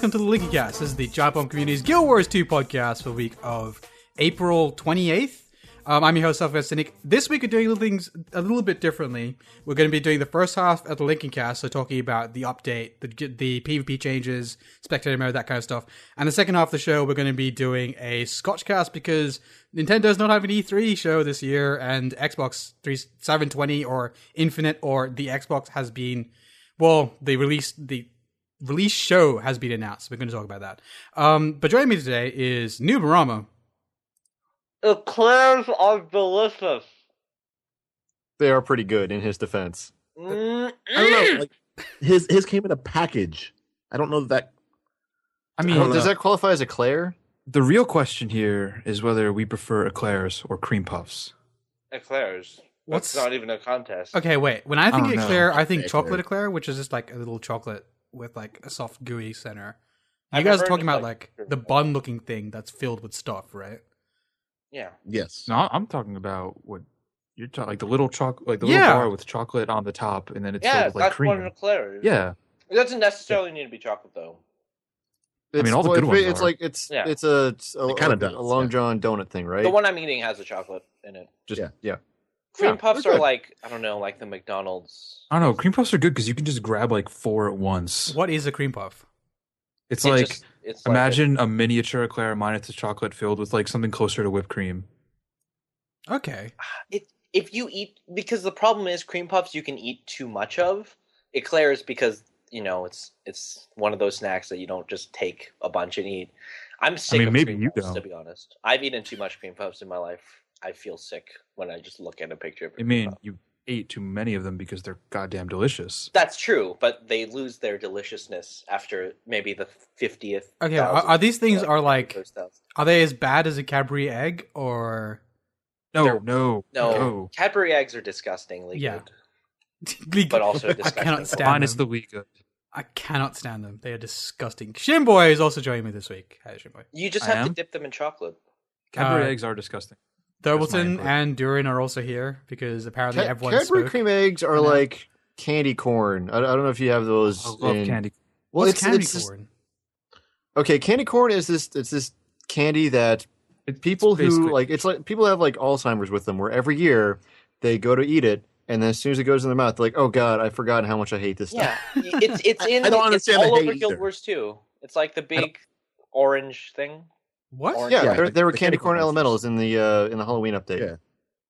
welcome to the Linky Cast. This is the Giant Bomb Community's Guild Wars 2 podcast for the week of April 28th. I'm your host, Southwest Cynic. This week we're doing things a little bit differently. We're going to be doing the first half of the Linkin Cast, so talking about the update, the PvP changes, spectator mode, that kind of stuff. And the second half of the show, we're going to be doing a Scotch cast because Nintendo's not having an E3 show this year, and Xbox 720 or Infinite or the Xbox has been, well, the release show has been announced. We're going to talk about that. But joining me today is Nubarama. Eclairs are delicious. They are pretty good in his defense. I don't know. Like, his came in a package. I don't know that. I mean, Does that qualify as eclair? the real question here is whether we prefer eclairs or cream puffs. Eclairs. What's- That's not even a contest. Okay, wait. When I think Oh, no. eclair, I think Eclair. chocolate eclair, which is just like a little chocolate with like a soft gooey center. You I've guys are heard talking of, about like, like the bun-looking thing that's filled with stuff, right? Yeah. Yes. No, I'm talking about what you're talking, like the little little Yeah. bar with chocolate on the top, and then it's Yeah, filled with like that's cream. what an eclair is. Yeah, It doesn't necessarily need to be chocolate, though. mean, all the good ones It's are. like it's Yeah. it's a kinda does, a Long yeah. John donut thing, right? The one I'm eating has a chocolate in it. Just Yeah. yeah. Cream Yeah, puffs they're are good. like, I don't know, like the McDonald's. I don't know. Cream puffs are good because you can just grab like 4 at once. What is a cream puff? It's It like just- it's like imagine a miniature eclair minus the chocolate filled with like something closer to whipped cream. Okay. if you eat, because the problem is cream puffs you can eat too much of. Eclairs, because it's one of those snacks that you don't just take a bunch and eat. I'm sick of maybe cream you puffs, don't. to be honest. I've eaten too much cream puffs in my life. I feel sick when I just look at a picture of a I cream mean, puff. you ate too many of them because they're goddamn delicious. That's true, but they lose their deliciousness after maybe the 50th. Okay, are these things are like, first thousand. are they as bad as a Cadbury egg or? No, They're- no, No, Cadbury eggs are disgustingly Yeah. good, but also I disgusting. cannot stand Minus them. the week. I cannot stand them. They are disgusting. Shinboy is also joining me this week. Hi, Shinboy. You just I have to am? dip them in chocolate. Cadbury Uh, eggs are disgusting. Thurbleton input. and Durin are also here because apparently everyone Cadbury spoke. cream eggs are I know. like candy corn. I don't know if you have those. I love in- candy. Well, What's candy just- corn? okay, candy corn is this candy that people who basically- like it's like people have like Alzheimer's with them, where every year they go to eat it, and then as soon as it goes in their mouth, they're like, "Oh God, I've forgotten how much I hate this Yeah, stuff." it's in. I don't understand It's the all hate over Guild either. Wars 2. It's like the big orange thing. What? Orange. Yeah, Yeah, there were the candy candy corn corn elementals in the Halloween update. Yeah.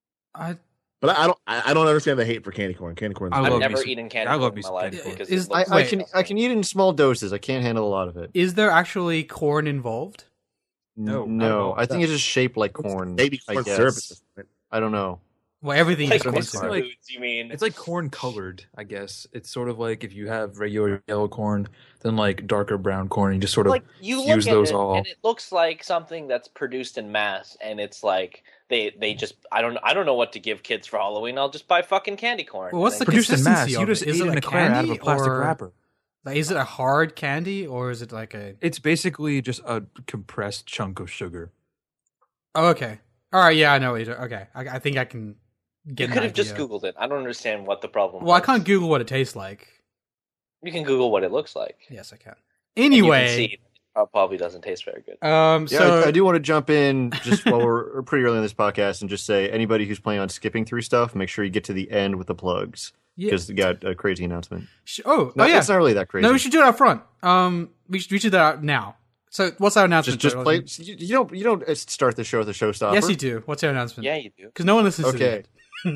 I, But I don't understand the hate for candy corn. Candy corn. I I've love never me some- eaten candy I love corn me in my some life candy corn. because Is- it looks I Wait. can eat it in small doses. I can't handle a lot of it. is there actually corn involved? No, not at No. all. I think it's just shaped like corn. Maybe I corn guess. syrup. Is different. I don't know. Well, everything like is corn it's syrup. like- foods, you mean? It's like corn colored, I guess. It's sort of like if you have regular yellow corn, then like darker brown corn, you just sort of like you fuse look at those it, all. and it looks like something that's produced in mass, and it's like they just I don't know what to give kids for Halloween. I'll just buy fucking candy corn. Well, what's the And produced in mass. consistency You of just it? Is eat it an like eclair out of candy a plastic or- wrapper. Like, is it a hard candy or is it like a? It's basically just a compressed chunk of sugar. Oh, okay. All right. Yeah, I know. Okay, I think I can get. you an could have just idea. Googled it. I don't understand what the problem. Well, I was. can't Google what it tastes like. You can Google what it looks like. Yes, I can. And you can Anyway, see it probably doesn't taste very good. Yeah, so I do want to jump in just while we're pretty early in this podcast and just say anybody who's planning on skipping through stuff, make sure you get to the end with the plugs yeah. because we got a crazy announcement. Oh, No, yeah. it's not really that crazy. No, we should do it up front. We should do that out now. So, what's our announcement? just play. You don't start the show with a showstopper. Yes, you do. What's our announcement? Yeah, you do. Because no one listens Okay. to it.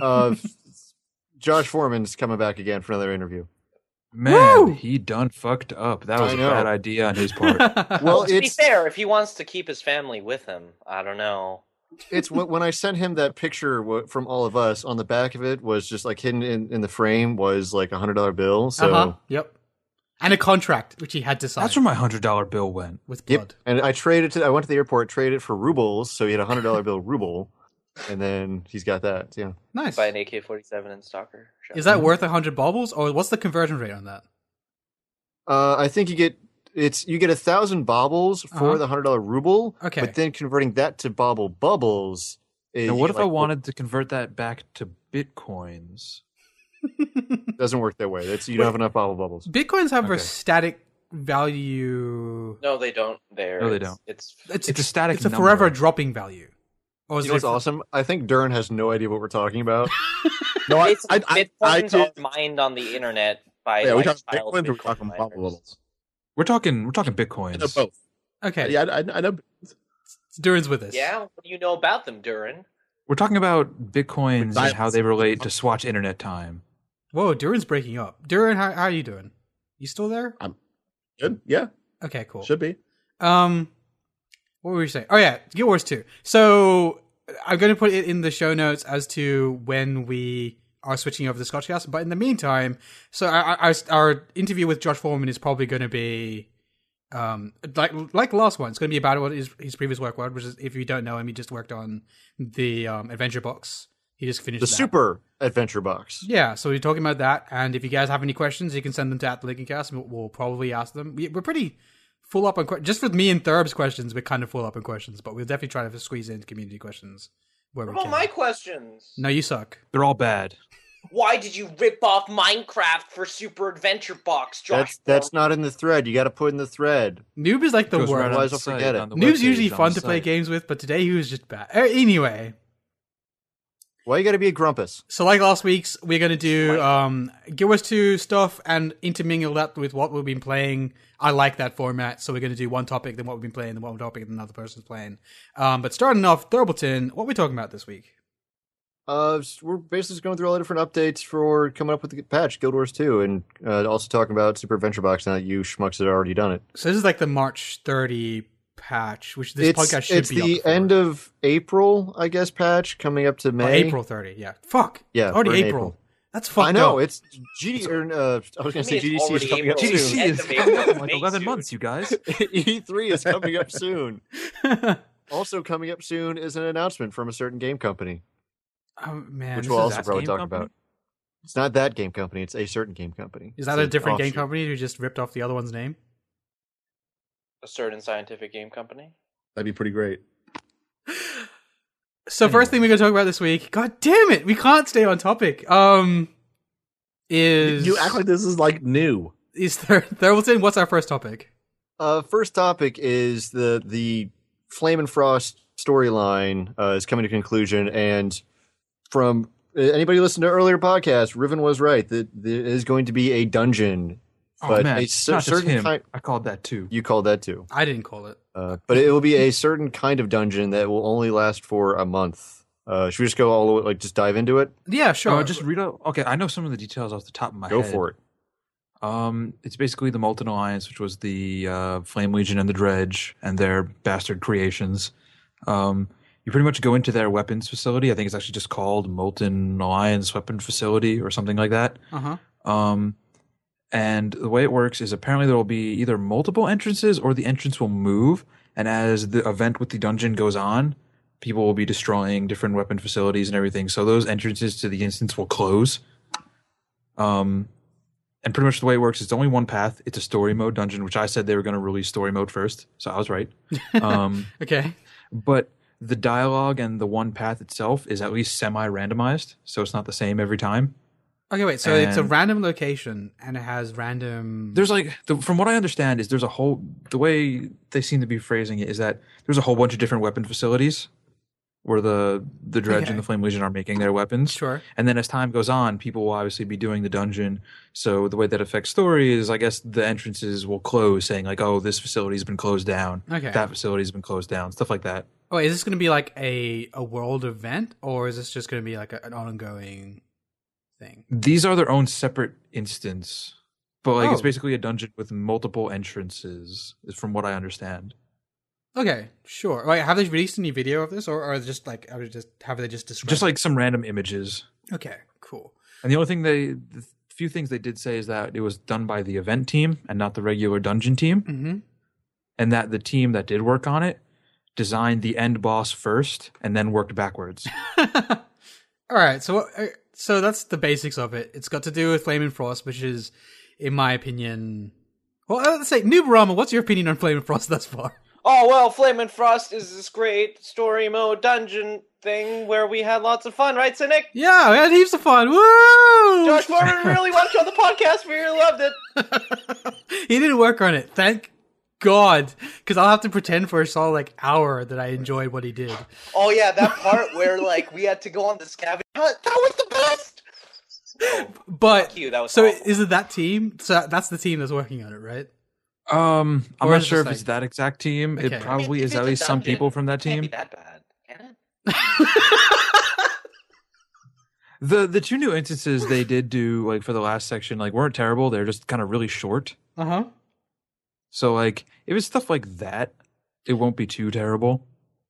Josh Foreman's coming back again for another interview. Man, Woo! he done fucked up. That was I a know. bad idea on his part. Well, To be it's fair, if he wants to keep his family with him, I don't know. it's when I sent him that picture from all of us. On the back of it was just like hidden in the frame was like $100 bill. So Yep. And a contract which he had to sign That's where my $100 bill went. with yep. blood. And I went to the airport, traded it for rubles, so he had a $100 bill ruble, and then he's got that. Yeah. Nice. Buy an AK-47 in Stalker. Sure. Is that worth 100 baubles, or what's the conversion rate on that? I think you get 1,000 baubles for Uh-huh. the $100 ruble. Okay. But then converting that to bauble bubbles. Is Now, what if I like, wanted to convert that back to bitcoins? It doesn't work that way. You don't have enough bauble bubbles. Bitcoins have a Okay. static value. No. No, they don't. No, they don't. It's It's a static It's a number. forever dropping value. Or is You know what's it- awesome? I think Dern has no idea what we're talking about. No, I Bitcoins did. are mined on the internet by Yeah, we like, talking child Bitcoin or we Bitcoin talking miners. bubble levels? We're talking I know bitcoins. both. Okay. Yeah, I know. Durin's with us. Yeah, what do you know about them, Durin? We're talking about bitcoins With and how they relate to Swatch Internet Time. Whoa, Durin's breaking up. Durin, how are you doing? You still there? Good. Yeah, Okay, cool. should be. What were we saying? Oh yeah, Guild Wars 2. So I'm going to put it in the show notes as to when we are switching over to Scotchcast. But in the meantime, so our interview with Josh Foreman is probably going to be like the last one. It's going to be about what his previous work was, which is, if you don't know him, he just worked on the Adventure Box. He just finished The that. Super Adventure Box. Yeah, so we're talking about that, and if you guys have any questions, you can send them to @LincolnCast, and we'll probably ask them. We're pretty full up on just with me and Thurb's questions. We're kind of full up on questions, but we'll definitely try to squeeze in community questions where What we about can. my questions? No, you suck. They're all bad. Why did you rip off Minecraft for Super Adventure Box, Josh? That's not in the thread. You got to put in the thread. Noob is like the Goes right worst. on Otherwise the I'll site, forget it. on the Noob's webpage, usually on fun the to play site. games with, but today he was just bad. Anyway, Why you got to be a grumpus? so like last week's, we're going to do Guild Wars 2 stuff and intermingle that with what we've been playing. I like that format, so we're going to do one topic, then what we've been playing, then one topic, then another person's playing. But starting off, Thurbleton, what are we talking about this week? We're basically just going through all the different updates for coming up with the patch, Guild Wars 2, and also talking about Super Adventure Box now that you schmucks had already done it. So this is like the March 30 patch, which this podcast should it's be the up for. end of April, I guess, patch coming up to Oh, May. April 30, yeah. Fuck. Yeah, Already we're in April. April. That's fucked I know, up. it's GD, I was going to say I mean, it's GDC is already coming up April. soon. GDC End is of coming up in April. like May 11 soon. months, you guys. E3 is coming up soon. Also coming up soon is an announcement from a certain game company, Oh, man. which this we'll is- also that probably game talk company? about. It's not that game company, it's a certain game company. Is that It's a different game offshoot. company who just ripped off the other one's name? A certain scientific game company. That'd be pretty great. So first thing we're going to talk about this week, god damn it, we can't stay on topic. Is You act like this is like new. is Thurbleton? What's our first topic? First topic is the Flame and Frost storyline is coming to conclusion, and from anybody who listened to earlier podcasts, Riven was right that there is going to be a dungeon, Oh, but man. a It's not just certain him. kind. I called that too. You called that too, I didn't call it. but it will be a certain kind of dungeon that will only last for a month. Should we just go all the way, like just dive into it? Yeah, sure. Just read out. Okay, I know some of the details off the top of my Go head. for it. It's basically the Molten Alliance, which was the Flame Legion and the Dredge and their bastard creations. You pretty much go into their weapons facility. I think it's actually just called Molten Alliance Weapon Facility or something like that. Uh-huh. And the way it works is apparently there will be either multiple entrances or the entrance will move. And as the event with the dungeon goes on, people will be destroying different weapon facilities and everything. So those entrances to the instance will close. And pretty much the way it works is it's only one path. It's a story mode dungeon, which I said they were going to release story mode first. So I was right. Okay. But the dialogue and the one path itself is at least semi-randomized. So it's not the same every time. Okay, wait. So it's a And- random location and it has random. There's like, from what I understand, is there's a whole, the way they seem to be phrasing it is that there's a whole bunch of different weapon facilities where the Dredge Okay. and the Flame Legion are making their weapons. Sure. And then as time goes on, people will obviously be doing the dungeon. So the way that affects story is, I guess, the entrances will close, saying like, oh, this facility's been closed down. Okay. That facility's been closed down. Stuff like that. Oh, is this going to be like a world event, or is this just going to be like an ongoing thing? These are their own separate instance. But like, it's Oh. basically a dungeon with multiple entrances, is from what I understand. Okay, sure. Like, have they released any video of this, or just like, have they just described? Just like some random images. Okay, cool. And the only thing the few things they did say is that it was done by the event team and not the regular dungeon team. Mm-hmm. And that the team that did work on it designed the end boss first and then worked backwards. All right, so that's the basics of it. It's got to do with Flame and Frost, which is, in my opinion, well, let's say, Noob what's your opinion on Flame and Frost thus far? Oh well, Flame and Frost is this great story mode dungeon thing where we had lots of fun, right, Cynic? Yeah, we had heaps of fun. Woo! Josh Foreman really wanted you on the podcast. We really loved it. He didn't work on it. Thank god, because I'll have to pretend for a solid hour that I enjoyed what he did. Oh yeah, that part where we had to go on the scavenger hunt. That was the best. Oh, But fuck you, that was so awful. is it that team? So that's the team that's working on it, right? I'm Or not is it sure if just it's that exact team. Okay. It probably I mean, is if at it's a least some dungeon, people from that it can't team. be that bad, can it? The two new instances they did do for the last section weren't terrible. They're just kind of really short. Uh-huh. So if it's stuff like that, it won't be too terrible.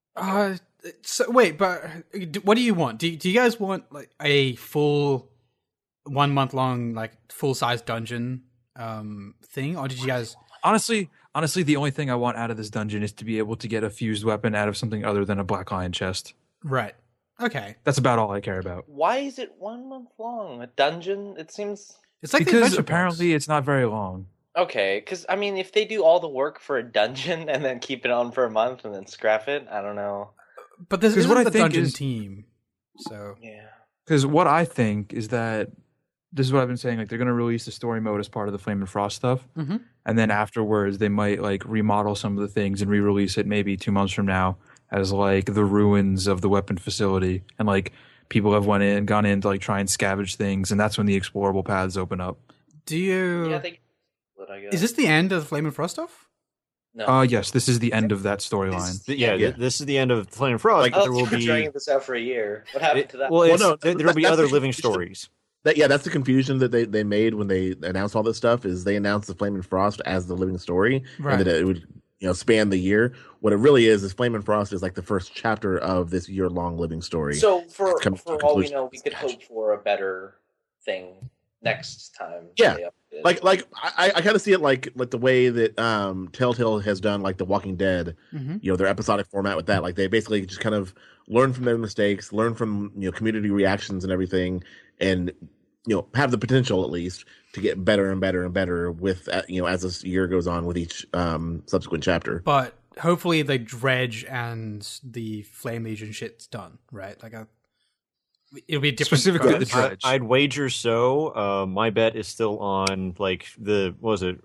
So wait, but what do you want? Do you guys want a full 1 month long full size dungeon thing, or did you guys? Honestly, the only thing I want out of this dungeon is to be able to get a fused weapon out of something other than a Black Lion chest. Right. Okay. That's about all I care about. Why is it 1 month long? A dungeon? It seems It's like the Because adventure apparently books. it's not very long. okay. Because I mean, if they do all the work for a dungeon and then keep it on for a month and then scrap it, I don't know. But this 'Cause isn't what I the think dungeon is- team, so Yeah. Because what I think is that this is what I've been saying. They're going to release the story mode as part of the Flame and Frost stuff, Mhm. and then afterwards they might remodel some of the things and re-release it maybe 2 months from now as the ruins of the weapon facility, and people have gone in to try and scavenge things, and that's when the explorable paths open up. do you? Yeah, they. I guess. Is this the end of the Flame and Frost stuff? No. Yes, this is the end of that storyline. Yeah, this is the end of Flame and Frost, but Oh, there will you're be. dragging this out for a year. What happened to that? Well, no, there will be that's other the living confusion. stories. That's the confusion that they made when they announced all this stuff. Is they announced the Flame and Frost as the living story, Right. and that it would span the year. What it really is Flame and Frost is the first chapter of this year-long living story. So for It's coming to all we conclusion. know, we could hope for a better thing next time. Yeah. they update it. I kind of see it like the way that Telltale has done The Walking Dead. Mm-hmm. Their episodic format with that. They basically just kind of learn from their mistakes, learn from community reactions and everything, and have the potential at least to get better and better and better with as this year goes on with each subsequent chapter. But hopefully the Dredge and the Flame Legion shit's done, right? It'll be a different. Specifically the focus. Dredge. I'd wager so. My bet is still on what was it,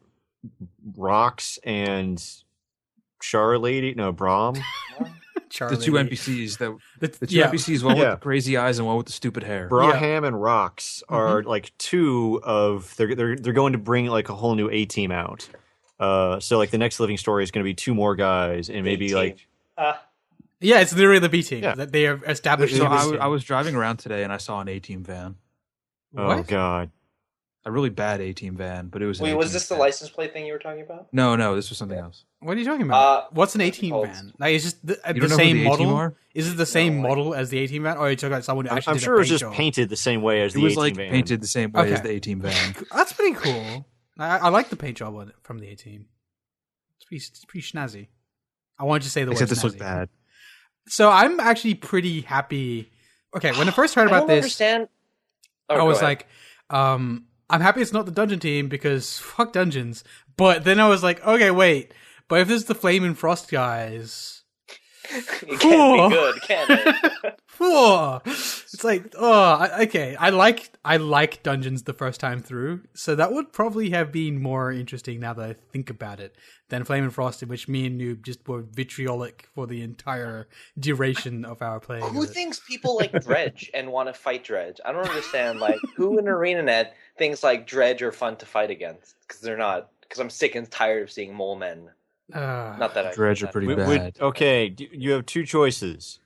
Rox and Char Lady? No, Brahm. Charlie. The two NPCs the two yeah. NPCs, one Yeah. with the crazy eyes and one with the stupid hair. Braham and Rox are two of they're going to bring a whole new A team out. So the next living story is going to be two more guys and maybe A-team. Yeah, it's literally the B team Yeah. that they have established. So in this game. I was driving around today and I saw an A-Team van, oh What? god. a really bad A-Team van, but it was. An Wait, A-Team was this the van. license plate thing you were talking about? No, this was something else. What are you talking about? What's an what's it 18 called? van? It's just the You don't know same who the A-Team model. are? Is it the same No, model as the 18 van, or are you talking about someone who actually I'm did sure a it was paint just job? painted the same way as It the was 18 van. painted the same way as Okay. the A-Team van. That's pretty cool. I like the paint job on it from the 18. It's pretty snazzy. I wanted to say the Except word this looked snazzy. bad. So I'm actually pretty happy. Okay, when I first heard I about don't this, understand. Oh, I go was ahead. I'm happy it's not the dungeon team because fuck dungeons. But then I was like, okay, wait. But if this is the Flame and Frost guys, it can't be good, can it? whoa, it's okay. I like dungeons the first time through, so that would probably have been more interesting now that I think about it than Flame and Frost, in which me and Noob just were vitriolic for the entire duration of our playing. Who of it. thinks people like Dredge and want to fight Dredge? I don't understand. Who in ArenaNet thinks Dredge are fun to fight against? Because they're not. Because I'm sick and tired of seeing mole men. Not that I. Dredge are pretty Would- bad. okay, you have two choices.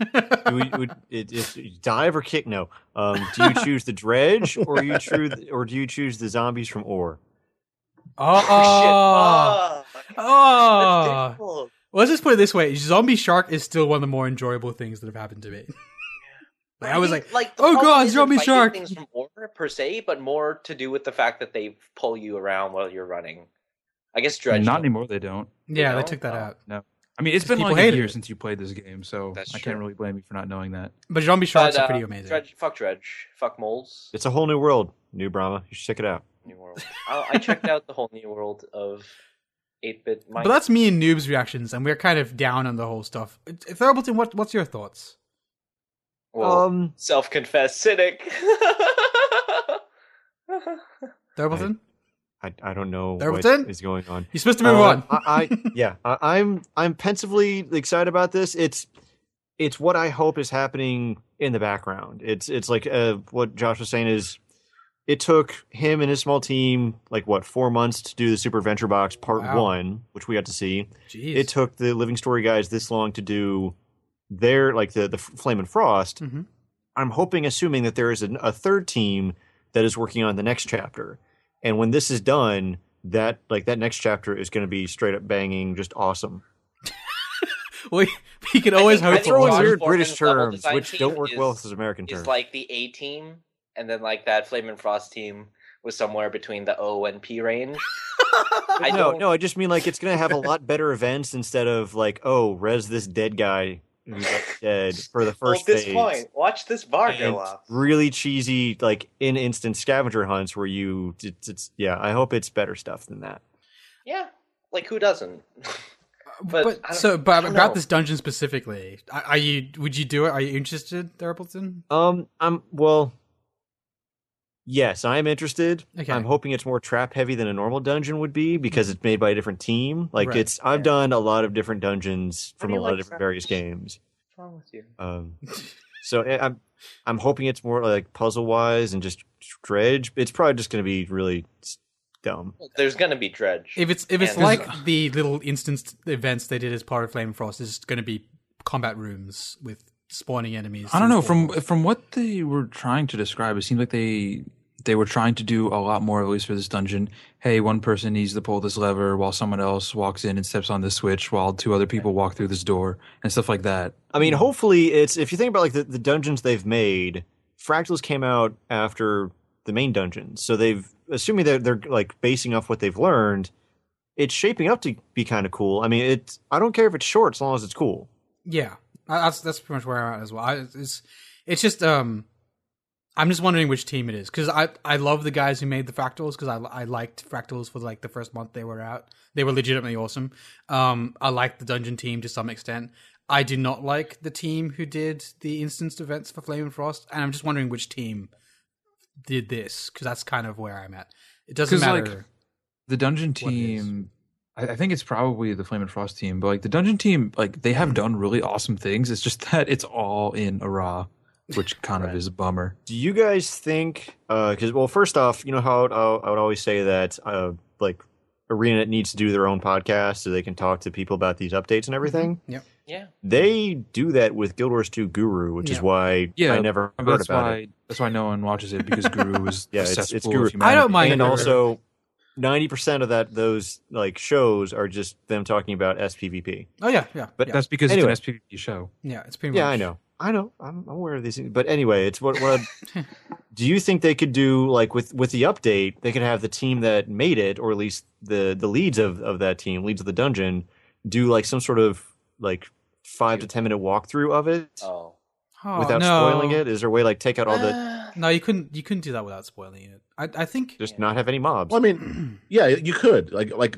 It's dive or kick? No. Do you choose the Dredge or do you choose the zombies from Ore? Oh, Shit. oh. That's difficult. Well, let's just put it this way: Zombie Shark is still one of the more enjoyable things that have happened to me. I was think, like, the oh problem god, isn't Zombie fighting Shark! things from Ore per se, but more to do with the fact that they pull you around while you're running. I guess Dredge. Not don't. anymore. They don't. Yeah, they know? took that Oh. out. No. I mean, it's been People like a hated year it. since you played this game, so That's I true. can't really blame you for not knowing that. But Zombie Sharks But, are pretty amazing. Fuck Dredge. Fuck moles. It's a whole new world, New Brahma. You should check it out. New World. I checked out the whole New World of 8-bit. But that's me and Noob's reactions, and we're kind of down on the whole stuff. Thurbolton, what's your thoughts? Self-confessed cynic. Thurbolton? I don't know There what was it? is going on. You're supposed to move on. I'm pensively excited about this. It's what I hope is happening in the background. It's like what Josh was saying is it took him and his small team like 4 months to do the Super Adventure Box Part Wow. 1, which we got to see. Jeez. It took the Living Story guys this long to do their like the Flame and Frost. Mm-hmm. I'm assuming that there is a third team that is working on the next chapter. And when this is done, that next chapter is going to be straight up banging, just awesome. we can always I hope think for Throwing Josh one. weird Foreman's British level terms, design which team don't work well is- as American terms. Is like the A team, and then like that Flame and Frost team was somewhere between the O and P range. No, I just mean like it's going to have a lot better events instead of like, oh, res this dead guy who's dead for the first this phase. point, watch this bar And go up. really cheesy, like instant scavenger hunts where it's I hope it's better stuff than that. Yeah, like who doesn't? But I don't about know. this dungeon specifically, would you do it? Are you interested, Therapleton? Yes, I am interested. Okay. I'm hoping it's more trap heavy than a normal dungeon would be because it's made by a different team. Like Right. I've done a lot of different dungeons from do a you lot of like different trap? various games. What's wrong with you? So I'm hoping it's more like puzzle wise and just dredge. It's probably just going to be really dumb. There's gonna be dredge. If it's And- like the little instance events they did as part of Flame and Frost, it's going to be combat rooms with spawning enemies. I don't know. From what they were trying to describe, it seemed like they were trying to do a lot more, at least for this dungeon. Hey, one person needs to pull this lever while someone else walks in and steps on this switch while two other people walk through this door and stuff like that. I mean, hopefully it's if you think about like the dungeons they've made, Fractals came out after the main dungeons, so assuming that they're like basing off what they've learned, it's shaping up to be kind of cool. I mean, I don't care if it's short as long as it's cool. Yeah, that's pretty much where I'm at as well. It's just I'm just wondering which team it is because I love the guys who made the Fractals because I liked Fractals for like the first month they were out. They were legitimately awesome. I liked the dungeon team to some extent. I do not like the team who did the instanced events for Flame and Frost, and I'm just wondering which team did this because that's kind of where I'm at. It doesn't 'Cause, matter. like, the dungeon what it is. team, I think it's probably the Flame and Frost team, but like the dungeon team, like they have done really awesome things. It's just that it's all in Ara, which kind of is a bummer. Do you guys think? Because first off, you know how I would always say that like ArenaNet needs to do their own podcast so they can talk to people about these updates and everything. Yep. Yeah. They do that with Guild Wars 2 Guru, which is why I never heard that's about why it. That's why no one watches it because Guru is Yeah, a it's cesspool Guru. of humanity. I don't mind And Guru. also, 90% of those like shows are just them talking about SPVP. Oh yeah, yeah. But yeah. That's because Anyway. it's an SPVP show. Yeah, it's pretty much. Yeah, I know. I'm aware of these things. But anyway, it's what do you think they could do like with the update, they could have the team that made it, or at least the leads of that team, leads of the dungeon, do like some sort of like 5 to 10 minute walkthrough of it Oh. Oh, without no. spoiling it? Is there a way like take out all the No, you couldn't do that without spoiling it. I think just not have any mobs? Well, I mean, yeah, you could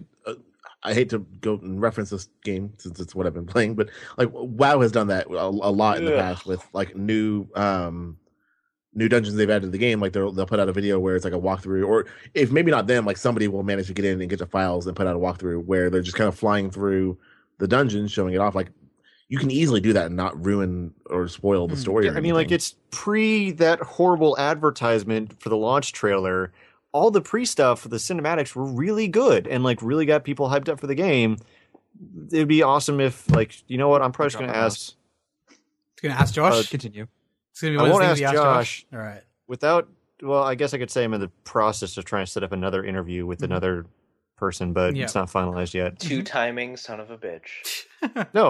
I hate to go and reference this game since it's what I've been playing, but like WoW has done that a lot in the past with like new dungeons they've added to the game. Like they'll put out a video where it's like a walkthrough, or if maybe not them, like somebody will manage to get in and get the files and put out a walkthrough where they're just kind of flying through the dungeon, showing it off. Like you can easily do that and not ruin or spoil the story. I mean, like it's pre that horrible advertisement for the launch trailer. All the pre stuff, the cinematics were really good and like really got people hyped up for the game. It'd be awesome if, like, you know what? I'm probably just going to ask it's gonna ask Josh. Continue. It's gonna be I one of won't those ask things you Josh. All right. without. Well, I guess I could say I'm in the process of trying to set up another interview with another person, but Yeah. it's not finalized yet. Two timing, son of a bitch. No,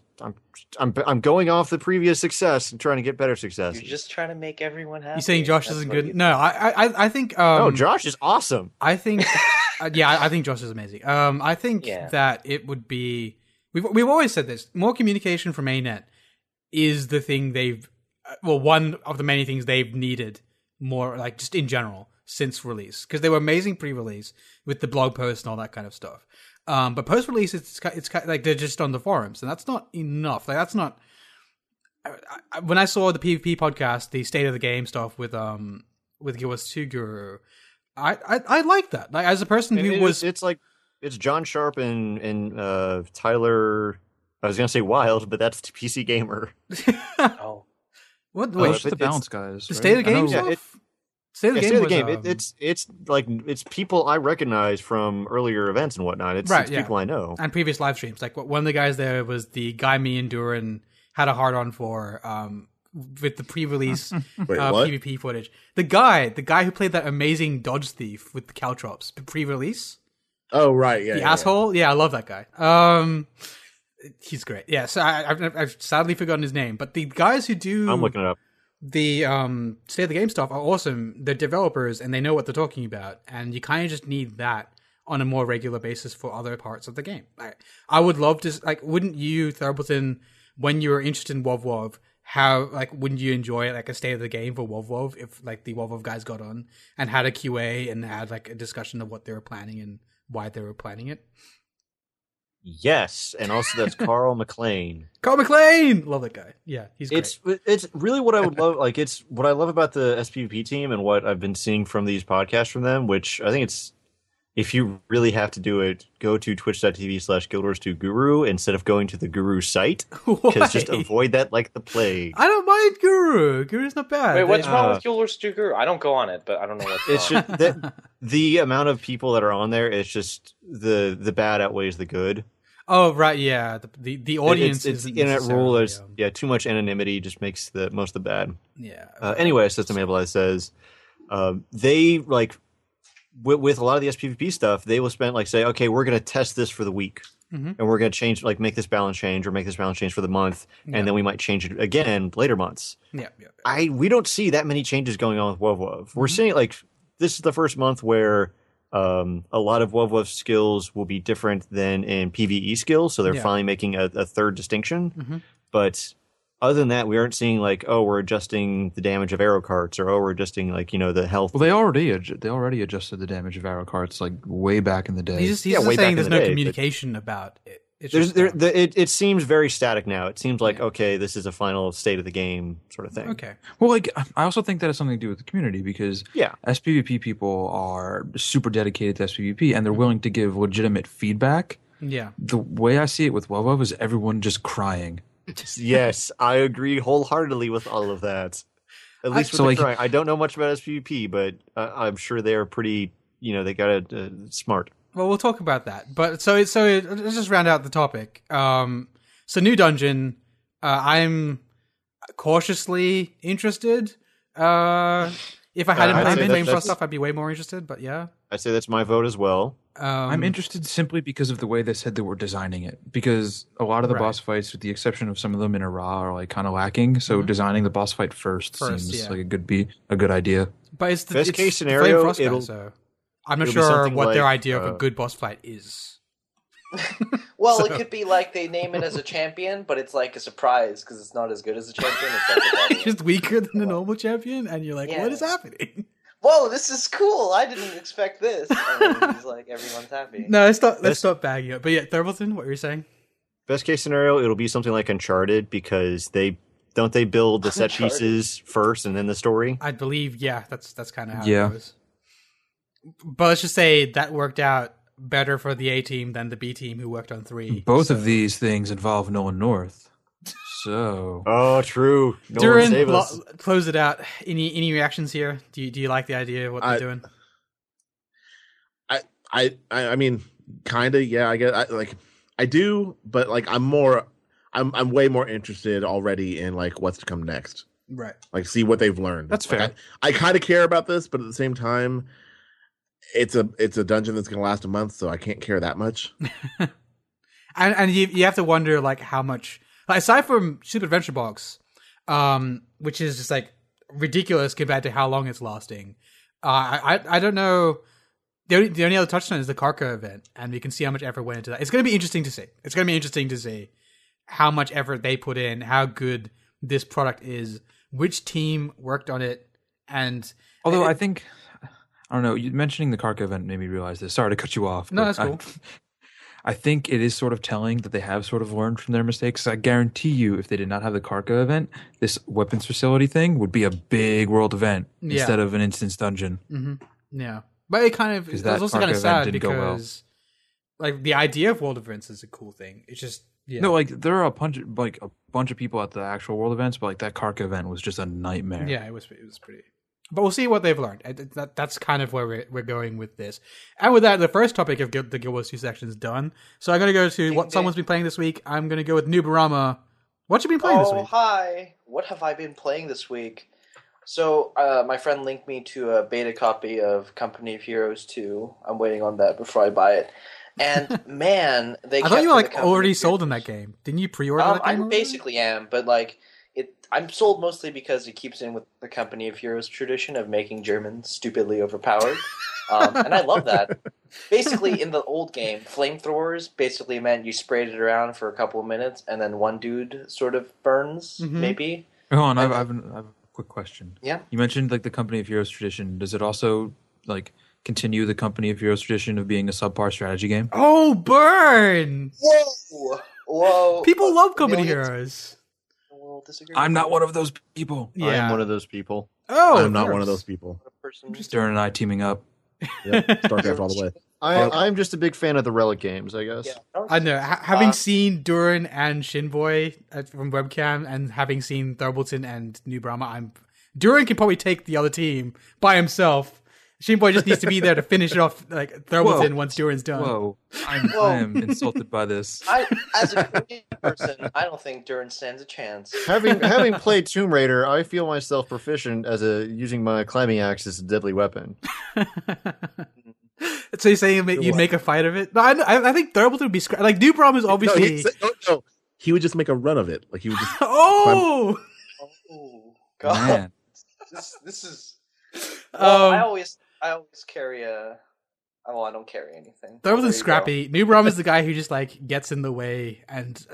I'm going off the previous success and trying to get better success. You're just trying to make everyone happy. You saying Josh That's isn't what good? you- No, I think. Oh, Josh is awesome. I think, I think Josh is amazing. I think Yeah. that it would be. We've always said this. More communication from ANET is the thing they've. Well, one of the many things they've needed more, like just in general, since release, because they were amazing pre-release with the blog posts and all that kind of stuff. But post-release, it's kind of like they're just on the forums, and that's not enough. Like that's not. When I saw the PvP podcast, the state of the game stuff with Guild Wars 2 Guru, I like that. Like, as a person who was it's John Sharp and Tyler. I was gonna say Wild, but that's PC Gamer. Oh, what? Oh, Wait, it's just the balance guys. the right? state of the I game know- stuff. State of the Yeah, game. State of the was, game. It's people I recognize from earlier events and whatnot. It's Right, yeah. people I know. and previous live streams. Like one of the guys there was the guy me and Duran had a hard on for with the pre-release Wait, what? PvP footage. The guy who played that amazing Dodge Thief with the caltrops pre-release. Oh, right. Yeah. The yeah, asshole. Yeah, I love that guy. He's great. Yeah, so I've sadly forgotten his name, but the guys who do I'm looking it up. the State of the Game stuff are awesome. They're developers and they know what they're talking about, and you kind of just need that on a more regular basis for other parts of the game. I would love to, like, wouldn't you, Thurbolton, when you were interested in WoW, wouldn't you enjoy like a state of the game for WoW if like the WoW guys got on and had a QA and had like a discussion of what they were planning and why they were planning it? Yes, and also that's Carl McLean. Carl McLean, love that guy. Yeah, he's great. It's really what I would love. Like it's what I love about the SPVP team and what I've been seeing from these podcasts from them. Which I think it's, if you really have to do it, go to twitch.tv/GuildWars2Guru instead of going to the Guru site, because just Why? avoid that like the plague. I don't mind Guru. Guru's not bad. wait, what's They- wrong with Guild Wars 2 Guru? I don't go on it, but I don't know what's It's wrong. just that the amount of people that are on there. It's just the bad outweighs the good. Oh right, yeah. The audience It's isn't the internet rule. There's necessarily, too much anonymity just makes the most of the bad. yeah. Anyway, System Ableist says they like with a lot of the SPVP stuff, they will spend like say, okay, we're going to test this for the week, Mhm. and we're going to change like make this balance change or make this balance change for the month, Yeah. and then we might change it again later months. Yeah. We don't see that many changes going on with WoW. We're Mm-hmm. seeing like this is the first month where a lot of WoW skills will be different than in PvE skills, so they're Yeah. finally making a third distinction. Mhm. But other than that, we aren't seeing like, oh, we're adjusting the damage of arrow carts, or oh, we're adjusting like the health. Well, they already adjusted the damage of arrow carts like way back in the day. He's Yeah, just way back saying in there's the no day, but- communication about it. It's There's just, it seems very static now. It seems like Yeah. okay, this is a final state of the game sort of thing. okay. Well, like I also think that has something to do with the community because Yeah. SPVP people are super dedicated to SPVP and they're willing to give legitimate feedback. Yeah. The way I see it with WoW is everyone just crying. Yes, I agree wholeheartedly with all of that. At least with so, the like- crying. I don't know much about SPVP, but I'm sure they are pretty. They got it smart. Well, we'll talk about that. But so let's just round out the topic. So new dungeon. I'm cautiously interested. If I hadn't I'd played say Flame that's- Frost stuff, I'd be way more interested. But yeah, I say that's my vote as well. I'm interested simply because of the way they said they were designing it. Because a lot of the Right. boss fights, with the exception of some of them in a Ra, are like kind of lacking. So designing the boss fight first seems yeah. like a good idea. But it's the Best it's case the scenario, Flame Frost guy, it'll- so I'm not it'll be sure something what their like, idea of a good boss fight is. Well, it could be like they name it as a champion, but it's like a surprise because it's not as good as a champion. It's like a It's just weaker than a normal champion, and you're like, Yeah. what is happening? whoa, this is cool. I didn't expect this. And then he's like, everyone's happy. No, let's stop bagging it. But yeah, Thurbolton, what were you saying? Best case scenario, it'll be something like Uncharted because they build the set Uncharted. pieces first and then the story. I believe, yeah, that's kind of how Yeah. it goes. But let's just say that worked out better for the A team than the B team who worked on 3. Both So- of these things involve Nolan North. So Oh, true. No one Duran, save us. close it out. Any reactions here? Do you like the idea of what they're doing? I mean, kind of, yeah. I guess I do, but like I'm way more interested already in like what's to come next. Right. Like see what they've learned. That's Like, fair. I kind of care about this, but at the same time, it's a dungeon that's going to last a month, so I can't care that much. And you have to wonder like how much, like, aside from Super Adventure Box, which is just like ridiculous compared to how long it's lasting. I don't know. The only other touchstone is the Karka event, and we can see how much effort went into that. It's going to be interesting to see. It's going to be interesting to see how much effort they put in, how good this product is, which team worked on it, and although I think I don't know, you mentioning the Karka event made me realize this. Sorry to cut you off. No, but that's cool. I think it is sort of telling that they have sort of learned from their mistakes. I guarantee you, if they did not have the Karka event, this weapons facility thing would be a big world event Yeah. instead of an instance dungeon. yeah. But it kind of, 'Cause it that was also Karka kind of event sad didn't go well. because, like, the idea of world events is a cool thing. It's just, yeah. No, like there are a bunch of people at the actual world events, but like that Karka event was just a nightmare. Yeah, it was pretty. But we'll see what they've learned. That's kind of where we're going with this. And with that, the first topic of the Guild Wars 2 section is done. So I'm going to go to what someone's been playing this week. I'm going to go with Noobarama. What you been playing this week? Hi. What have I been playing this week? So, my friend linked me to a beta copy of Company of Heroes 2. I'm waiting on that before I buy it. And, man, they I thought you were, like, kept the Company already of sold in Heroes. that game. Didn't you pre-order that game? I already? basically am, but, like, I'm sold mostly because it keeps in with the Company of Heroes tradition of making Germans stupidly overpowered. And I love that. Basically, in the old game, flamethrowers basically meant you sprayed it around for a couple of minutes, and then one dude sort of burns, maybe. Hold on, I have a quick question. Yeah. You mentioned like the Company of Heroes tradition. Does it also like continue the Company of Heroes tradition of being a subpar strategy game? Oh, burn! Whoa! People love Company Millions- Heroes. We'll disagree I'm with not you. one of those people. Yeah. I'm one of those people. Oh, I'm not one of course. those people. Person. Darren and I teaming up. Yep. StarCraft all the way. I'm just a big fan of the Relic games, I guess. Yeah. I know. Having seen Duran and Shinboy from webcam, and having seen Thurbolton and New Brahma, Duran can probably take the other team by himself. Shinboy just needs to be there to finish it off, like Thurbolton, once Duran's done. Whoa, I am insulted by this. As a Korean person, I don't think Duran stands a chance. Having played Tomb Raider, I feel myself proficient as using my climbing axe as a deadly weapon. So you're saying you'd make a fight of it? No, I think Thurbolton would be like New Brahma is obviously. No, he would just make a run of it. Like he would just. Oh, Oh God! Man. This is. Well, I um, always carry a. Well, I don't carry anything. Thurbolton's There you scrappy. New Brahma is the guy who just like gets in the way and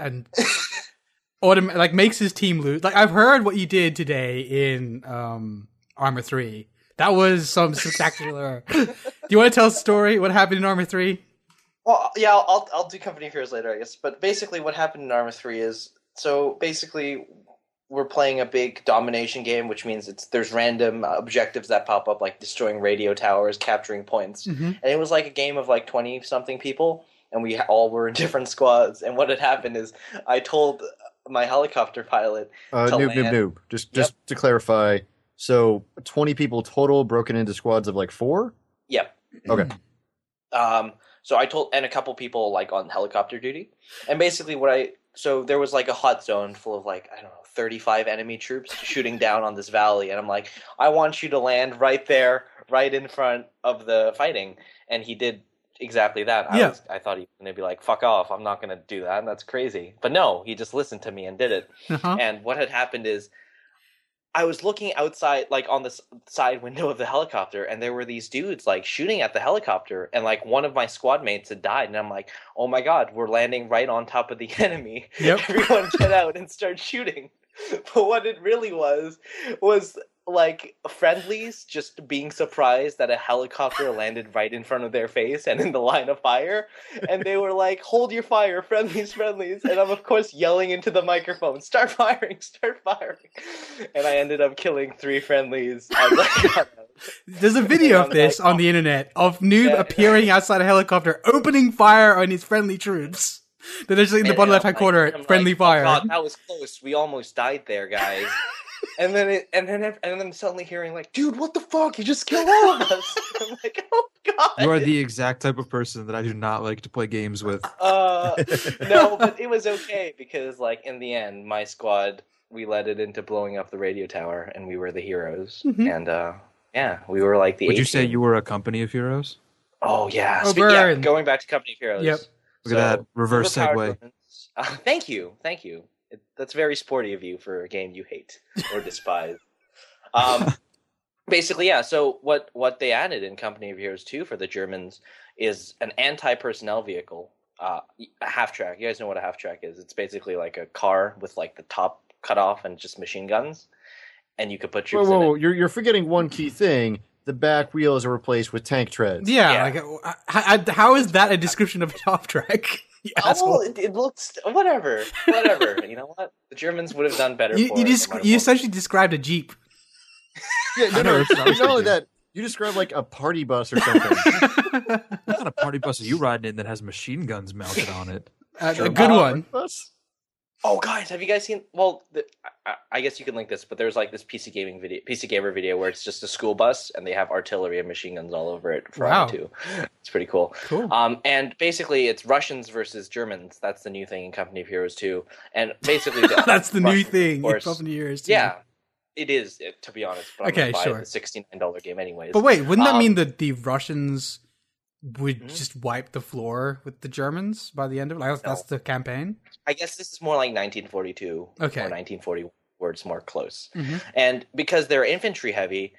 like makes his team lose. Like I've heard what you did today in Armor 3. That was some spectacular. Do you want to tell a story? What happened in Armor 3? Well, yeah, I'll do Company of Heroes later, I guess. But basically, what happened in Armor 3 is basically we're playing a big domination game, which means there's random objectives that pop up, like destroying radio towers, capturing points, and it was like a game of like 20-something people, and we all were in different squads. And what had happened is I told my helicopter pilot to Noob. Just to clarify, so 20 people total broken into squads of like 4? Yep. Okay. So I told, and a couple people like on helicopter duty, and basically so there was like a hot zone full of like, I don't know, 35 enemy troops shooting down on this valley, and I'm like, I want you to land right there, right in front of the fighting, and he did exactly that. I thought he was going to be like, fuck off, I'm not going to do that, and that's crazy. But no, he just listened to me and did it. And what had happened is, I was looking outside, like on the side window of the helicopter, and there were these dudes like shooting at the helicopter, and like one of my squad mates had died, and I'm like, oh my God, we're landing right on top of the enemy. Yep. Everyone get out and start shooting. But what it really was like friendlies just being surprised that a helicopter landed right in front of their face and in the line of fire, and they were like, hold your fire, friendlies, and I'm of course yelling into the microphone, start firing, and I ended up killing 3 friendlies as I got out. There's a video of this on the internet of Noob appearing outside a helicopter, opening fire on his friendly troops. They're just in the bottom left-hand corner, I'm friendly like, fire. Oh God, that was close. We almost died there, guys. And then suddenly hearing like, dude, what the fuck? You just killed all of us. I'm like, oh God. You are the exact type of person that I do not like to play games with. No, but it was okay because like in the end, my squad, we led it into blowing up the radio tower, and we were the heroes. And yeah, we were like the. Would you 18. say you were a Company of Heroes? Oh yeah. Oh, yeah, burn. going back to Company of Heroes. Yep. Look at that reverse overpowered segue. weapons. Thank you. That's very sporty of you for a game you hate or despise. Basically, yeah. So what they added in Company of Heroes 2 for the Germans is an anti-personnel vehicle, a half track. You guys know what a half track is? It's basically like a car with like the top cut off and just machine guns, and you could put troops in Whoa, it. you're forgetting one key thing. The back wheels are replaced with tank treads. Yeah, Yeah. like how is that a description of a top track? You Oh, asshole. it looks whatever. You know what? The Germans would have done better. You for it, no matter you what. essentially described a Jeep. Yeah, I know, it's not not only thinking. that, You describe like a party bus or something. What kind of party bus are you riding in that has machine guns mounted on it? A good one. Bus? Oh, guys, have you guys seen? Well, I guess you can link this, but there's like this PC gamer video where it's just a school bus and they have artillery and machine guns all over it. Wow. Too. It's pretty cool. Cool. And basically, it's Russians versus Germans. That's the new thing in Company of Heroes 2. And basically, That's the new Russians, thing. of course. In Company of Heroes. Yeah, it is, to be honest. But I'm Okay, gonna buy sure. the $69 game anyways. But wait, wouldn't that mean that the Russians would just wipe the floor with the Germans by the end of it? Like, that's the campaign? I guess this is more like 1942 Okay. or 1940, where it's more close. Mhm. And because they're infantry heavy,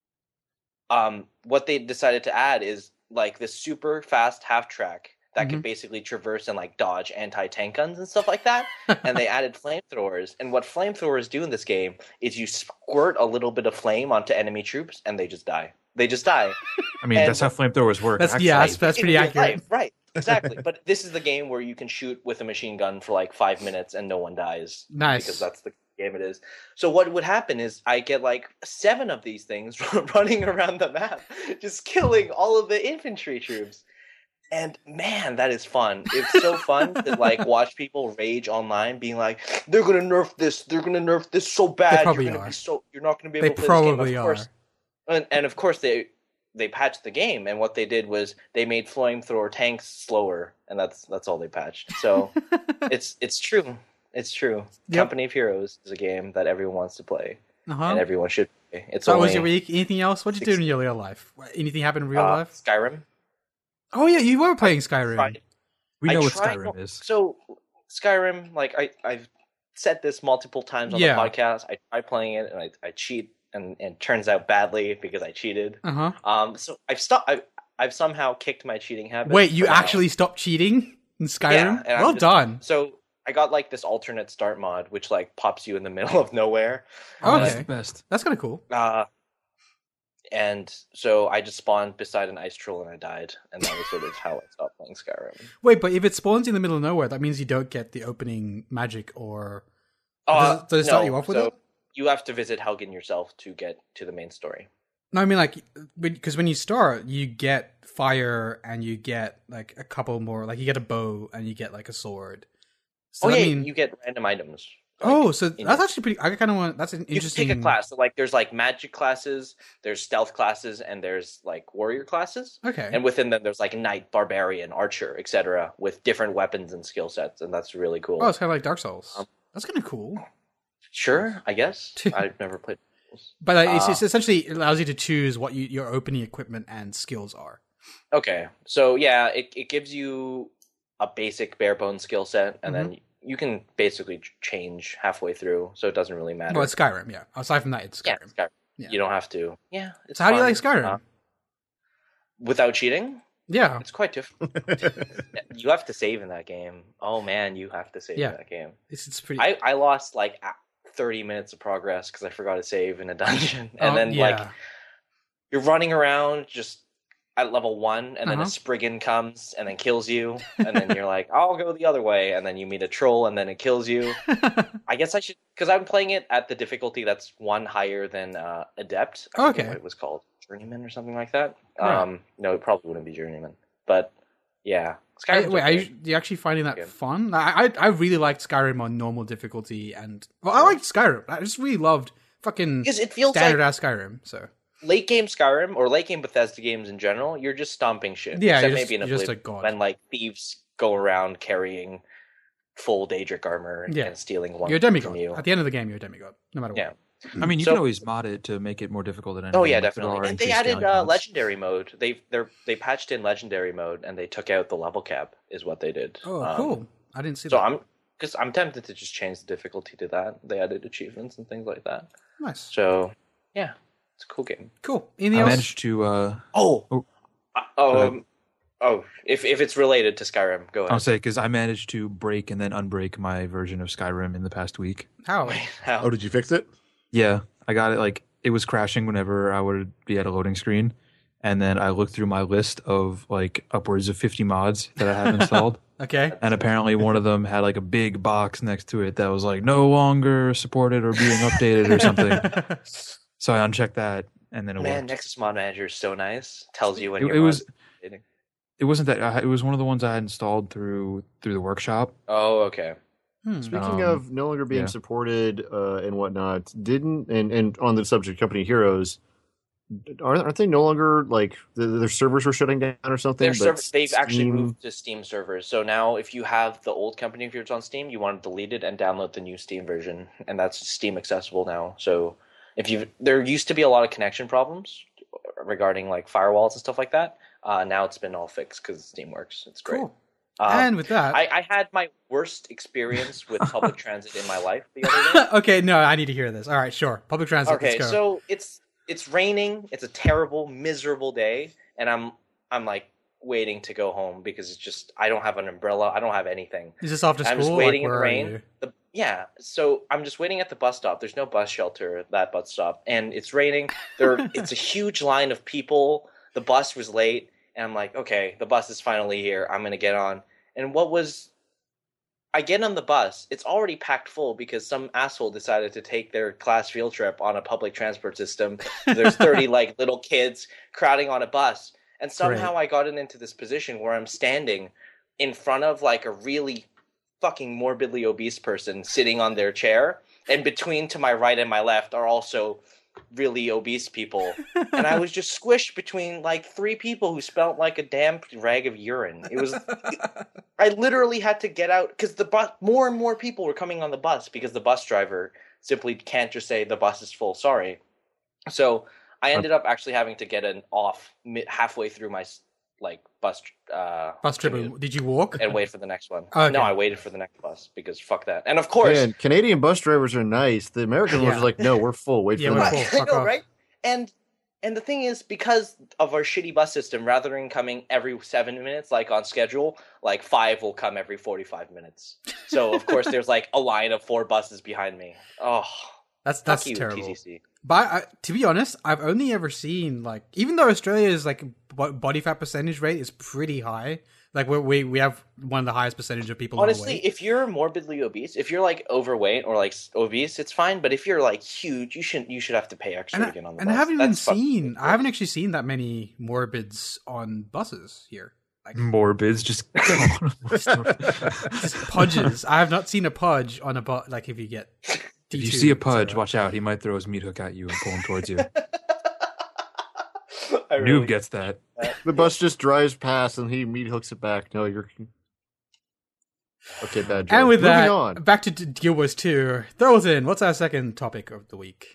what they decided to add is like this super fast half track that Mm-hmm. could basically traverse and like dodge anti-tank guns and stuff like that. And they added flamethrowers. And what flamethrowers do in this game is you squirt a little bit of flame onto enemy troops and they just die. They just die. I mean, And- that's how flamethrowers work. That's actually. that's In pretty real accurate. life, right? Exactly. But this is the game where you can shoot with a machine gun for like 5 minutes and no one dies. Nice. Because that's the game it is. So what would happen is I get like 7 of these things running around the map, just killing all of the infantry troops. And man, that is fun. It's so fun to like watch people rage online, being like, "They're gonna nerf this. They're gonna nerf this so bad. probably You're gonna are. be so. You're not gonna be They able to play this game." probably Of are. course, and of course they patched the game, and what they did was they made flamethrower tanks slower, and that's all they patched. So it's true. It's true. Yep. Company of Heroes is a game that everyone wants to play, Uh-huh. and everyone should play. It's So that only was your week. Anything else? What'd you do in your real life? Anything happen in real life? Skyrim. Oh yeah, you were playing Skyrim. Tried- We I know what tried- Skyrim is. So Skyrim, like I've said this multiple times on Yeah. the podcast. I tried playing it and I cheat and it turns out badly because I cheated. Uh-huh. So I've stopped. I've somehow kicked my cheating habit. Wait, you for now. actually stopped cheating in Skyrim? Yeah, and I'm Well just- done. So I got like this alternate start mod, which like pops you in the middle of nowhere. Oh, That's okay. the best. That's kind of cool. And so I just spawned beside an ice troll and I died, and that was sort of how I stopped playing Skyrim. Wait, but if it spawns in the middle of nowhere, that means you don't get the opening magic or... Does it start you off with so it? You have to visit Helgen yourself to get to the main story. No, I mean, like, because when you start, you get fire and you get, like, a couple more... Like, you get a bow and you get, like, a sword. So Oh that yeah, mean- you get random items. Oh, so in that's your- actually pretty... I kind of want... That's an You can interesting... pick a class. So like, there's like magic classes, there's stealth classes, and there's like warrior classes. Okay. And within them, there's like knight, barbarian, archer, etc., with different weapons and skill sets, and that's really cool. Oh, it's kind of like Dark Souls. That's kind of cool. Sure, I guess. I've never played. But it's essentially it allows you to choose what your opening equipment and skills are. Okay, so yeah, it gives you a basic bare bones skill set, and then you can basically change halfway through, so it doesn't really matter. Well, it's Skyrim, yeah. Aside from that, it's yeah, Skyrim. Skyrim. Yeah. You don't have to. Yeah. It's So how do you fun. like Skyrim? Without cheating? Yeah. It's quite difficult. You have to save in that game. Oh man, you have to save Yeah. in that game. It's pretty... I lost like 30 minutes of progress because I forgot to save in a dungeon, and then like you're running around just at level 1, and then a Spriggan comes and then kills you, and then you're like, I'll go the other way, and then you meet a troll and then it kills you. I guess I should, because I'm playing it at the difficulty that's 1 higher than Adept. I forget Okay. what it was called, Journeyman or something like that. Right. No, it probably wouldn't be Journeyman, but yeah. Skyrim's Wait, okay. are you actually finding that Good. fun? I really liked Skyrim on normal difficulty, and well, I liked Skyrim. I just really loved fucking Because it feels standard like ass Skyrim. So late game Skyrim or late game Bethesda games in general, you're just stomping shit. Yeah, Except you're maybe in just a Oblivion, god. when like thieves go around carrying full Daedric armor and, Yeah. and stealing one you're a from demigod. you. At the end of the game, you're a demigod, no matter what. Yeah. I mean, you So- can always mod it to make it more difficult than anything. Oh yeah, like, there definitely. are And they increased added scaling mods. legendary mode. They patched in legendary mode and they took out the level cap. Is what they did. Oh, cool. I didn't see So that. I'm tempted to just change the difficulty to that. They added achievements and things like that. Nice. So yeah, it's a cool game. Cool. Anything I else? managed to. Oh, ahead. if it's related to Skyrim, go I'll ahead. say because I managed to break and then unbreak my version of Skyrim in the past week. How? How? Oh, did you fix it? Yeah, I got it. Like it was crashing whenever I would be at a loading screen, and then I looked through my list of like upwards of 50 mods that I have installed, Okay. and apparently one of them had like a big box next to it that was like no longer supported or being updated or something. So I unchecked that, and then it Man, worked. Nexus Mod Manager is so nice. Tells you when It, your it was. mod's updating. It wasn't that. It was one of the ones I had installed through the workshop. Oh, okay. Speaking of no longer being yeah. supported and whatnot, and on the subject of company heroes, aren't they no longer like their servers were shutting down or something? They've actually Steam- moved to Steam servers. So now, if you have the old company heroes on Steam, you want to delete it and download the new Steam version, and that's Steam accessible now. So there used to be a lot of connection problems regarding like firewalls and stuff like that. Now it's been all fixed because Steam works. It's great. Cool. And with that, I had my worst experience with public transit in my life the other day. okay, no, I need to hear this. All right, sure. Public transit. Okay, let's go. so it's raining. It's a terrible, miserable day, and I'm like waiting to go home because it's just I don't have an umbrella. I don't have anything. Is this after school? I'm just waiting in Like, the where are rain. you? So I'm just waiting at the bus stop. There's no bus shelter at that bus stop, and it's raining. It's a huge line of people. The bus was late, and I'm like, okay, the bus is finally here. I'm gonna get on. And I get on the bus. It's already packed full because some asshole decided to take their class field trip on a public transport system. There's 30 like little kids crowding on a bus, and somehow I got into this position where I'm standing in front of like a really fucking morbidly obese person sitting on their chair, and between to my right and my left are also really obese people, and I was just squished between like three people who smelled like a damn rag of urine. I literally had to get out because more and more people were coming on the bus because the bus driver simply can't just say the bus is full, sorry. So I ended up actually having to get an off halfway through my bus trip. commute Did you walk? and wait for the next one. Okay. No, I waited for the next bus because fuck that. And of course, Man, Canadian bus drivers are nice. The American ones are like, no, we're full. Wait Yeah, for the we're next. full. I Fuck know, off. right? And the thing is, because of our shitty bus system, rather than coming every 7 minutes, like on schedule, like 5 will come every 45 minutes. So of course there's like a line of 4 buses behind me. Oh, That's fuck you, terrible. TCC. But to be honest, I've only ever seen like, even though Australia's like body fat percentage rate is pretty high, like we have one of the highest percentage of people. Honestly, overweight. if you're morbidly obese, if you're like overweight or like obese, it's fine. But if you're like huge, you should have to pay extra to get on the bus. I haven't even That's fucking seen. ridiculous. I haven't actually seen that many morbids on buses here. Like Morbids, just just pudges. I have not seen a pudge on a bus. Like if you get. if you D2, see a pudge, etc. watch out. He might throw his meat hook at you and pull him towards you. I Noob really- gets that. The bus just drives past and he meat hooks it back. No, you're okay. Bad joke. And with Moving that, on. back to Guild Wars 2. Throw us in. What's our second topic of the week?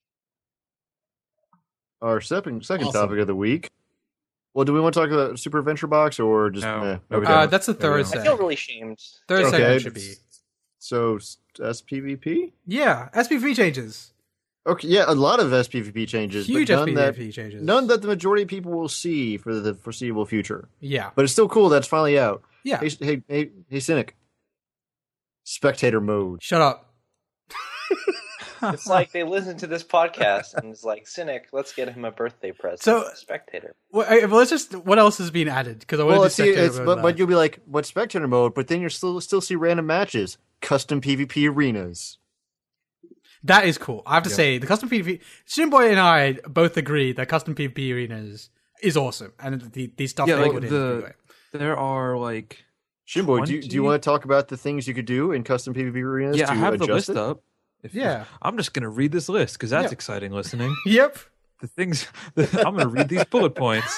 Our second Awesome. topic of the week. Well, do we want to talk about Super Adventure Box or just No. meh? No, we Okay. don't. That's the third I I segment. feel really shamed. Third Okay. segment should be. So SPVP? Yeah, SPV changes. Okay, yeah, a lot of SPVP changes, Huge but none that SPV changes. none that the majority of people will see for the foreseeable future. Yeah. But it's still cool that's finally out. Yeah. Hey, Cynic. Spectator mode. Shut up. It's like they listen to this podcast and it's like, Cynic, let's get him a birthday present. So- Spectator. Well, let's just. What else has been added? Because I want Well, to let's see, spectator mode but last. you'll be like, what's spectator mode? But then you'll still see random matches, custom PvP arenas. That is cool. I have to say, the custom PvP. Shinboy and I both agree that custom PvP arenas is awesome, and the stuff Yeah, they like put in is pretty great. there are like Shinboy, do you 20? want to talk about the things you could do in custom PvP arenas? yeah, to I have the adjust list it? up. Yeah. I'm just gonna read this list because that's Yeah. exciting listening. Yep. The things I'm gonna read these bullet points.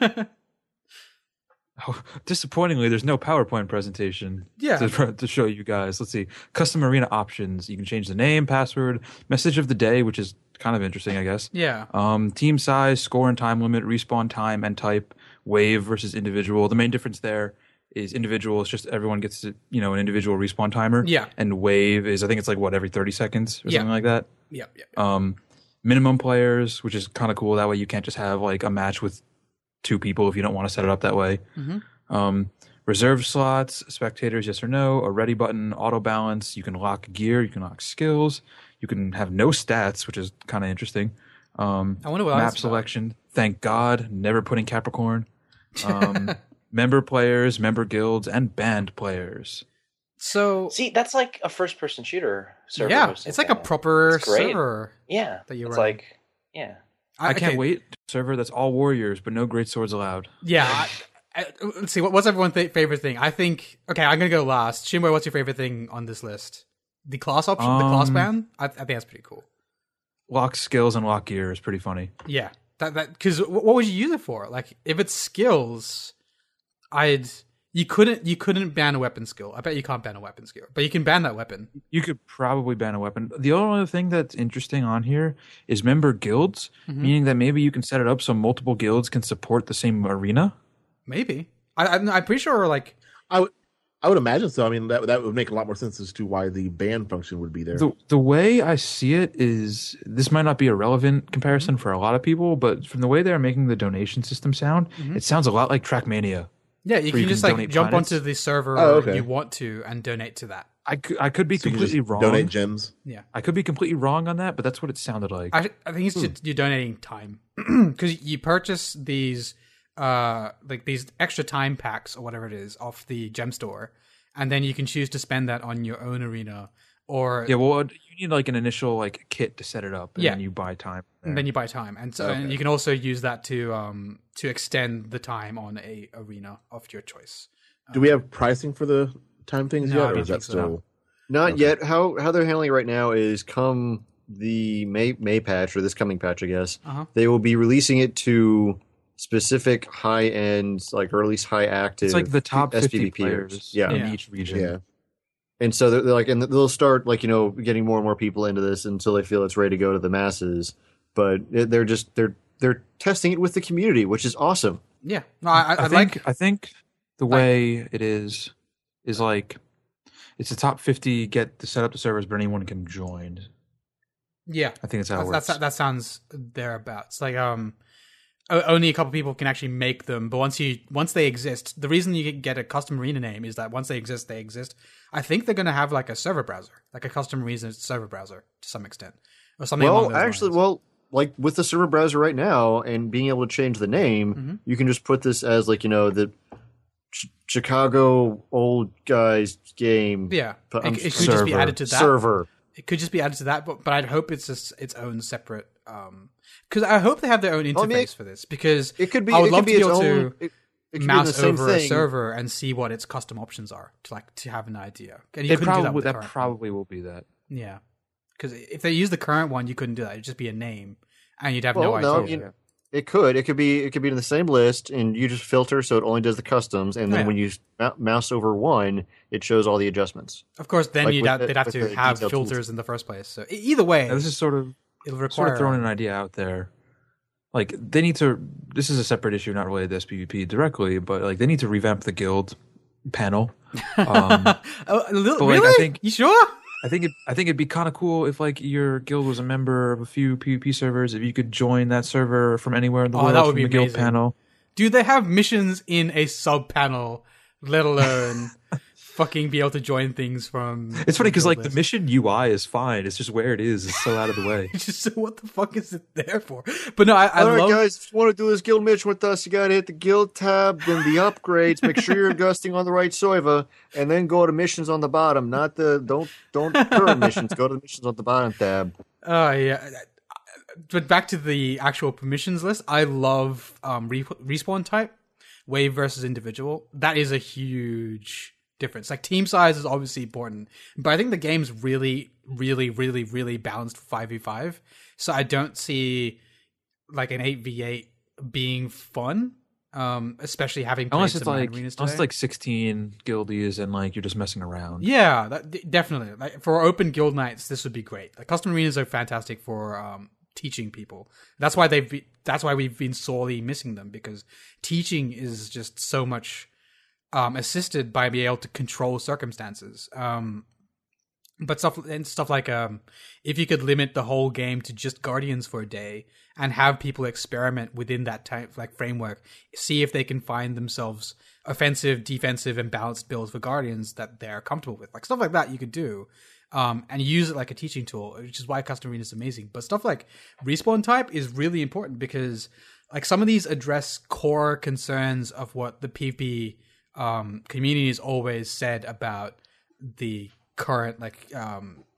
Oh, disappointingly, there's no PowerPoint presentation Yeah. to show you guys. Let's see. Custom arena options. You can change the name, password, message of the day, which is kind of interesting, I guess. Yeah. Team size, score and time limit, respawn time and type, wave versus individual. The main difference there is individual is just everyone gets an individual respawn timer. Yeah. And wave is, I think it's like every 30 seconds or Yeah. something like that. Yep. Yep. Minimum players, which is kind of cool. That way you can't just have like a match with 2 people if you don't want to set it up that way. Reserve slots, spectators, yes or no, a ready button, auto balance. You can lock gear, you can lock skills, you can have no stats, which is kind of interesting. I wonder what Map that's about. selection. Thank God, never putting Capricorn. Member players, member guilds, and band players. So See, that's like a first-person shooter server. yeah, hosting it's like a thing. proper It's great. server. Yeah. that you're it's running. like, yeah. I can't okay. wait. Server that's all warriors, but no great swords allowed. Yeah. Let's see. What's everyone's favorite thing? I think. Okay, I'm gonna go last. Shinboy, what's your favorite thing on this list? The class option, the class ban. I think that's pretty cool. Lock skills and lock gear is pretty funny. Yeah, that because what would you use it for? Like, if it's skills, you couldn't ban a weapon skill. I bet you can't ban a weapon skill, but you can ban that weapon. You could probably ban a weapon. The only other thing that's interesting on here is member guilds, meaning that maybe you can set it up so multiple guilds can support the same arena. Maybe I'm pretty sure. Like, I would imagine so. I mean, that would make a lot more sense as to why the ban function would be there. The way I see it is, this might not be a relevant comparison for a lot of people, but from the way they're making the donation system sound, it sounds a lot like Trackmania. yeah, you can just like jump planets. onto the server okay. you want to and donate to that. I could be So you can completely just wrong. donate gems. Yeah. I could be completely wrong on that, but that's what it sounded like. I think it's just you're donating time because you purchase these like these extra time packs or whatever it is off the gem store, and then you can choose to spend that on your own arena or Yeah, well, you need like an initial like kit to set it up, and Yeah. then you buy time. and then you buy time, and so and you can also use that to extend the time on a arena of your choice. Do we have pricing for the time things No, I yet, or don't is think that so. still? Not yet. How they're handling it right now is come the May patch or this coming patch, I guess. They will be releasing it to specific high end, like or at least high active. It's like the top 50 SPVPers. players Yeah. in Yeah. each region. Yeah. And so they're like, and they'll start like getting more and more people into this until they feel it's ready to go to the masses. But they're testing it with the community, which is awesome. Yeah, no, I I think the way it is like it's the top 50 get to set up the servers, but anyone can join. yeah. I think that's how it works. That sounds thereabouts. Like only a couple people can actually make them, but once they exist, the reason you get a custom arena name is that once they exist, they exist. I think they're going to have like a server browser, like a custom arena server browser to some extent, or something. Well, along those actually, lines. like with the server browser right now and being able to change the name, you can just put this as like the Chicago old guys game. yeah, I'm it could just be server. added to that. server. It could just be added to that, but I'd hope it's just its own separate. Because I hope they have their own interface for this. Because It could be. I would it love could be to be its able own. to It could be mouse the same over a thing. server and see what its custom options are to have an idea. And you It couldn't do that probably with the that current one. probably will be that. Yeah, because if they use the current one, you couldn't do that. It'd just be a name, and you'd have no Well, no, idea. it could. It could be in the same list, and you just filter so it only does the customs, and then Yeah. when you mouse over one, it shows all the adjustments. Of course, then Like they'd with have the to have detailed filters in the first place. So either way, Now, this is sort of it'll require throwing an idea out there. Like they need to. This is a separate issue, not related to SPVP directly, but like they need to revamp the guild panel. Oh, like, really? I think- You sure? I think it'd be kind of cool if like your guild was a member of a few PvP servers. If you could join that server from anywhere in the world that would from be the guild amazing. panel. Do they have missions in a sub panel, let alone fucking be able to join things from? It's funny because guild like the list? mission UI is fine. It's just where it is. It's so out of the way. It's just what the fuck is it there for? But no, I All right, love. guys, if you want to do this guild mission with us, you got to hit the guild tab, then the upgrades. Make sure you're gusting on the right server, and then go to missions on the bottom. Not the don't current missions. Go to the missions on the bottom tab. Yeah. But back to the actual permissions list, I love respawn type, wave versus individual. That is a huge difference. Like team size is obviously important, but I think the game's really, really, really, really balanced 5v5. So I don't see like an 8v8 being fun, especially having played Unless it's some like arenas unless it's today. like 16 guildies and like you're just messing around. Yeah, definitely. Like for open guild nights, this would be great. Like custom arenas are fantastic for teaching people. That's why we've been sorely missing them, because teaching is just so much assisted by being able to control circumstances. But stuff like if you could limit the whole game to just Guardians for a day and have people experiment within that type like framework, see if they can find themselves offensive, defensive, and balanced builds for Guardians that they're comfortable with, like stuff like that you could do, and use it like a teaching tool, which is why Custom Arena is amazing. But stuff like respawn type is really important because like some of these address core concerns of what the PvP community has always said about the current like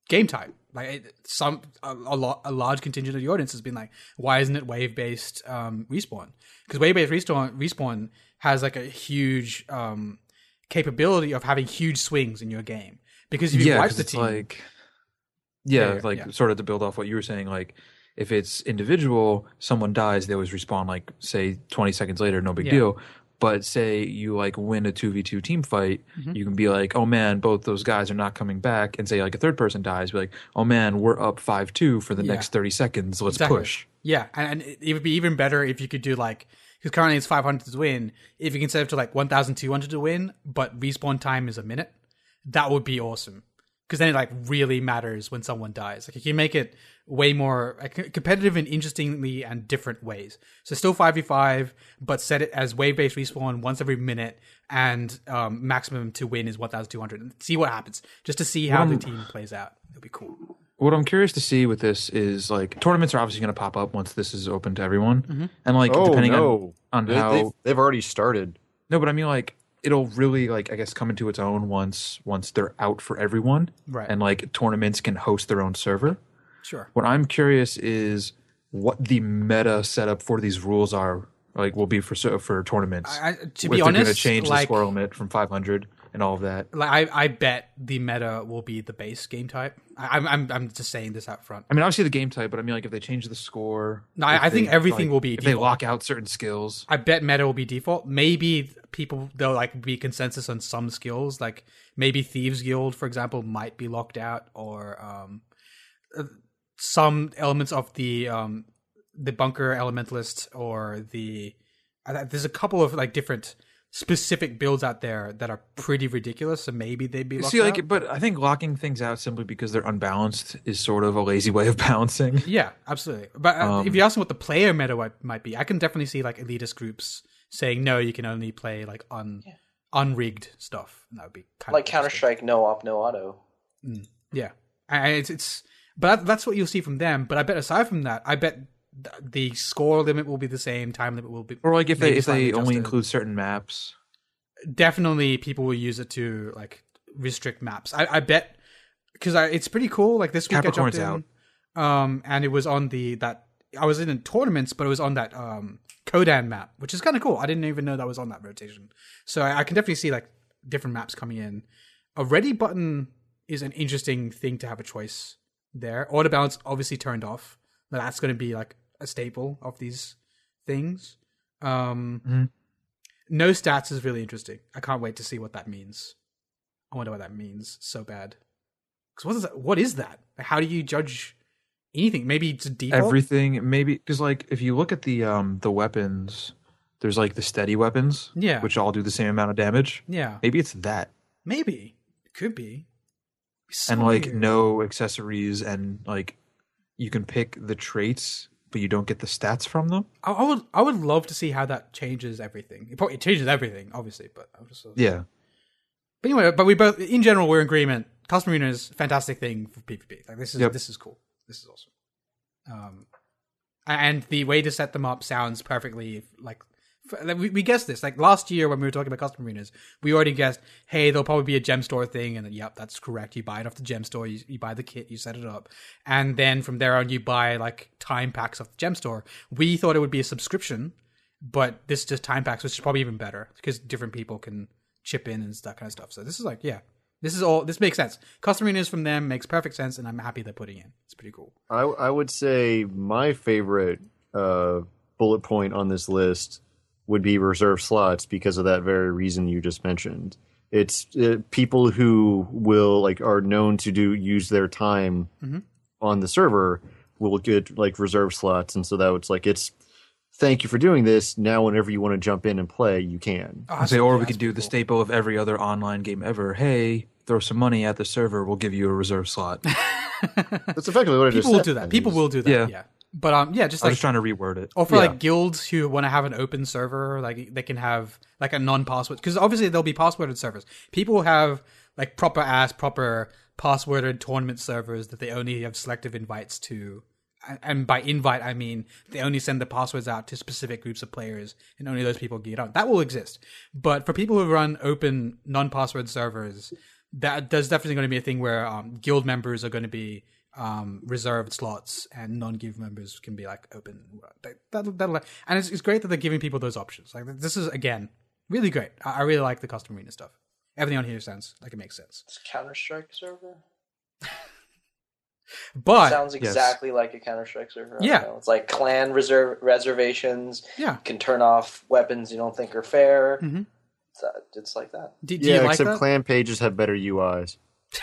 game type. Like a large contingent of the audience has been like, why isn't it wave based respawn? Because wave based respawn has like a huge capability of having huge swings in your game. Because if you wipe the team, like yeah. sort of to build off what you were saying, like if it's individual, someone dies, they always respawn like say 20 seconds later, no big deal. But say you like win a 2v2 team fight, you can be like, oh man, both those guys are not coming back. And say like a third person dies, be like, oh man, we're up 5-2 for the next 30 seconds. Let's push. Yeah, and it would be even better if you could do like, because currently it's 500 to win. If you can set it to like 1,200 to win, but respawn time is a minute, that would be awesome. Because then it like really matters when someone dies. Like you can make it way more competitive in interestingly and different ways. So still 5v5, but set it as wave-based respawn once every minute, and maximum to win is 1,200. And see what happens, just to see how the team plays out. It'll be cool. What I'm curious to see with this is like tournaments are obviously going to pop up once this is open to everyone, and like depending on how they've already started. No, but I mean like it'll really like I guess come into its own once they're out for everyone, right? And like tournaments can host their own server. Sure. What I'm curious is what the meta setup for these rules are like will be for tournaments. To be honest, they're going to change the score limit from 500 and all of that. Like I bet the meta will be the base game type. I'm just saying this out front. I mean, obviously the game type, but I mean, like if they change the score. No, I think everything will be if default. they lock out certain skills. I bet meta will be default. Maybe they'll like be consensus on some skills. Like maybe Thieves Guild, for example, might be locked out, or some elements of the Bunker Elementalist, or there's a couple of like different specific builds out there that are pretty ridiculous, so maybe they'd be locked out. But I think locking things out simply because they're unbalanced is sort of a lazy way of balancing. Yeah, absolutely. But if you ask me what the player meta might be, I can definitely see like elitist groups saying no, you can only play like unrigged stuff. And that would be kind like of Counter-Strike, no op, no auto. Yeah, and but that's what you'll see from them. But I bet aside from that, I bet the score limit will be the same, time limit will be, or like if they only adjusted. include certain maps. Definitely, people will use it to like restrict maps. I bet, because it's pretty cool. Like this week, Capricorn's I jumped in, and it was on I was in tournaments, but it was on that Kodan map, which is kind of cool. I didn't even know that was on that rotation. So I can definitely see like different maps coming in. A ready button is an interesting thing to have a choice there. Auto balance obviously turned off. That's going to be like a staple of these things. No stats is really interesting. I can't wait to see what that means. I wonder what that means so bad. Because what is that? How do you judge anything? Maybe it's a default? Everything, maybe, because like if you look at the weapons, there's like the steady weapons, which all do the same amount of damage. Yeah. Maybe it's that. Maybe. It could be. So and like weird. No accessories, and like you can pick the traits, but you don't get the stats from them. I would love to see how that changes everything. It changes everything, obviously, but I would just yeah. But anyway, we both, in general, we're in agreement. Custom arena is a fantastic thing for PvP. Like this is cool. This is awesome. And the way to set them up sounds perfectly like we guessed this. Like last year when we were talking about custom arenas, we already guessed, hey, there'll probably be a gem store thing, and then, yep, that's correct. You buy it off the gem store, you buy the kit, you set it up, and then from there on you buy like time packs off the gem store. We thought it would be a subscription, but this is just time packs, which is probably even better because different people can chip in and that kind of stuff. So this is like, yeah, this makes sense. Custom arenas from them makes perfect sense, and I'm happy they're putting in. It's pretty cool. I would say my favorite bullet point on this list would be reserve slots because of that very reason you just mentioned. It's people who will are known to use their time on the server will get like reserve slots, and so that it's thank you for doing this. Now, whenever you want to jump in and play, you can. Or we could do the staple of every other online game ever. Hey, throw some money at the server. We'll give you a reserve slot. That's effectively what I just said. People will do that. People will do that. Yeah. But just I was trying to reword it. Or for like guilds who want to have an open server, like they can have like a non-password, because obviously there'll be passworded servers. People have like proper passworded tournament servers that they only have selective invites to. And by invite, I mean they only send the passwords out to specific groups of players, and only those people get on. That will exist. But for people who run open non-password servers, that there's definitely going to be a thing where guild members are going to be reserved slots, and non-guild members can be like open. That'll and it's great that they're giving people those options. Like this is again really great. I really like the custom arena stuff. Everything on here sounds like it makes sense. It's a Counter-Strike server. But Sounds exactly like a Counter-Strike server. I Yeah. don't know. It's like clan reservations. yeah, You can turn off weapons you don't think are fair. Mhm. It's like that. do Yeah, you like except that? clan pages have better UIs.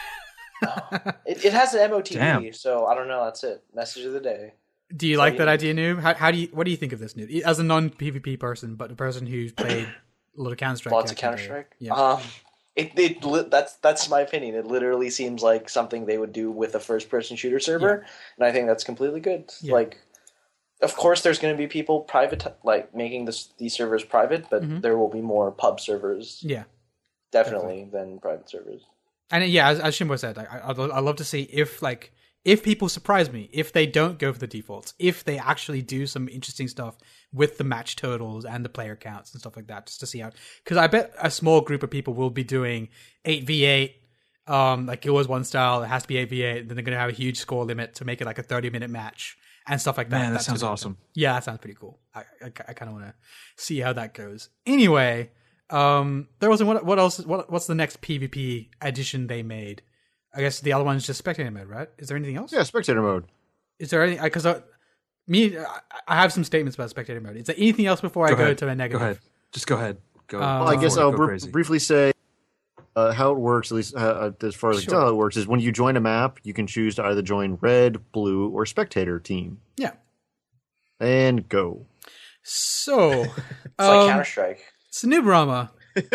It has an MOTV, Damn. so I don't know. That's it. Message of the day. Do you like that idea, Noob? What do you think of this, Noob? As a non-PvP person, but a person who's played a lot of Counter-Strike. Lots of back in the day. Counter-Strike. Yeah. That's my opinion. It literally seems like something they would do with a first-person shooter server, and I think that's completely good. Yeah. Like, of course, there's going to be people private, like making these servers private, but there will be more pub servers, Yeah. definitely, than private servers. And yeah, as Shimbo said, I'd love to see if people surprise me, if they don't go for the defaults, if they actually do some interesting stuff with the match totals and the player counts and stuff like that, just to see how. Because I bet a small group of people will be doing 8v8, like Guild Wars 1 style. It has to be 8v8. Then they're going to have a huge score limit to make it like a 30-minute match and stuff like that. Man, that That's sounds really awesome. cool. Yeah, that sounds pretty cool. I kind of want to see how that goes. Anyway. There was what else? What's the next PvP addition they made? I guess the other one's just spectator mode, right? Is there anything else? Yeah, spectator mode. Is there any? Because I have some statements about spectator mode. Is there anything else before I go ahead. to a negative? Go ahead. Just go ahead. Go. Well, I guess go I'll crazy. briefly say how it works, at least as far as I can Sure. tell how it works, is when you join a map, you can choose to either join red, blue, or spectator team. Yeah. And go. So, It's like Counter-Strike. Snoop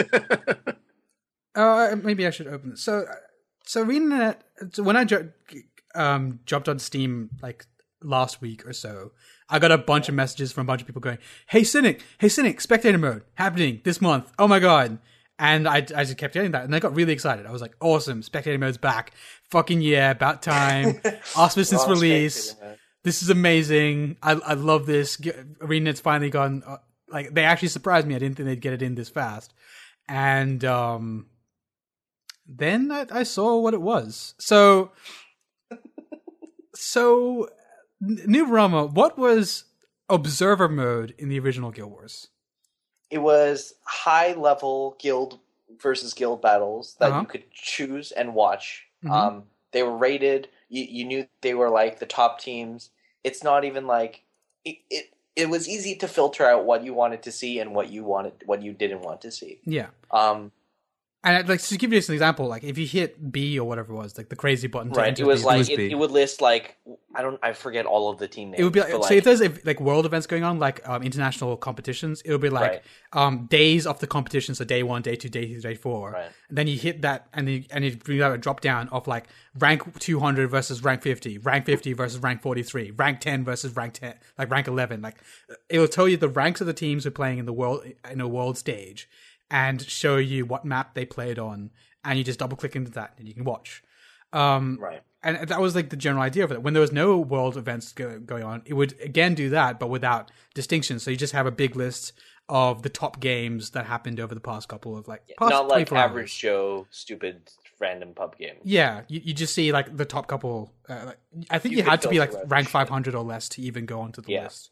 maybe I should open it. So reading that, when I jumped on Steam like last week or so, I got a bunch of messages from a bunch of people going, Hey Cynic, spectator mode happening this month. Oh my God. And I just kept getting that, and I got really excited. I was like, awesome, spectator mode's back. Fucking yeah, about time. Auspicious Well, release. spectator mode. This is amazing. I love this. ArenaNet's finally gone. Like, they actually surprised me. I didn't think they'd get it in this fast. And then I saw what it was. So Noob Rama, what was Observer mode in the original Guild Wars? It was high-level guild versus guild battles that Uh-huh. you could choose and watch. Mhm. They were rated. You knew they were like the top teams. It's not even like it was easy to filter out what you wanted to see and what you didn't want to see. Yeah. Um, And to give you just an example, like if you hit B or whatever it was, like the crazy button to right. enter It was the- like was B. it would list like I forget all of the team names. it would be like, but, so if there's like world events going on, like international competitions, it would be like days of the competition, so day 1, day 2, day 3, day 4. Right. And then you hit that, and you bring out a drop down of like rank 200 versus rank 50 versus rank 43, rank 10 versus rank 10, like rank 11. Like it will tell you the ranks of the teams who are playing in a world stage, and show you what map they played on, and you just double click into that and you can watch. right. And that was like the general idea of it. When there was no world events going on, it would again do that, but without distinction. So you just have a big list of the top games that happened over the past couple of past Not like 24 average hours. Joe stupid random pub game. Yeah, you just see like the top couple. I think You you could had to be like filter out rank shit. 500 or less to even go onto the Yeah. list.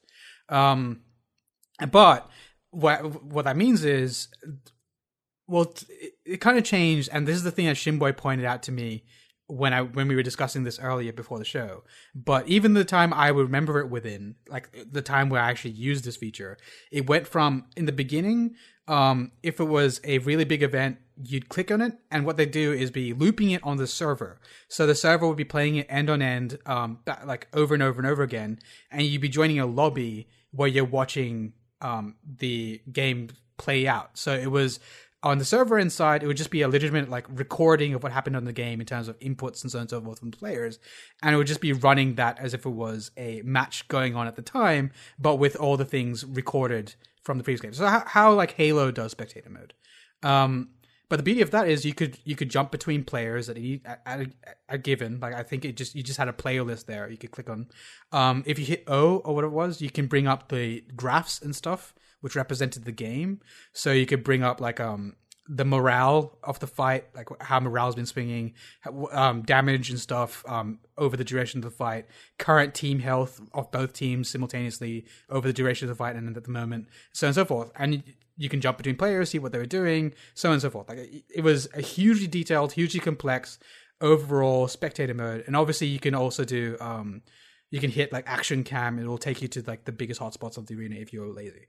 But what that means is, well, it kind of changed, and this is the thing that Shimboy pointed out to me when we were discussing this earlier before the show. But even the time I would remember it within, like the time where I actually used this feature, it went from in the beginning, if it was a really big event, you'd click on it, and what they do is be looping it on the server. So the server would be playing it end on end, like over and over and over again, and you'd be joining a lobby where you're watching the game play out. So it was on the server inside, it would just be a legitimate like recording of what happened on the game in terms of inputs and so on and so forth from players, and it would just be running that as if it was a match going on at the time, but with all the things recorded from the previous game. So how like Halo does spectator mode. But the beauty of that is you could jump between players at a given. Like I think you just had a player list there. You could click on. If you hit O or what it was, you can bring up the graphs and stuff which represented the game. So you could bring up like the morale of the fight, like how morale's been swinging, damage and stuff over the duration of the fight, current team health of both teams simultaneously over the duration of the fight and at the moment, so on and so forth. And you can jump between players, see what they were doing, so on and so forth. Like it was a hugely detailed, hugely complex overall spectator mode. And obviously you can also do you can hit like action cam. It will take you to like the biggest hotspots of the arena if you're lazy.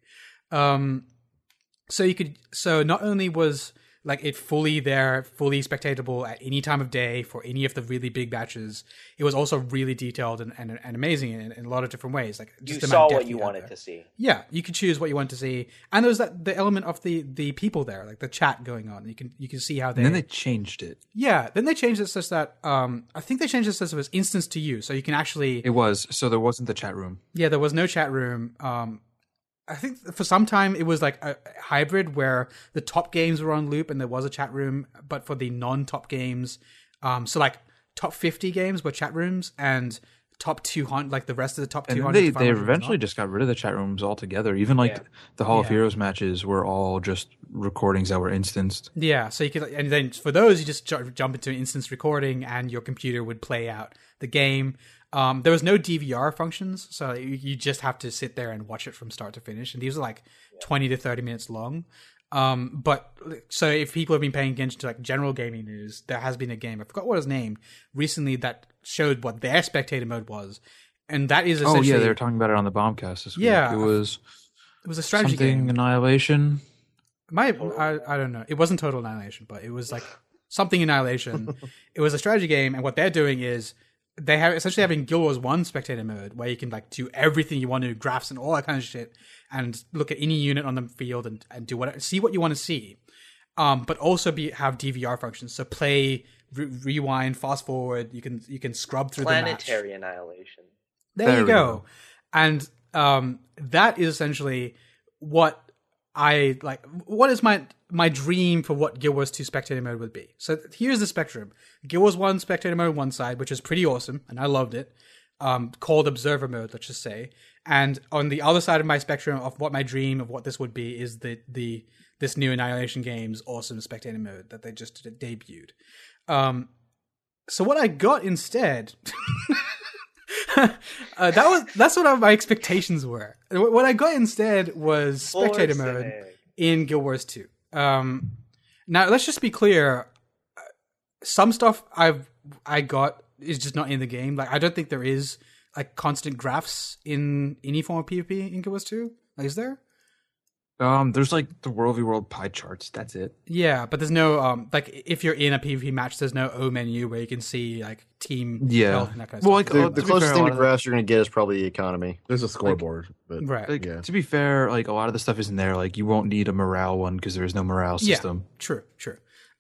So not only was like it fully spectatable at any time of day for any of the really big matches, it was also really detailed and amazing in a lot of different ways. Like You just saw what you wanted to see. Yeah, you could choose what you want to see, and there was the element of the people there, like the chat going on. You can see how they. And then they changed it. Yeah, then they changed it such that I think they changed it such that it was instance to you, so you can actually. It was, so there wasn't the chat room. Yeah, there was no chat room. I think for some time it was like a hybrid where the top games were on loop and there was a chat room, but for the non-top games, so like top 50 games were chat rooms and top 200, like the rest of the top 200. And they eventually just got rid of the chat rooms altogether. Even like the Hall of Heroes matches were all just recordings that were instanced. Yeah, so you could, and then for those you just jump into an instance recording and your computer would play out the game. There was no DVR functions, so you just have to sit there and watch it from start to finish. And these are like 20 to 30 minutes long. But so if people have been paying attention to like general gaming news, there has been a game, I forgot what it was named, recently that showed what their spectator mode was. And that is essentially... Oh yeah, they were talking about it on the Bombcast this week. Yeah. It was a strategy game. Annihilation. I don't know. It wasn't Total Annihilation, but it was like something Annihilation. It was a strategy game, and what they're doing is they have essentially having Guild Wars 1 spectator mode where you can like do everything you want to, graphs and all that kind of shit, and look at any unit on the field and do whatever, see what you want to see. But also have DVR functions. So play, rewind, fast forward. You can scrub through Planetary the match. Annihilation. There you go. And that is essentially what I like. What is my dream for what Guild Wars 2 spectator mode would be? So here's the spectrum. Guild Wars 1 spectator mode on one side, which is pretty awesome, and I loved it. Called Observer mode, let's just say. And on the other side of my spectrum of what my dream of what this would be is this new Annihilation Games awesome spectator mode that they just debuted. So what I got instead, that's what my expectations were. What I got instead was spectator mode in Guild Wars 2. Now let's just be clear. Some stuff I got is just not in the game. Like I don't think there is like constant graphs in any form of PvP in Guild Wars 2. Like, is there? There's like the World v World pie charts. That's it. Yeah, but there's no like if you're in a PvP match, there's no O menu where you can see like team health and that kind of stuff. Like, the closest thing to graphs you're going to get is probably the economy. There's a scoreboard, but right. Like, yeah. To be fair, like a lot of the stuff isn't there. Like you won't need a morale one because there is no morale system. Yeah, true.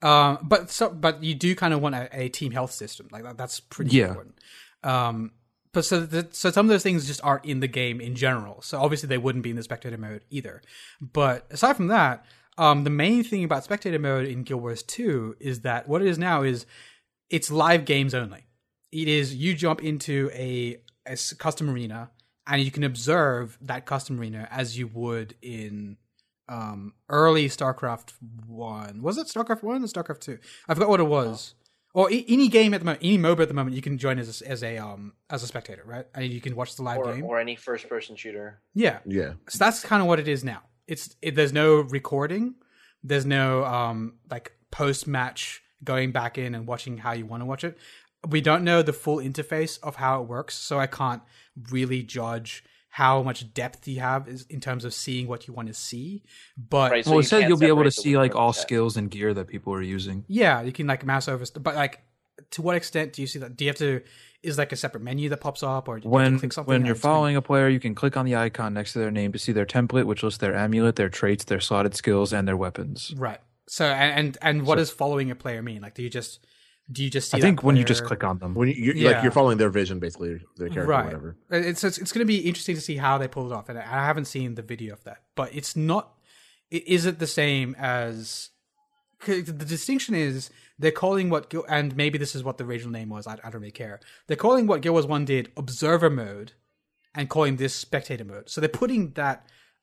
But you do kind of want a team health system. Like that's pretty important. But so some of those things just aren't in the game in general. So obviously they wouldn't be in the spectator mode either. But aside from that, the main thing about spectator mode in Guild Wars 2 is that what it is now is it's live games only. It is you jump into a custom arena and you can observe that custom arena as you would in early StarCraft 1. Was it StarCraft 1 or StarCraft 2? I forgot what it was. Or any game at the moment, any MOBA at the moment, you can join as a spectator, right? And you can watch the live game, or any first-person shooter. Yeah. So that's kind of what it is now. There's no recording, there's no like post-match going back in and watching how you want to watch it. We don't know the full interface of how it works, so I can't really judge how much depth you have in terms of seeing what you want to see. But right, so well, it said you'll be able to separate see like all chat. skills and gear that people are using. yeah, you can like mouse over, but like to what extent do you see that? Do you have to? Is like a separate menu that pops up, or do you have to click something? When you're following a player, you can click on the icon next to their name to see their template, which lists their amulet, their traits, their slotted skills, and their weapons. Right. So and what does following a player mean? Like, do you just see? I think that when you player- just click on them. When you're following their vision, basically, their character, right. whatever. It's going to be interesting to see how they pull it off, and I haven't seen the video of that. But it's not. It isn't the same as. The distinction is they're calling and maybe this is what the original name was. I don't really care. They're calling what Guild Wars 1 did Observer mode, and calling this Spectator mode. So they're putting that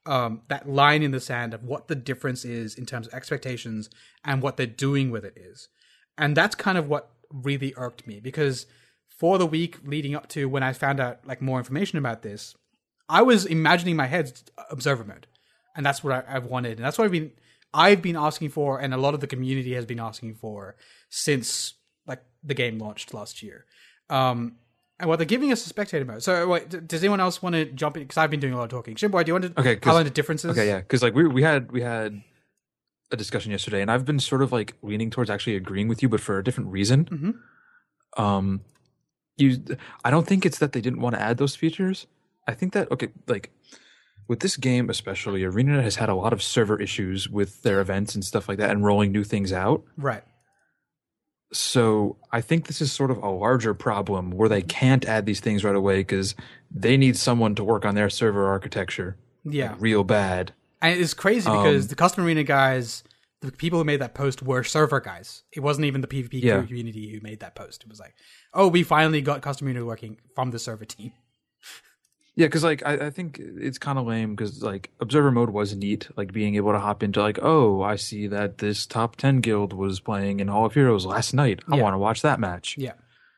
that line in the sand of what the difference is in terms of expectations and what they're doing with it is. And that's kind of what really irked me, because for the week leading up to when I found out like more information about this, I was imagining in my head observer mode, and that's what I've wanted, and that's what I've been asking for, and a lot of the community has been asking for since like the game launched last year. And what they're giving us a spectator mode. So, wait, does anyone else want to jump in? Because I've been doing a lot of talking. Shimboy, do you want to outline the differences? Okay, yeah, because like we had a discussion yesterday, and I've been sort of like leaning towards actually agreeing with you, but for a different reason. Mm-hmm. I don't think it's that they didn't want to add those features. I think that like with this game especially, ArenaNet has had a lot of server issues with their events and stuff like that, and rolling new things out. Right. So I think this is sort of a larger problem where they can't add these things right away because they need someone to work on their server architecture. Yeah. Like, real bad. And it's crazy because the Custom Arena guys, the people who made that post were server guys. It wasn't even the PvP community who made that post. It was like, oh, we finally got Custom Arena working from the server team. Yeah, because like I think it's kind of lame because like observer mode was neat, like being able to hop into like, oh, I see that this top 10 guild was playing in Hall of Heroes last night. I want to watch that match. Yeah,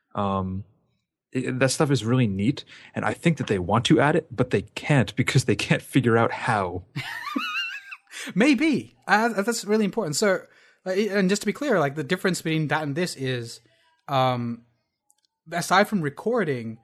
that stuff is really neat, and I think that they want to add it, but they can't because they can't figure out how. Maybe that's really important. So, and just to be clear, like the difference between that and this is, aside from recording,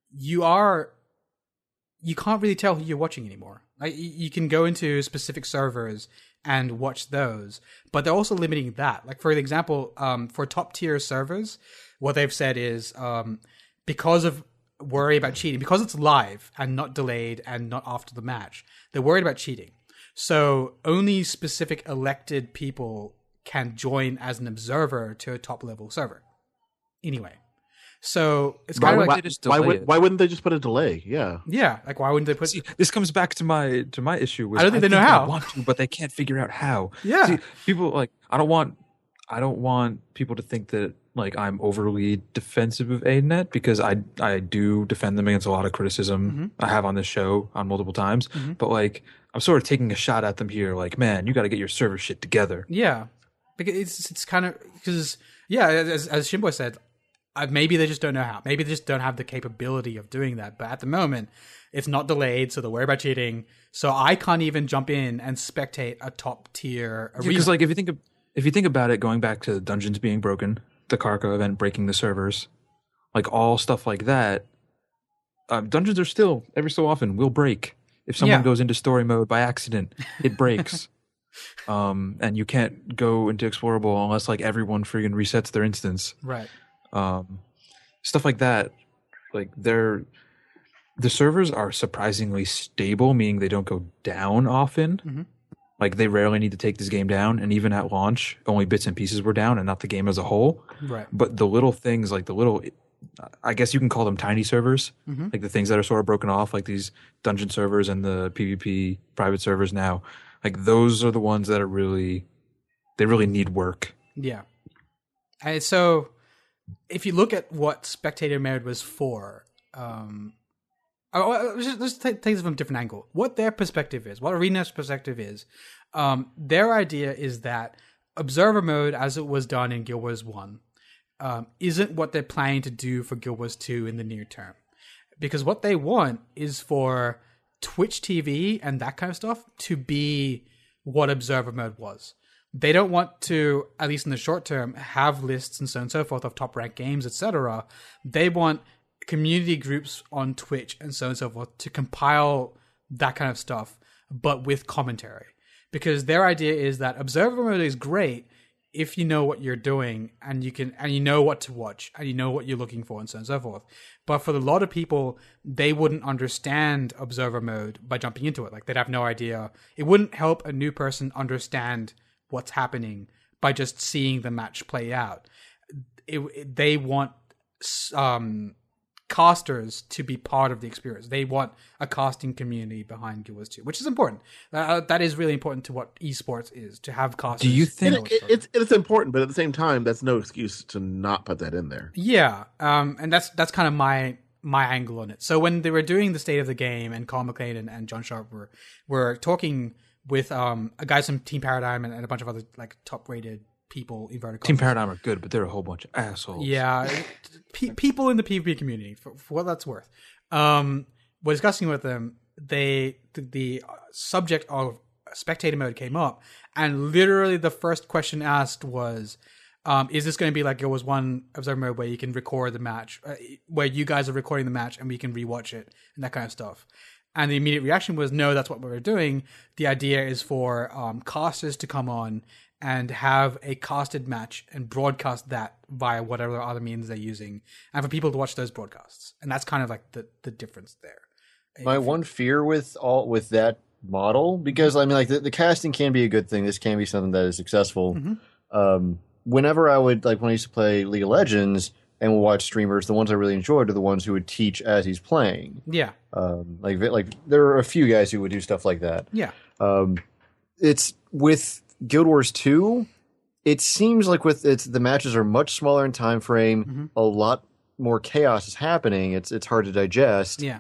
you can't really tell who you're watching anymore. Like, you can go into specific servers and watch those, but they're also limiting that. Like, for example, for top tier servers, what they've said is because of worry about cheating, because it's live and not delayed and not after the match, they're worried about cheating. So only specific elected people can join as an observer to a top level server. Anyway. So it's kind of like why wouldn't they just put a delay? Yeah, like why wouldn't they put? See, this comes back to my issue. With, I don't think they know how. They want to, but they can't figure out how. Yeah, see, people like I don't want people to think that like I'm overly defensive of ArenaNet because I do defend them against a lot of criticism I have on this show on multiple times. But like I'm sort of taking a shot at them here. Like, man, you got to get your server shit together. Yeah, because it's kind of because as Shimboy said. Maybe they just don't know how. Maybe they just don't have the capability of doing that. But at the moment, it's not delayed, so they're worried about cheating. So I can't even jump in and spectate a top tier arena. Because like if you think about it, going back to dungeons being broken, the Karka event breaking the servers, like all stuff like that, dungeons are still every so often will break. If someone goes into story mode by accident, it breaks. And you can't go into explorable unless like everyone freaking resets their instance. Right. Stuff like that, like the servers are surprisingly stable, meaning they don't go down often. Like they rarely need to take this game down, and even at launch, only bits and pieces were down, and not the game as a whole. Right. But the little things, like the little, I guess you can call them tiny servers, like the things that are sort of broken off, like these dungeon servers and the PvP private servers now. Like those are the ones that they really need work. Yeah. And so. If you look at what Spectator Mode was for, let's take this from a different angle. What their perspective is, what Arena's perspective is, their idea is that Observer Mode, as it was done in Guild Wars 1, isn't what they're planning to do for Guild Wars 2 in the near term. Because what they want is for Twitch TV and that kind of stuff to be what Observer Mode was. They don't want to, at least in the short term, have lists and so on and so forth of top ranked games, etc. They want community groups on Twitch and so on and so forth to compile that kind of stuff, but with commentary. Because their idea is that observer mode is great if you know what you're doing and you know what to watch and you know what you're looking for and so on and so forth. But for a lot of people, they wouldn't understand observer mode by jumping into it. Like they'd have no idea. It wouldn't help a new person understand what's happening by just seeing the match play out. They want casters to be part of the experience. They want a casting community behind Guild Wars 2, which is important. That is really important to what esports is, to have casters. Do you think it's important, but at the same time, that's no excuse to not put that in there. Yeah, and that's kind of my my angle on it. So when they were doing the state of the game, and Carl McLean and John Sharp were talking with a guy from Team Paradigm and a bunch of other like top rated people in vertical. Team Paradigm are good, but they're a whole bunch of assholes. Yeah, people in the PvP community, for what that's worth. We're discussing with them. The subject of spectator mode came up, and literally the first question asked was, is this going to be like Guild Wars 1 Observer mode where you can record the match, where you guys are recording the match and we can rewatch it and that kind of stuff? And the immediate reaction was, no, that's what we're doing. The idea is for casters to come on and have a casted match and broadcast that via whatever other means they're using, and for people to watch those broadcasts. And that's kind of like the difference there. My one fear with that model, because I mean, like the casting can be a good thing. This can be something that is successful. Whenever I would when I used to play League of Legends and would watch streamers, the ones I really enjoyed are the ones who would teach as he's playing. Yeah. Like there are a few guys who would do stuff like that. Yeah. It's with Guild Wars 2. It seems like the matches are much smaller in time frame. A lot more chaos is happening. It's hard to digest. Yeah.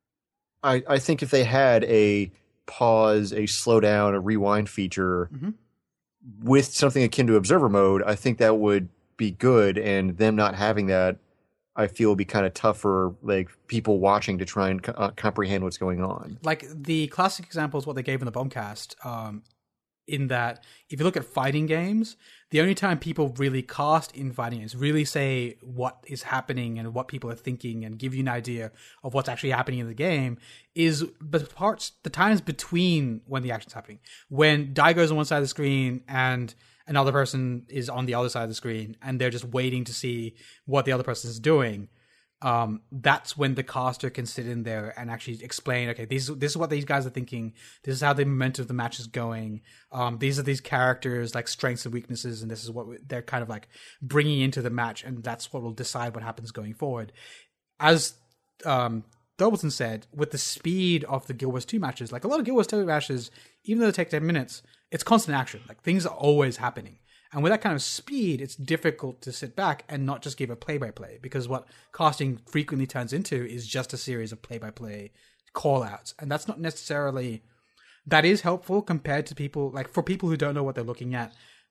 I think if they had a pause, a slow down, a rewind feature with something akin to observer mode, I think that would be good. And them not having that, I feel, would be kind of tough for like people watching to try and comprehend what's going on. Like the classic example is what they gave in the Bombcast. In that, if you look at fighting games, the only time people really cast in fighting games, really say what is happening and what people are thinking and give you an idea of what's actually happening in the game, is the times between when the action's happening. When Daigo's on one side of the screen and another person is on the other side of the screen and they're just waiting to see what the other person is doing. That's when the caster can sit in there and actually explain, okay, this is what these guys are thinking. This is how the momentum of the match is going. These are these characters, like strengths and weaknesses, and this is what they're kind of like bringing into the match, and that's what will decide what happens going forward. As Dobleton said, with the speed of the Guild Wars 2 matches, like a lot of Guild Wars 2 matches, even though they take 10 minutes, it's constant action. Like things are always happening. And with that kind of speed, it's difficult to sit back and not just give a play-by-play, because what casting frequently turns into is just a series of play-by-play call-outs. And that's not necessarily... That is helpful compared to people... Like, for people who don't know what they're looking at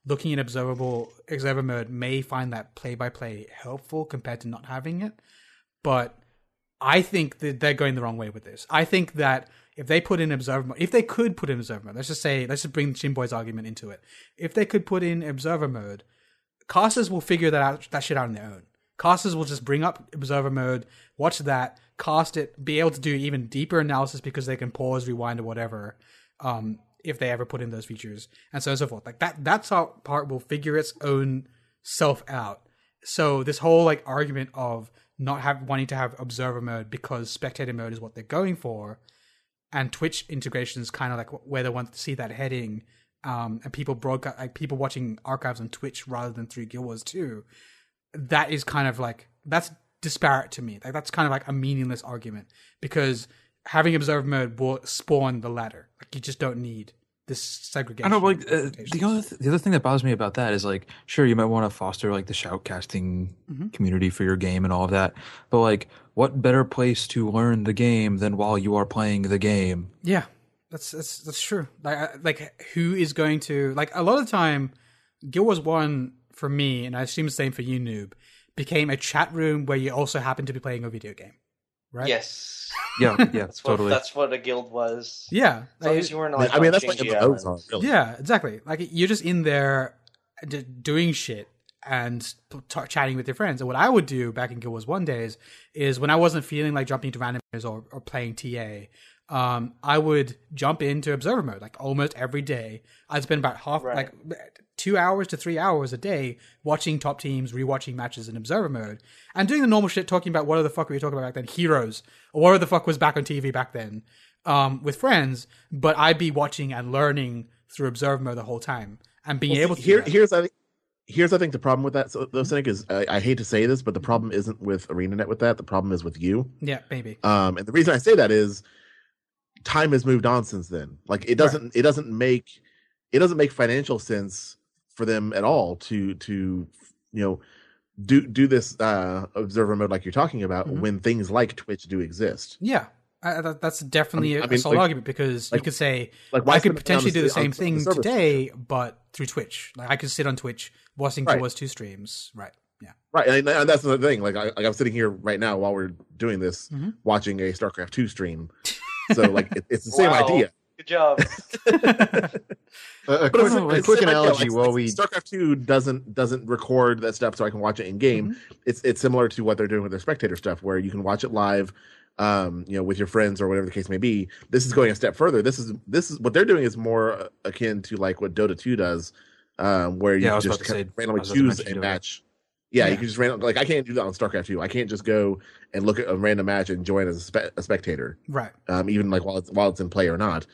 observer mode may find that play-by-play helpful compared to not having it. But I think that they're going the wrong way with this. I think that if they put in observer mode, if they could put in observer mode, let's just bring Shinboy's argument into it. If they could put in observer mode, casters will figure that shit out on their own. Casters will just bring up observer mode, watch that, cast it, be able to do even deeper analysis because they can pause, rewind, or whatever, if they ever put in those features, and so on and so forth. Like that's how part will figure its own self out. So this whole like argument of not wanting to have observer mode because spectator mode is what they're going for, and Twitch integration is kind of like where they want to see that heading, and people broadcast, like people watching archives on Twitch rather than through Guild Wars 2. That is kind of like, that's disparate to me. Like that's kind of like a meaningless argument, because having observer mode will spawn the latter. Like you just don't need this segregation. I know, like the other thing that bothers me about that is like, sure, you might want to foster like the shoutcasting community for your game and all of that, but like, what better place to learn the game than while you are playing the game? Yeah, that's true. Like who is going to, like, a lot of the time, Guild Wars 1 for me, and I assume the same for you, Noob, became a chat room where you also happen to be playing a video game, right? Yes. Yeah, totally. That's what a guild was. Yeah. As long as you weren't like, I mean, that's Shinji like Islands. really. Yeah, exactly. Like you're just in there doing shit and chatting with your friends. And what I would do back in Guild Wars 1 days is when I wasn't feeling like jumping into randomers or playing TA, I would jump into observer mode like almost every day. I'd spend about like 2 hours to 3 hours a day watching top teams, rewatching matches in observer mode, and doing the normal shit, talking about what the fuck were you talking about back then, Heroes, or what the fuck was back on TV back then, with friends. But I'd be watching and learning through observer mode the whole time and being able to. Here's I think the problem with that, though, Cynic, is I hate to say this, but the problem isn't with ArenaNet with that. The problem is with you. Yeah, maybe. And the reason I say that is time has moved on since then. Like it doesn't make financial sense for them at all to do this observer mode like you're talking about when things like Twitch do exist. Yeah. That's definitely a solid like, argument, because you could say, like, I could potentially do the same on thing the server today, but through Twitch. Like, I could sit on Twitch watching Guild Wars 2 streams. Right. Yeah. Right, and that's the thing. Like, I'm sitting here right now while we're doing this, watching a StarCraft 2 stream. So, like, it's the same idea. Good job. A quick analogy. While we StarCraft 2 doesn't record that stuff, so I can watch it in game. It's similar to what they're doing with their spectator stuff, where you can watch it live, with your friends or whatever the case may be. This is going a step further. This is what they're doing is more akin to like what Dota 2 does, where you just kind of randomly choose a match. Yeah, you can just like I can't do that on StarCraft 2. I can't just go and look at a random match and join as a spectator. Right. Even like while it's in play or not.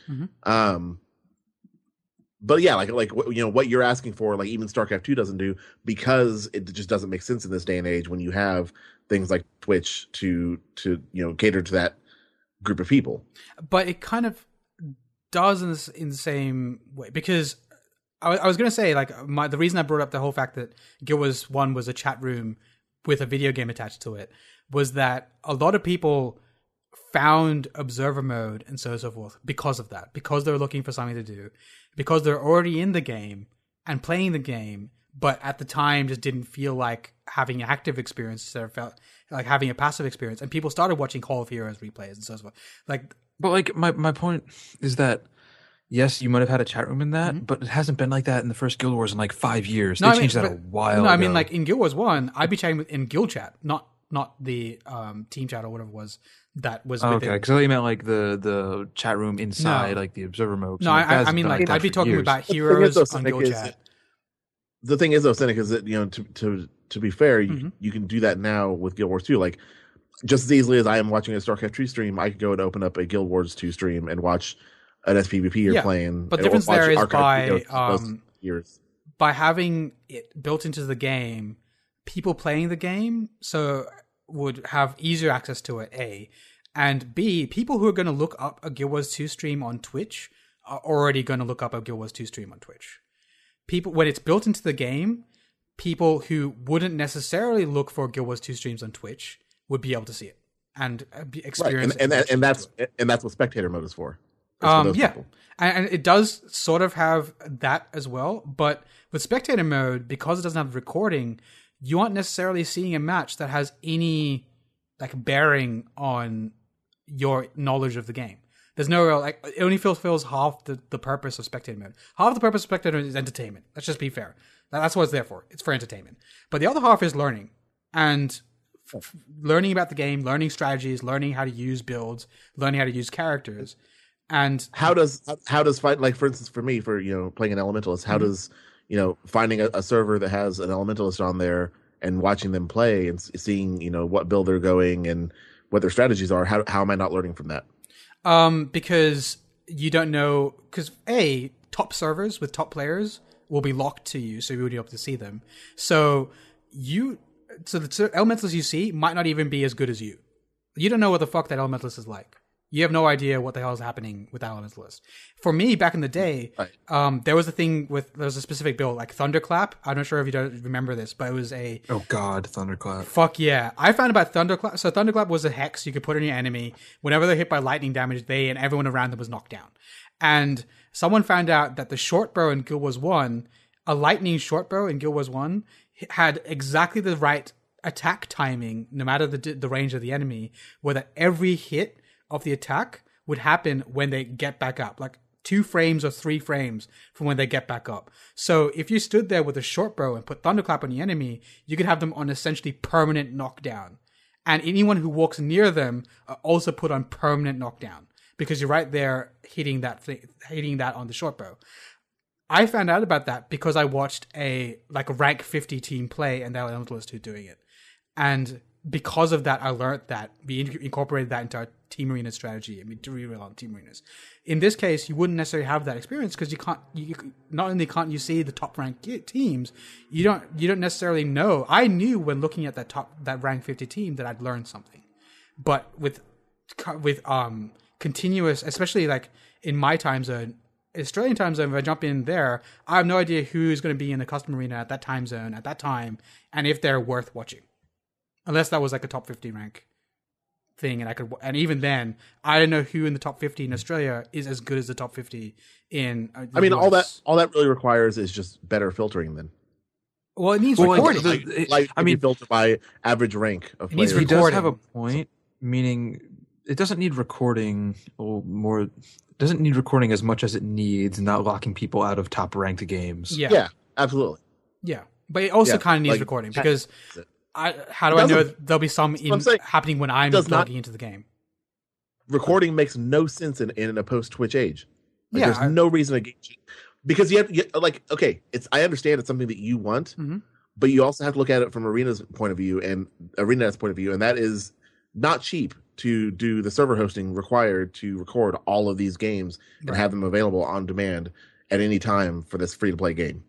But yeah, like what you're asking for, like even StarCraft 2 doesn't do, because it just doesn't make sense in this day and age when you have things like Twitch to cater to that group of people. But it kind of does in the same way, because I was going to say, like, the reason I brought up the whole fact that Guild Wars 1 was a chat room with a video game attached to it was that a lot of people found observer mode and so on and so forth because of that, because they were looking for something to do, because they're already in the game and playing the game, but at the time just didn't feel like having an active experience instead of felt like having a passive experience. And people started watching Call of Heroes replays and so forth. Like, but like my point is that yes, you might have had a chat room in that, but it hasn't been like that in the first Guild Wars in like 5 years. They changed that a while ago. I mean, like in Guild Wars 1, I'd be chatting in guild chat, not the team chat or whatever it was that was. Okay, because I thought you meant like the chat room inside, like the observer mode. No, I mean like I'd be talking about heroes on guild chat. The thing is, though, Cynic, is that to be fair, you can do that now with Guild Wars 2. Like, just as easily as I am watching a StarCraft 2 stream, I could go and open up a Guild Wars 2 stream and watch an SPVP you're playing. But the difference there is by having it built into the game, people playing the game would have easier access to it, A. And B, people who are going to look up a Guild Wars 2 stream on Twitch are already going to look up a Guild Wars 2 stream on Twitch. People, when it's built into the game, people who wouldn't necessarily look for Guild Wars 2 streams on Twitch would be able to see it and experience it. And that's what spectator mode is for. People. And it does sort of have that as well, but with spectator mode, because it doesn't have recording, you aren't necessarily seeing a match that has any like bearing on your knowledge of the game. There's no real, like, it only fulfills half the purpose of spectator mode. Half the purpose of spectator mode is entertainment. Let's just be fair. That's what it's there for. It's for entertainment. But the other half is learning. And learning about the game, learning strategies, learning how to use builds, learning how to use characters. And how does fight, like, for instance, for me, for playing an elementalist, how does finding a server that has an elementalist on there and watching them play and seeing what build they're going and what their strategies are, how am I not learning from that? Because you don't know, because top servers with top players will be locked to you, so you would be able to see them. So the elementalist you see might not even be as good as you. You don't know what the fuck that elementalist is like. You have no idea what the hell is happening with that elementalist. For me, back in the day, there was a specific build, like Thunderclap. I'm not sure if you don't remember this, but it was a... Oh god, Thunderclap. Fuck yeah. I found about Thunderclap. So Thunderclap was a hex you could put on your enemy. Whenever they're hit by lightning damage, they and everyone around them was knocked down. And someone found out that the short bow in Guild Wars 1, a lightning short bow in Guild Wars 1, had exactly the right attack timing, no matter the range of the enemy, where that every hit of the attack would happen when they get back up, like 2 frames or 3 frames from when they get back up. So if you stood there with a short bow and put Thunderclap on the enemy, you could have them on essentially permanent knockdown. And anyone who walks near them are also put on permanent knockdown because you're right there hitting that on the short bow. I found out about that because I watched a rank 50 team play and that elementalist who's doing it. And because of that, I learned that we incorporated that into our Team Arena strategy. I mean, to reroll on Team Arenas. In this case, you wouldn't necessarily have that experience because not only can't you see the top ranked teams, you don't necessarily know. I knew when looking at that rank 50 team that I'd learned something, but with continuous, especially like in my time zone, Australian time zone, if I jump in there, I have no idea who's going to be in the custom arena at that time zone at that time, and if they're worth watching, unless that was like a top 50 rank thing, and even then, I don't know who in the top 50 in Australia is as good as the top 50 in. I mean, US. all that really requires is just better filtering. Then, Well, it needs Well, recording. I mean, filter by average rank of It needs players. he does recording. have a point, meaning it doesn't need recording more. It doesn't need recording as much as it needs not locking people out of top ranked games. Yeah, absolutely. Yeah, but it also Yeah, kind of needs like, recording because how do It I know doesn't- there'll be some I'm saying. happening when I'm does not- logging into the game? Recording makes no sense in a post Twitch age. Like, Yeah, there's no reason to get because you have like, okay, I understand it's something that you want, Mhm. but you also have to look at it from Arena's point of view and ArenaNet's point of view, and that is not cheap to do the server hosting required to record all of these games and Right. have them available on demand at any time for this free to play game.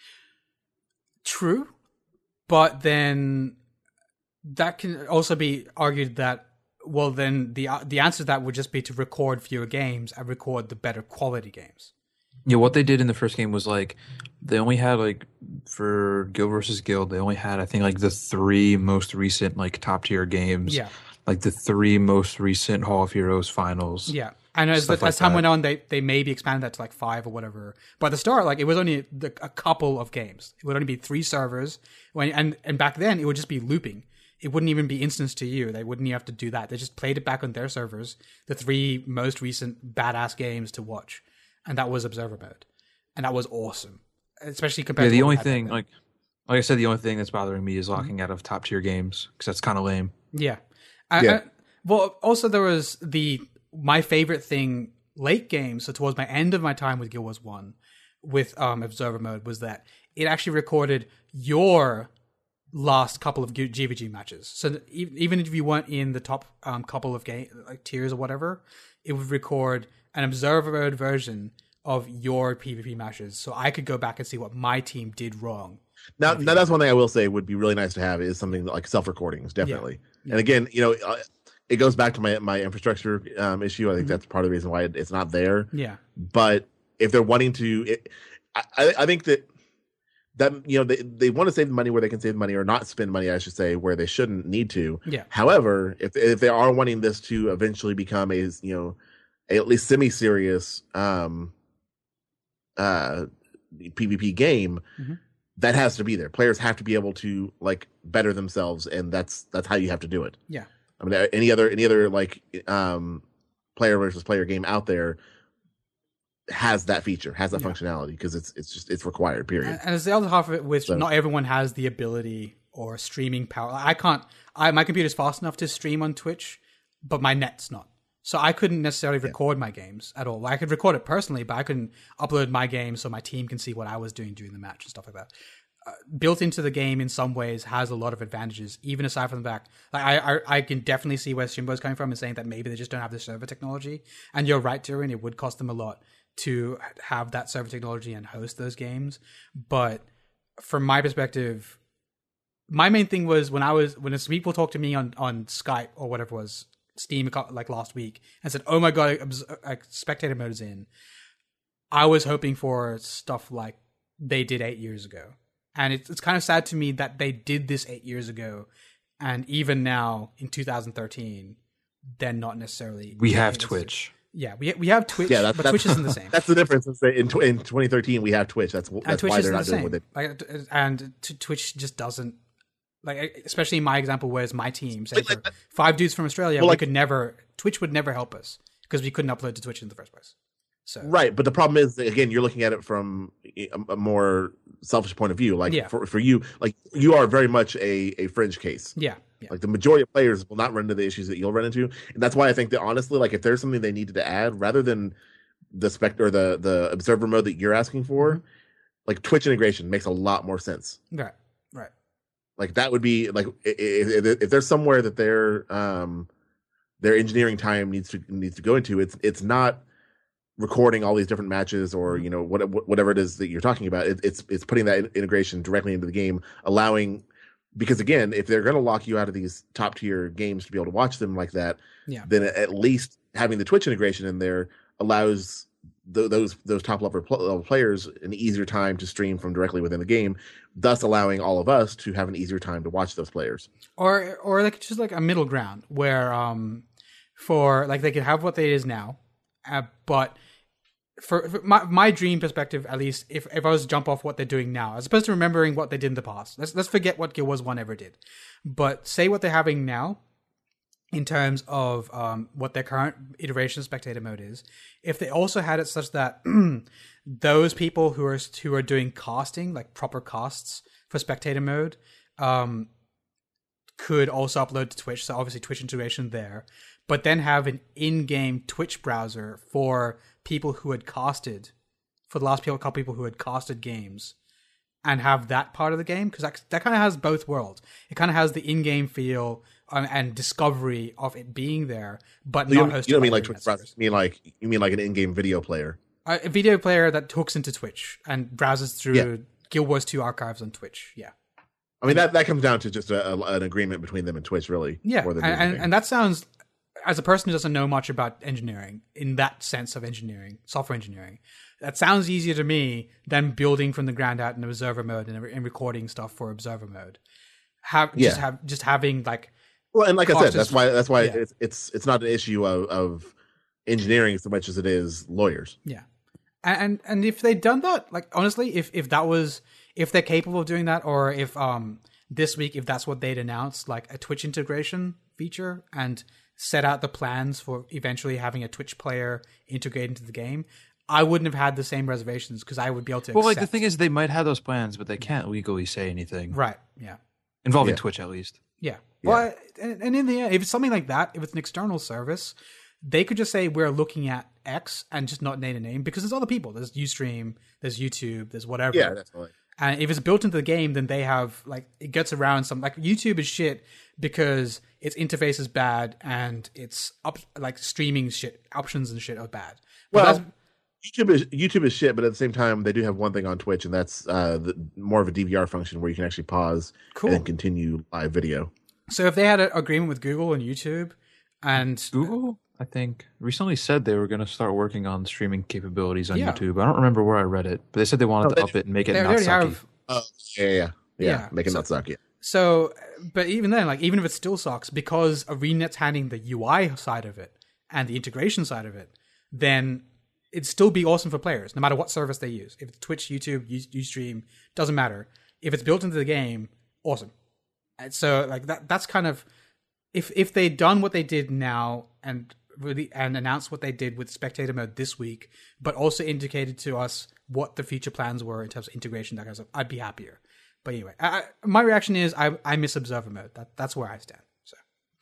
True, but then that can also be argued that then the answer to that would just be to record fewer games and record the better quality games. Yeah, what they did in the first game was like they only had like for Guild versus Guild, they only had I think like the 3 most recent like top tier games. Yeah, Like the 3 most recent Hall of Heroes finals. yeah. And as Stuff like time that. went on, they maybe expanded that to like 5 or whatever. But at the start, like it was only a couple of games. It would only be 3 servers. And back then, it would just be looping. It wouldn't even be instanced to you. They wouldn't even have to do that. They just played it back on their servers. The 3 most recent badass games to watch, and that was Observer Mode, and that was awesome. Especially compared. Yeah, to the what we only had back thing then. like I said, the only thing that's bothering me is locking out of top tier games because that's kind of lame. Yeah. Yeah. Well, also there was my favorite thing late game. So towards my end of my time with Guild Wars 1 with Observer Mode was that it actually recorded your last couple of GVG matches. So that even if you weren't in the top couple of tiers or whatever, it would record an Observer Mode version of your PvP matches. So I could go back and see what my team did wrong. Now that's one thing I will say would be really nice to have is something like self recordings, definitely. Yeah. And again, it goes back to my infrastructure issue. I think that's part of the reason why it's not there. Yeah. But if they're wanting to, I think that they want to save the money where they can save money, or not spend money, I should say, where they shouldn't need to. Yeah. However, if they are wanting this to eventually become a at least semi serious PvP game, Mhm. that has to be there. Players have to be able to like better themselves, and that's how you have to do it. Yeah. I mean, any other like player versus player game out there has that feature, has that functionality, because it's required. Period. And as the other half of it, which So- not everyone has the ability or streaming power. My computer's fast enough to stream on Twitch, but my net's not. So I couldn't necessarily record my games at all. I could record it personally, but I couldn't upload my game so my team can see what I was doing during the match and stuff like that. Built into the game in some ways has a lot of advantages, even aside from the fact, like I can definitely see where Shimbo's coming from and saying that maybe they just don't have the server technology. And you're right, Tyrion, it would cost them a lot to have that server technology and host those games. But from my perspective, my main thing was when people talked to me on Skype or whatever it was, Steam, like last week, and said, "Oh my god, spectator mode is in." I was hoping for stuff like they did 8 years ago, and it's kind of sad to me that they did this 8 years ago, and even now in 2013, they're not necessarily. We have Twitch. Yeah, we have Twitch, Yeah, but Twitch isn't the same. That's the difference. In 2013, we have Twitch. That's And why Twitch they're isn't the not doing same. with it. Like, and Twitch just doesn't. Like, especially in my example, where's my team, say for 5 dudes from Australia, Well, Twitch would never help us because we couldn't upload to Twitch in the first place. So Right, but the problem is, again, you're looking at it from a more selfish point of view. Like Yeah. for you, like you are very much a fringe case. yeah. Like the majority of players will not run into the issues that you'll run into, and that's why I think that honestly, like if there's something they needed to add, rather than the spec or the observer mode that you're asking for, Mm-hmm. like Twitch integration makes a lot more sense. Right. Like that would be like if there's somewhere that their engineering time needs to go into, it's not recording all these different matches or whatever it is that you're talking about. It's putting that integration directly into the game, allowing, because again, if they're going to lock you out of these top tier games to be able to watch them like that, Yeah. then at least having the Twitch integration in there allows those top level players an easier time to stream from directly within the game, thus allowing all of us to have an easier time to watch those players. Or like just like a middle ground where for like they could have what they is now, but for my dream perspective, at least, if I was to jump off what they're doing now, as opposed to remembering what they did in the past, let's forget what Guild Wars 1 ever did, but say what they're having now in terms of what their current iteration of spectator mode is. If they also had it such that those people who are doing casting, like proper casts for spectator mode, could also upload to Twitch, so obviously Twitch integration there, but then have an in-game Twitch browser for people who had casted, for the last couple people who had casted games, and have that part of the game, because that kind of has both worlds. It kind of has the in-game feel and discovery of it being there, but not hosted. You don't mean like Twitch browser? You mean like an in-game video player? A video player that hooks into Twitch and browses through Guild Wars 2 archives on Twitch. Yeah. I mean, that comes down to just an agreement between them and Twitch, really. Yeah, and that sounds, as a person who doesn't know much about engineering, in that sense of engineering, software engineering, that sounds easier to me than building from the ground out in observer mode and recording stuff for observer mode. Just having like. Well, and like I said, that's why it's not an issue of engineering so much as it is lawyers. Yeah, and if they'd done that, like honestly, if they're capable of doing that, or if this week, if that's what they'd announced, like a Twitch integration feature and set out the plans for eventually having a Twitch player integrated into the game, I wouldn't have had the same reservations because I would be able to. Well, like the thing is, they might have those plans, but they can't legally say anything. Right. Yeah. Involving Twitch, at least. Yeah. Well, and in the end, if it's something like that, if it's an external service, they could just say we're looking at X and just not name a name, because there's other people. There's Ustream, there's YouTube, there's whatever. Yeah, that's right. And if it's built into the game, then they have like it gets around some like YouTube is shit because its interface is bad and its streaming shit options and shit are bad. Well, YouTube is shit, but at the same time, they do have one thing on Twitch, and that's more of a DVR function where you can actually pause and then continue live video. So if they had an agreement with Google and YouTube, and Google, I think, recently said they were going to start working on streaming capabilities on YouTube. I don't remember where I read it, but they said they wanted to up it and make it not sucky. Yeah, make it not sucky. So, but even then, like even if it still sucks, because ArenaNet's handling the UI side of it and the integration side of it, then it'd still be awesome for players, no matter what service they use. If it's Twitch, YouTube, Ustream, doesn't matter. If it's built into the game, awesome. And so like that's kind of if they'd done what they did now and announced what they did with spectator mode this week, but also indicated to us what the future plans were in terms of integration, that kind of stuff, I'd be happier. But anyway, my reaction is I miss observer mode. That's where I stand. So,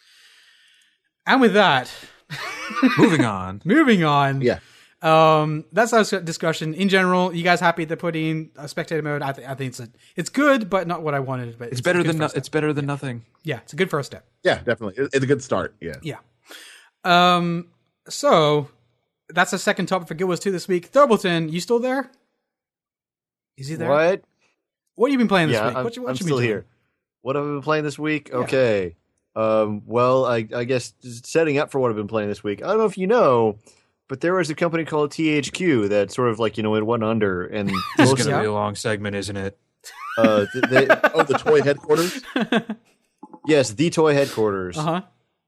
and with that, moving on. Yeah. That's our discussion in general. You guys happy they're putting a spectator mode? I think it's good, but not what I wanted. But it's better than nothing. Yeah, it's a good first step. Yeah, definitely. It's a good start. Yeah. Yeah. So that's the second topic for Guild Wars 2 this week. Thurbleton, you still there? Is he there? What have you been playing this week? I'm still here. What have I been playing this week? Yeah. Okay. Well, I guess just setting up for what I've been playing this week. I don't know if you know, but there was a company called THQ that sort of like, it went under. And this is going to be a long segment, isn't it? The toy headquarters? Yes, the toy headquarters. Uh-huh.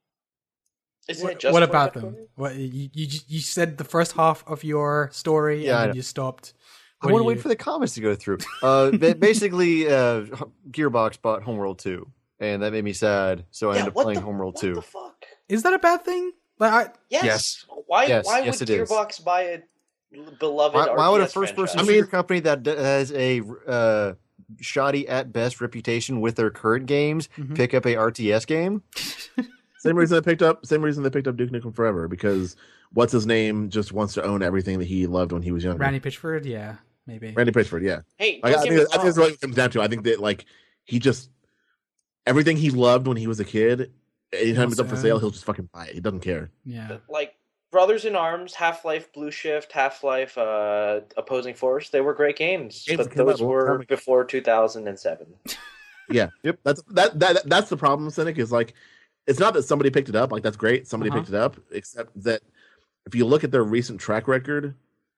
What about them? What you said the first half of your story and then you stopped. I want to wait for the comments to go through. Basically, Gearbox bought Homeworld 2, and that made me sad. So I ended up playing Homeworld 2. What the fuck? Is that a bad thing? Yes. Why would Gearbox buy a beloved RTS Why would a first-person shooter company that has a shoddy at best reputation with their current games pick up a RTS game? Same reason they picked up Duke Nukem Forever, because what's his name just wants to own everything that he loved when he was younger. Randy Pitchford, yeah, maybe. Randy Pitchford, yeah. Hey, I think that's really what it comes down to. I think that he just everything he loved when he was a kid. Anytime it's up for sale, he'll just fucking buy it. He doesn't care. Yeah, like Brothers in Arms, Half-Life Blue Shift, Half-Life Opposing Force. They were great games, but those were before 2007. Yeah, yep. That's the problem, Cynic, is like. It's not that somebody picked it up. Like, that's great. Somebody picked it up. Except that if you look at their recent track record,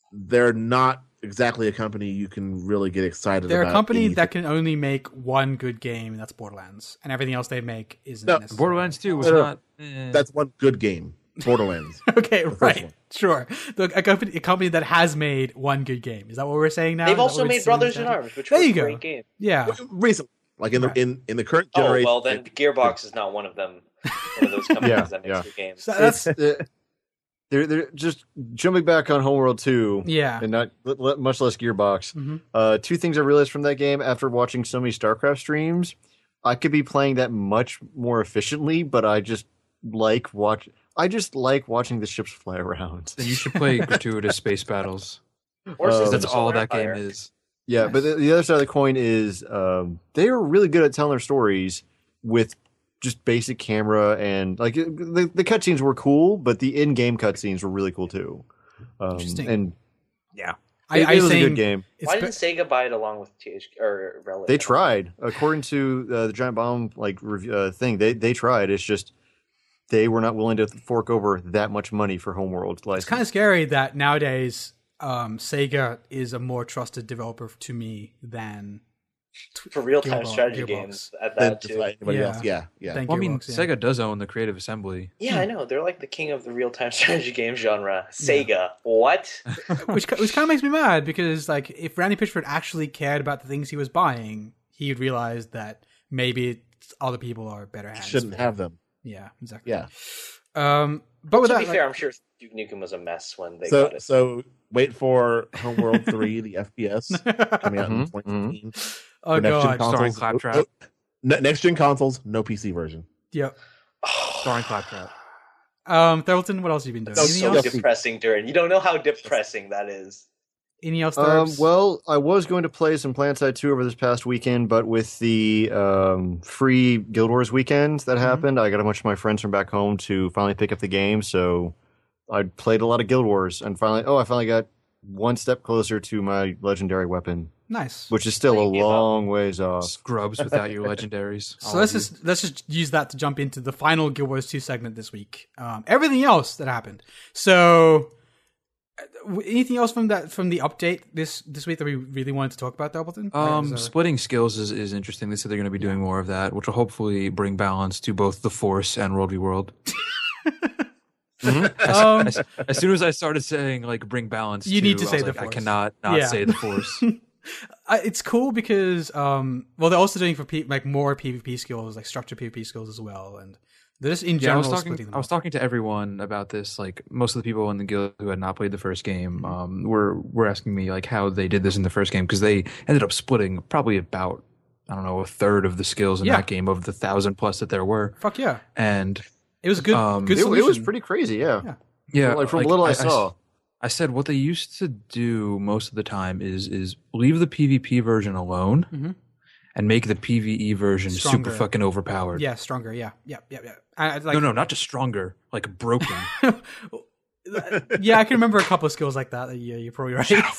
they're not exactly a company you can really get excited about. They're a company anything. that can only make one good game, and that's Borderlands, and everything else they make isn't No, necessarily. Borderlands 2 was No. not. That's one good game, Borderlands. Okay, first right, one. sure. A company that has made one good game. Is that what we're saying now? They've Is that also what we're made saying Brothers in now? Arms, which There was you a go. great game. Yeah, Recently, like in the Right. in the current Oh, generation. well, then Gearbox is not one of them. One of those companies Yeah, that makes yeah. good games. so that's They're just jumping back on Homeworld 2. yeah. And not much less Gearbox. Mhm. Two things I realized from that game after watching so many StarCraft streams: I could be playing that much more efficiently, but I just like watching the ships fly around. Then you should play gratuitous space battles. Or Oh. Systems That's of all Solar that game Empire. is. Yeah, Nice. but the other side of the coin is they are really good at telling their stories with just basic camera, and like the cutscenes were cool, but the in-game cutscenes were really cool too. Interesting. And I it was a saying good game. it's Why be- didn't Sega buy it along with THQ or Relic? They tried, according to the Giant Bomb thing. They tried. It's just they were not willing to fork over that much money for Homeworld. It's kind of scary that nowadays Sega is a more trusted developer to me than for real-time Gearbox- strategy Gearbox. games at than that to too. fight anybody Yeah. else. Yeah. than Well, I mean, Gearbox, yeah. Sega does own the Creative Assembly. Yeah, I know. They're like the king of the real-time strategy game genre. Sega. What? which kind of makes me mad because like if Randy Pitchford actually cared about the things he was buying, he'd realize that maybe other people are better hands. Shouldn't for have them. them. Yeah, exactly. Yeah. But with To that, be like, fair, I'm sure Duke Nukem was a mess when they So got it. so wait for Homeworld 3, the FPS, coming out in Mhm, 2015. oh For next-gen god, Starring consoles. Claptrap. Next gen consoles, no PC version. yep. Starring Claptrap. Thurleton, what else have you been doing? That's Anything so else? depressing, Durin. You don't know how depressing that is. Any else? Thurbs? Well, I was going to play some PlanetSide 2 over this past weekend, but with the free Guild Wars weekend that happened, I got a bunch of my friends from back home to finally pick up the game. So I played a lot of Guild Wars, and I finally got one step closer to my legendary weapon, Nice. which is still a You gave up. long ways off. Scrubs without your legendaries. So all let's of you. just use that to jump into the final Guild Wars 2 segment this week. Everything else that happened. So anything else from the update this week that we really wanted to talk about, Doubleton? Splitting skills is interesting. They said they're going to be doing more of that, which will hopefully bring balance to both the Force and World v World. As soon as I started saying like bring balance, You need to I say was the like, Force. I cannot not Yeah. say the Force. It's cool because well they're also doing for like more PvP skills, like structured PvP skills as well, and they're just in Yeah, I general was splitting them talking. I was up. talking to everyone about this. Like most of the people in the guild who had not played the first game, were asking me like how they did this in the first game because they ended up splitting probably about a third of the skills in Yeah. that game of the 1,000+ that there were, Fuck yeah. and It was a good good It solution. was pretty crazy, yeah. yeah, Like from little I saw. I said what they used to do most of the time is leave the PvP version alone Mhm. and make the PvE version Stronger. super fucking overpowered. Yeah, stronger, yeah. I like, No, not just stronger, like broken. yeah, I can remember a couple of skills like that. Yeah, you're probably right. Shadow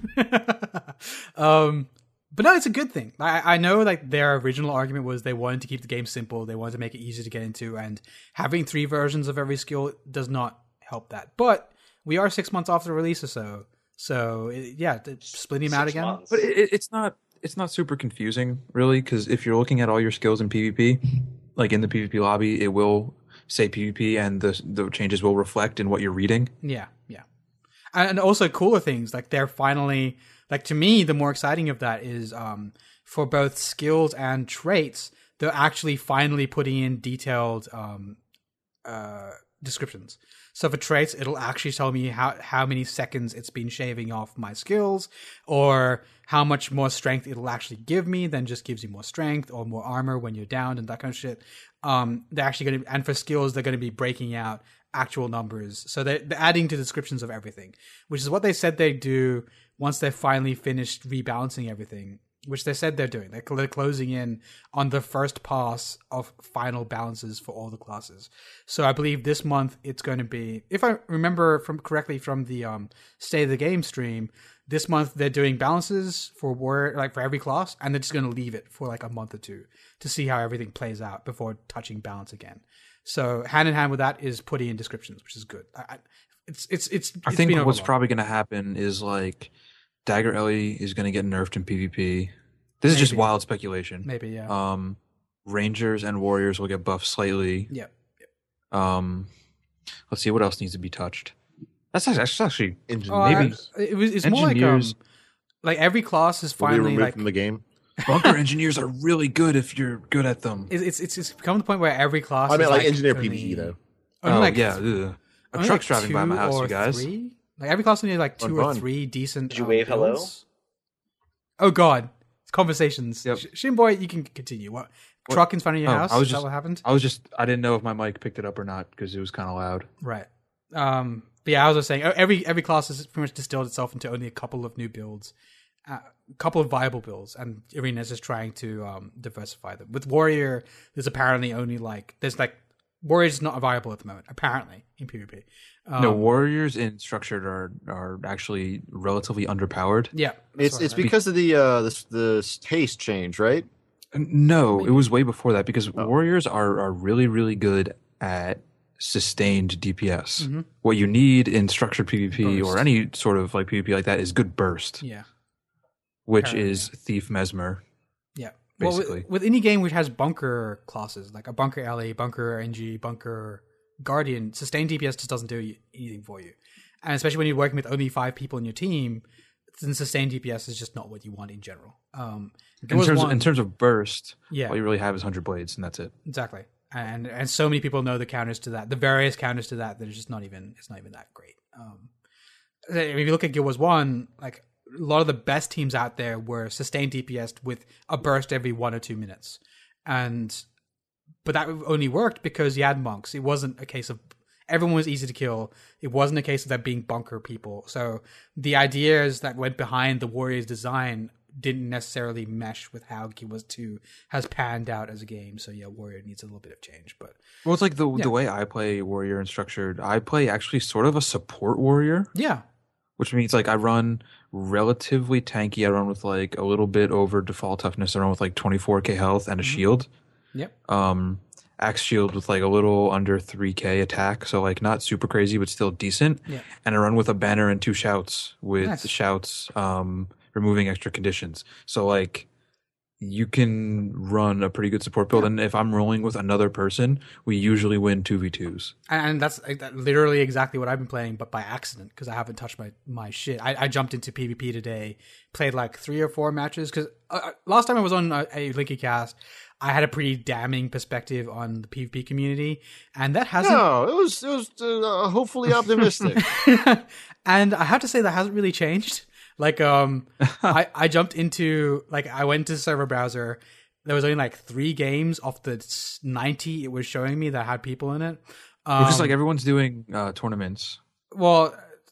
form. But no, it's a good thing. I know like their original argument was they wanted to keep the game simple. They wanted to make it easy to get into, and having 3 versions of every skill does not help that. But we are 6 months off the release or so. So splitting them out 6 again. months. But it's not super confusing, really, because if you're looking at all your skills in PvP, like in the PvP lobby, it will say PvP, and the changes will reflect in what you're reading. Yeah. And also cooler things, like they're finally, like to me, the more exciting of that is for both skills and traits, they're actually finally putting in detailed descriptions. So for traits, it'll actually tell me how many seconds it's been shaving off my skills, or how much more strength it'll actually give me than just gives you more strength or more armor when you're down and that kind of shit. They're actually going to, and for skills, they're going to be breaking out actual numbers. So they're adding to descriptions of everything, which is what they said they'd do once they finally finished rebalancing everything, which they said they're doing. They're closing in on the first pass of final balances for all the classes. So I believe this month it's going to be, if I remember correctly from the State of the Game stream, this month they're doing balances for every class, and they're just going to leave it for like a month or two to see how everything plays out before touching balance again. So hand in hand with that is putting in descriptions, which is good. I think what's probably going to happen is like Dagger Ellie is going to get nerfed in PvP. This is just wild speculation. Maybe, yeah. Rangers and Warriors will get buffed slightly. Yeah. Let's see what else needs to be touched. That's actually Engineers. It's more like every class is will be finally removed from the game. bunker engineers are really good if you're good at them. It's become to the point where every class. I mean, is like engineer only, PvE though. only like yeah. Ugh. A only truck's like driving by my house, or you guys. three? Like every class only has like two or Fun. three decent. Did you wave hello? builds. Oh God, it's conversations. Yep. Shinboy, you can continue. What truck in front of your house? Is that what happened? I didn't know if my mic picked it up or not because it was kind of loud. Right. But yeah, I was just saying every class has pretty much distilled itself into only a couple of new builds, a couple of viable builds, and Arena's just trying to diversify them. With Warrior, there's apparently only Warrior's not viable at the moment, apparently, in PvP. No, Warriors in Structured are actually relatively underpowered. Yeah. It's because of the haste change, right? No, it was way before that because Warriors are really, really good at sustained DPS. Mm-hmm. What you need in structured PvP Burst. or any sort of like PvP like that is good burst, Yeah. which is Thief Mesmer. Yeah. Basically. Well, with any game which has bunker classes, like a bunker LA, bunker NG, bunker Guardian, sustained DPS just doesn't do anything for you. And especially when you're working with only 5 people in your team, then sustained DPS is just not what you want in general. In terms of burst, Yeah. all you really have is 100 blades, and that's it. Exactly. And so many people know the counters to that, the various counters to that it's just not even that great. If you look at Guild Wars 1, like a lot of the best teams out there were sustained DPS with a burst every 1 or 2 minutes. But that only worked because you had monks. It wasn't a case of everyone was easy to kill. It wasn't a case of there being bunker people. So the ideas that went behind the Warriors design didn't necessarily mesh with how Guild Wars 2 has panned out as a game. So yeah, Warrior needs a little bit of change. But Well, it's like the way I play Warrior in Structured, I play actually sort of a support Warrior, yeah, which means like I run relatively tanky. I run with like a little bit over default toughness. I run with like 24k health and a shield. yep, Axe shield with like a little under 3k attack, so like not super crazy but still decent. Yeah. And I run with a banner and 2 shouts with Nice. the shouts removing extra conditions. So like you can run a pretty good support build, and if I'm rolling with another person, we usually win 2v2s. and that's literally exactly what I've been playing, but by accident because I haven't touched my shit. I jumped into PvP today, played like 3 or 4 matches because last time I was on a Linky Cast, I had a pretty damning perspective on the PvP community, and that hasn't. No, it was hopefully optimistic. And I have to say that hasn't really changed. Like, I jumped into I went to server browser. There was only like 3 games off the 90 it was showing me that had people in it. Because like everyone's doing tournaments. Well,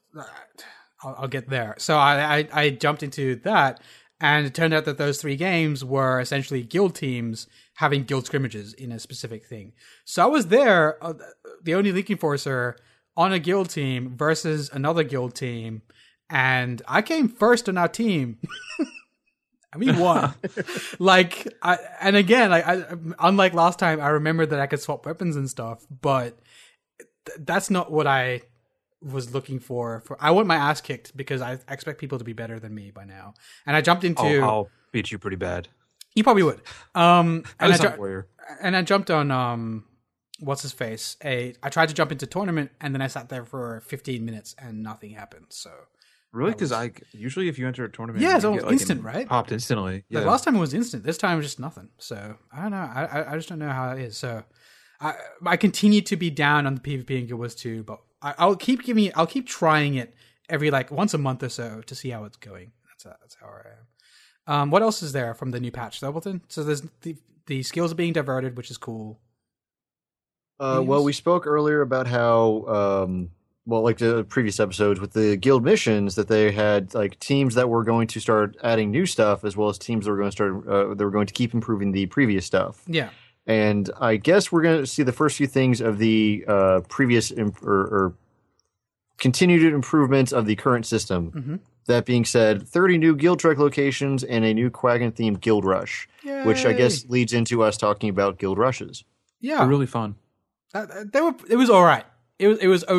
I'll get there. So I jumped into that, and it turned out that those 3 games were essentially guild teams having guild scrimmages in a specific thing. So I was there, the only Link Enforcer on a guild team versus another guild team, and I came first on our team. And we won. Unlike last time, I remembered that I could swap weapons and stuff, but that's not what I was looking for. I want my ass kicked because I expect people to be better than me by now. And I jumped into. I'll beat you pretty bad. You probably would. Warrior. And I jumped on what's his face? I tried to jump into tournament, and then I sat there for 15 minutes and nothing happened. So Really? Because usually if you enter a tournament, Yeah, it's you almost get, instant, right? Popped instantly. Yeah. last time it was instant. This time it was just nothing. So I don't know. I just don't know how that is. So I continue to be down on the PvP in Guild Wars 2, but I'll keep trying it every once a month or so to see how it's going. That's how I am. What else is there from the new patch, Thurbleton? So there's the skills are being diverted, which is cool. Well, we spoke earlier about how, like the previous episodes with the guild missions, that they had teams that were going to start adding new stuff, as well as teams that were going to start, they were going to keep improving the previous stuff. Yeah. And I guess we're going to see the first few things of the previous or continued improvements of the current system. Mm-hmm. That being said, 30 new Guild Trek locations and a new Quaggin-themed Guild Rush, which I guess leads into us talking about Guild Rushes. Yeah. They're really fun. It was all right. It was okay.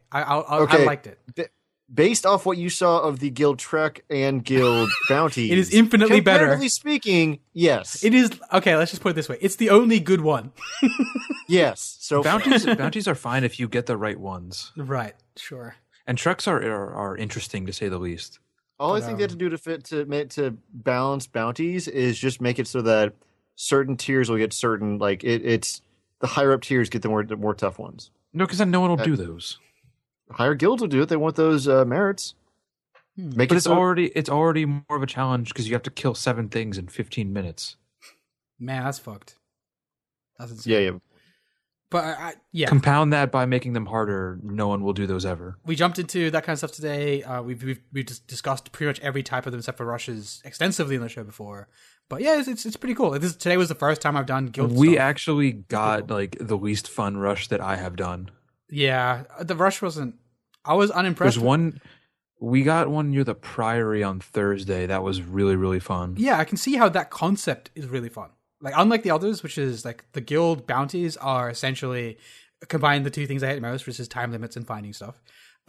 I Okay. liked it. Based off what you saw of the Guild Trek and Guild bounties, It is infinitely better. comparatively speaking, yes. It is okay. Let's just put it this way: it's the only good one. Yes. So Bounties are fine if you get the right ones, Right. Sure. and treks are interesting to say the least. all I think they have to do to balance bounties is just make it so that certain tiers will get certain it's the higher up tiers get the more tough ones. No, because then no one will do those. Higher guilds will do it. They want those merits. Make But it it's so- already more of a challenge because you have to kill 7 things in 15 minutes. Man, that's fucked. That's insane. yeah. But yeah, Compound that by making them harder. No one will do those ever. we jumped into that kind of stuff today. We've just discussed pretty much every type of them except for rushes extensively on the show before. But yeah, it's pretty cool. Today was the first time I've done guild We stuff. actually got like the least fun rush that I have done. Yeah, the rush wasn't. I was unimpressed. There's one. We got one near the Priory on Thursday. That was really, really fun. Yeah, I can see how that concept is really fun. Like, unlike the others, which is like the guild bounties are essentially combine the two things I hate most, which is time limits and finding stuff.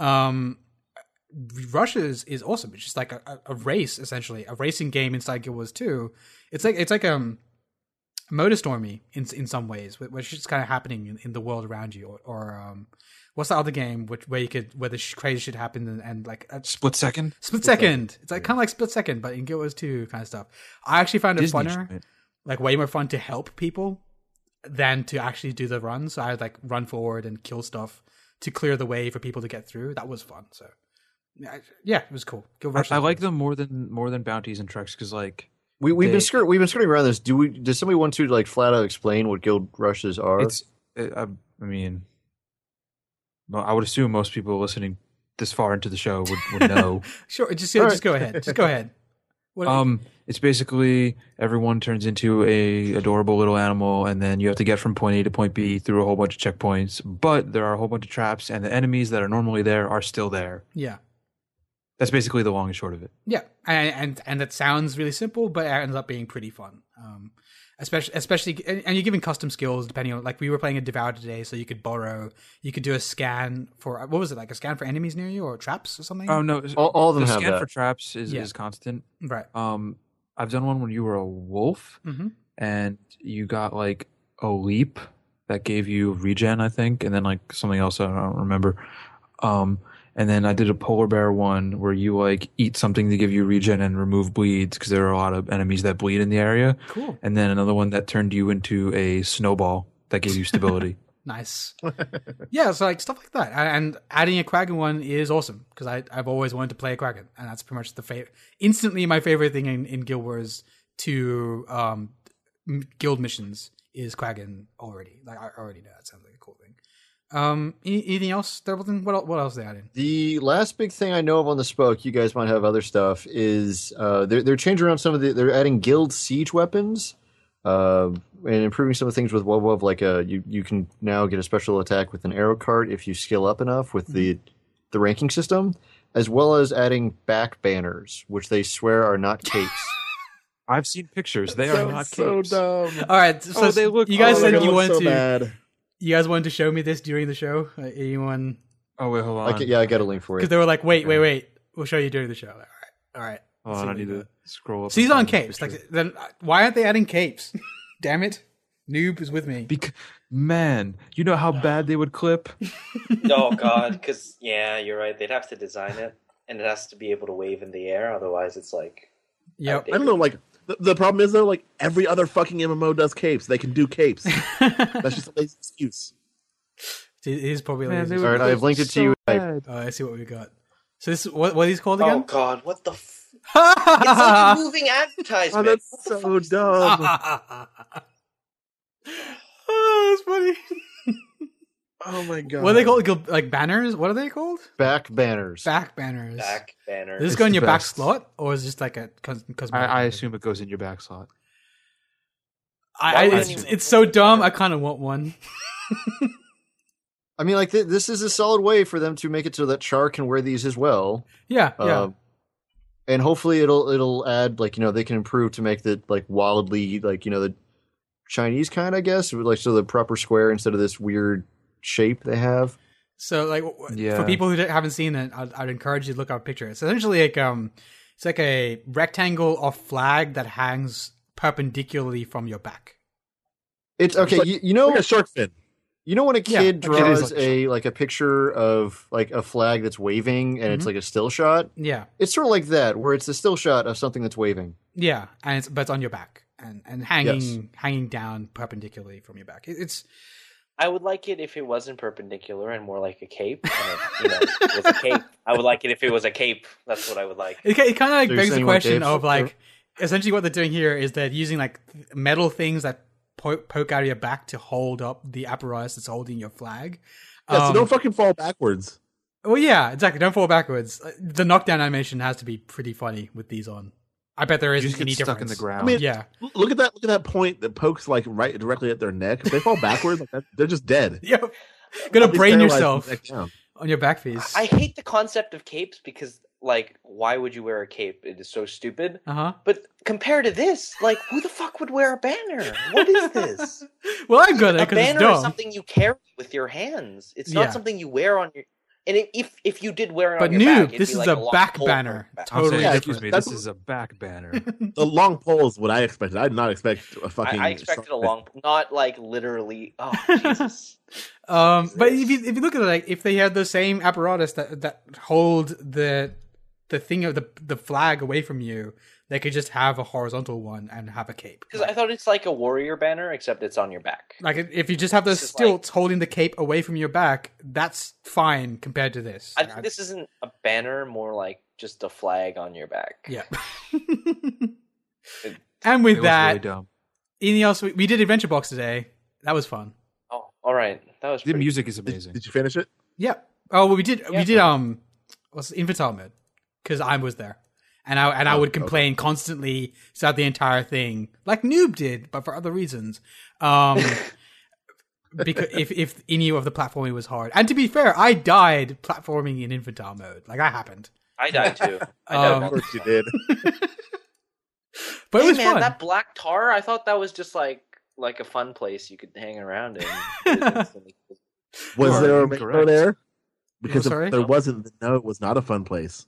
Rushes is awesome. It's just like a race, essentially, a racing game inside Guild Wars 2. It's like MotorStormy in some ways, which is just kind of happening in the world around you, or what's the other game where the crazy shit happened and like Split second. Split Second. It's like kind of like Split Second, but in Guild Wars 2 kind of stuff. I actually found it Disney funner, shit. like way more fun to help people than to actually do the run. So I would like run forward and kill stuff to clear the way for people to get through. That was fun. So yeah, it was cool. Guild Rush I is like cool. them more than bounties and treks because like We've been They- skirting around this. Does somebody want to like flat out explain what guild rushes are? it's. I mean, well, I would assume most people listening this far into the show would know. Sure, just right. go ahead. Just go ahead. What, It's basically everyone turns into a adorable little animal, and then you have to get from point A to point B through a whole bunch of checkpoints. But there are a whole bunch of traps, and the enemies that are normally there are still there. yeah. That's basically the long and short of it. Yeah, and that sounds really simple, but it ends up being pretty fun. Especially, and you're giving custom skills depending on, like we were playing a Devour today, so you could do a scan for, what was it, like a scan for enemies near you or traps or something? Oh no, all of them the have scan that. for traps Yeah. is constant. Right. I've done one when you were a wolf, Mm-hmm. and you got like a leap that gave you regen, I think, and then like something else I don't remember. And then I did a polar bear one where you like eat something to give you regen and remove bleeds because there are a lot of enemies that bleed in the area. Cool. And then another one that turned you into a snowball that gave you stability. Nice. Yeah, so like stuff like that, and adding a Kraken one is awesome because I've always wanted to play a Kraken, and that's pretty much instantly my favorite thing in Guild Wars 2 guild missions is Kraken already. Like I already know that sounds like a cool thing. Anything else, Thurbleton? What else they added? The last big thing I know of on the Spoke, you guys might have other stuff, is they're changing around they're adding guild siege weapons, and improving some of the things with WoW. Like you can now get a special attack with an arrow cart if you skill up enough with the ranking system, as well as adding back banners, which they swear are not capes. I've seen pictures. They are not so capes. dumb. All right, so they look- you guys oh, said they you look wanted so to. bad. You guys wanted to show me this during the show. Anyone? Oh wait, hold on. I got a link for Because you. they were like, wait. We'll show you during the show. All right. Hold on, I need to scroll up. So he's and on find this capes. picture. Like, then why aren't they adding capes? Damn it! Noob is with me. Man, you know how bad they would clip. Oh God, because yeah, you're right. They'd have to design it, and it has to be able to wave in the air. Otherwise, it's like Yep. I don't know. Like the problem is though, like every other fucking MMO does capes. They can do capes. That's just a lazy excuse. It is probably Man, lazy. they All right, would I've linked it to you. bad. I see what we got. So this what are these called oh again? God, what the? It's like a moving Oh, advertisement. that's What the so fuck is dumb. Oh, that's funny. Oh my god. What are they called? Like banners? What are they called? Back banners. Back banners. Back banner. Does this It's go in the your back best. slot, or is it just like a cosmetic? I assume it goes in your back slot. Why would it's, anyone- it's so dumb. I kind of want one. I mean, like this is a solid way for them to make it so that Char can wear these as well. Yeah. And hopefully it'll add, like, they can improve to make the, like, wildly, like, the Chinese kind, I guess, like, so the proper square instead of this weird shape they have. So like Yeah. for people who haven't seen it, I'd encourage you to look up a picture. It's essentially like it's like a rectangle of flag that hangs perpendicularly from your back. It's okay. It's You know, like a shark fin. you know when a Yeah, kid it draws is like a picture of like a flag that's waving and it's like a still shot. Yeah, It's sort of like that, where it's a still shot of something that's waving. yeah, and but it's on your back and hanging down perpendicularly from your back. It's I would like it if it wasn't perpendicular and more like a cape. And it was a cape. I would like it if it was a cape. That's what I would like. it kind of like So you're begs the saying what question Dave of said? like essentially what they're doing here is they're using like metal things that poke out of your back to hold up the apparatus that's holding your flag. Yeah, so don't fucking fall backwards. Well, yeah, exactly. Don't fall backwards. The knockdown animation has to be pretty funny with these on. I bet there You isn't just any get stuck difference. in the ground. I mean, Yeah, Look at that point that pokes like right directly at their neck. If they fall backwards, like that, they're just dead. yeah. Gonna They'll be brain paralyzed yourself from the neck down. on your back piece. I hate the concept of capes because, like, why would you wear a cape? It is so stupid. Uh-huh. But compared to this, like, who the fuck would wear a banner? What is this? Well, I'm good at A it because it's banner is dumb. something you carry with your hands. It's Yeah. not something you wear on your. And if you did wear it But on your back, noob, it'd this be is like a long back pole banner. on your back. I'm Totally saying, different. excuse me, That's- this is a back banner. The long pole is what I expected. I did not expect a fucking. I expected a long, not like literally. Oh Jesus! But if you look at it, like if they had the same apparatus that hold the thing of the flag away from you, they could just have a horizontal one and have a cape. Because I thought it's like a warrior banner, except it's on your back. Like if you just have those This is stilts holding the cape away from your back, that's fine compared to this. I think this isn't a banner, more like just a flag on your back. Yeah. And It with was that, really dumb. anything else? We did Adventure Box today. That was fun. Oh, all right. That was The pretty. music is amazing. Did you finish it? Yeah. Oh, well, we did Yeah. what's infantile mode because I was there, and I would complain constantly throughout the entire thing, like Noob did, but for other reasons. Because if any of the platforming was hard, and to be fair, I died platforming in infantile mode. Like that happened, I died too. I died Um, Of multiple course you did. but it Hey was man, fun. that black tar, I thought that was just like a fun place you could hang around in. It was instantly- Was are there a incorrect. rainbow there? Because sorry? if there wasn't, no, it was not a fun place.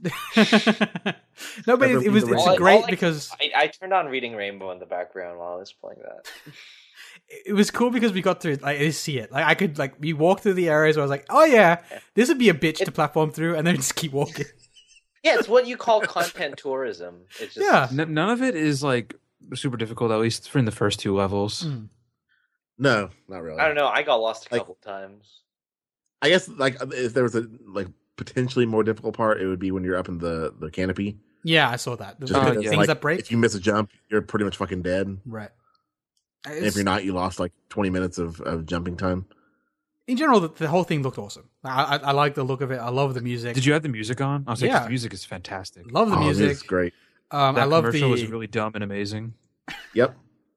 No, but Never it was been it's the great All I- because I turned on Reading Rainbow in the background while I was playing that. it was cool because we got to like see it. Like I could like we walked through the areas where I was like, oh yeah, this would be a bitch to platform through, and then just keep walking. Yeah, it's what you call content tourism. It's just, Yeah. None of it is like super difficult, at least for in the first two levels. Mm. No, not really. I don't know. I got lost a Like- couple times. I guess like if there was a like potentially more difficult part, it would be when you're up in the canopy. Yeah, I saw that. The Just because, things like, that break. If you miss a jump, you're pretty much fucking dead. Right. And if you're not, you lost like 20 minutes of jumping time. In general, the whole thing looked awesome. I like the look of it. I love the music. Did you have the music on? I was like, Yeah. the music is fantastic. Love the Oh, music. it's great. That I love commercial the was really dumb and amazing. Yep.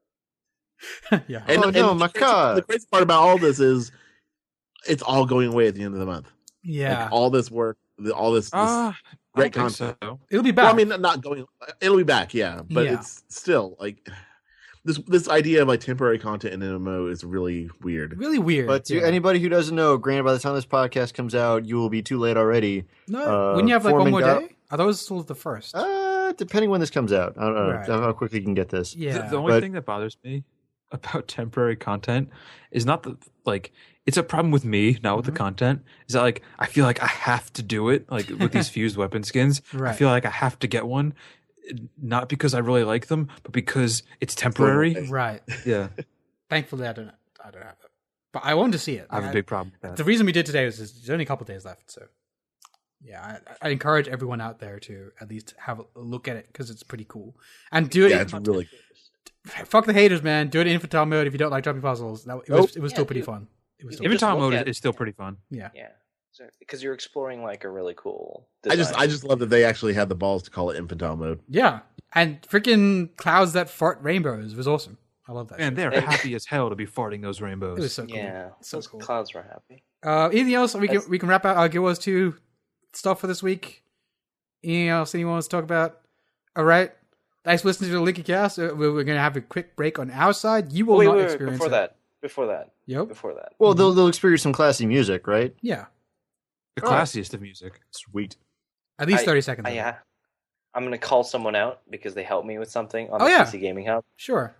yeah. Oh, no, my the God. crazy part about all this is it's all going away at the end of the month. Yeah. Like, all this work, all this I great don't think content. so. It'll be back. Well, I mean, not going. It'll be back, yeah, but Yeah. it's still like this idea of like temporary content in MMO is really weird. really weird. But to yeah. anybody who doesn't know, granted, by the time this podcast comes out, you will be too late already. No, wouldn't you have like one Foreman more got- day? I thought it was still the first. Depending when this comes out, I don't know Right. how quickly you can get this. yeah. The only but- thing that bothers me about temporary content is not the like it's a problem with me, not with the content. Is that like I feel like I have to do it, like with these fused weapon skins. I Right. feel like I have to get one, not because I really like them, but because it's temporary. Right. Yeah, Thankfully, I don't have it. But I wanted to see it. I have a big problem with that. The reason we did today is there's only a couple days left, so yeah, I encourage everyone out there to at least have a look at it because it's pretty cool and do it. Yeah, it's really Fuck the haters, man. Do it in infantile mode if you don't like jumping puzzles. It was Yeah, still pretty dude. fun. It was still Even- Infantile look mode at- is still pretty fun. yeah. Yeah, because you're exploring like a really cool. I design. just love that they actually had the balls to call it infantile mode. Yeah, and freaking clouds that fart rainbows was awesome. I love that. Man, shit. they're happy as hell to be farting those rainbows. It was so cool. Yeah, so those cool. clouds were happy. Anything else? We can wrap out our Guild Wars 2 stuff for this week. Anything else anyone wants to talk about? All right. Thanks for listening to the Linky Cast. We're going to have a quick break on our side. You will Wait, not wait, experience before it. that. Before that. Yep. Before that. Well, they'll experience some classy music, right? Yeah. The All right. classiest of music. Sweet. At least 30 seconds. of it. Yeah. I'm gonna call someone out because they helped me with something on Oh, the yeah. PC Gaming Hub. Sure.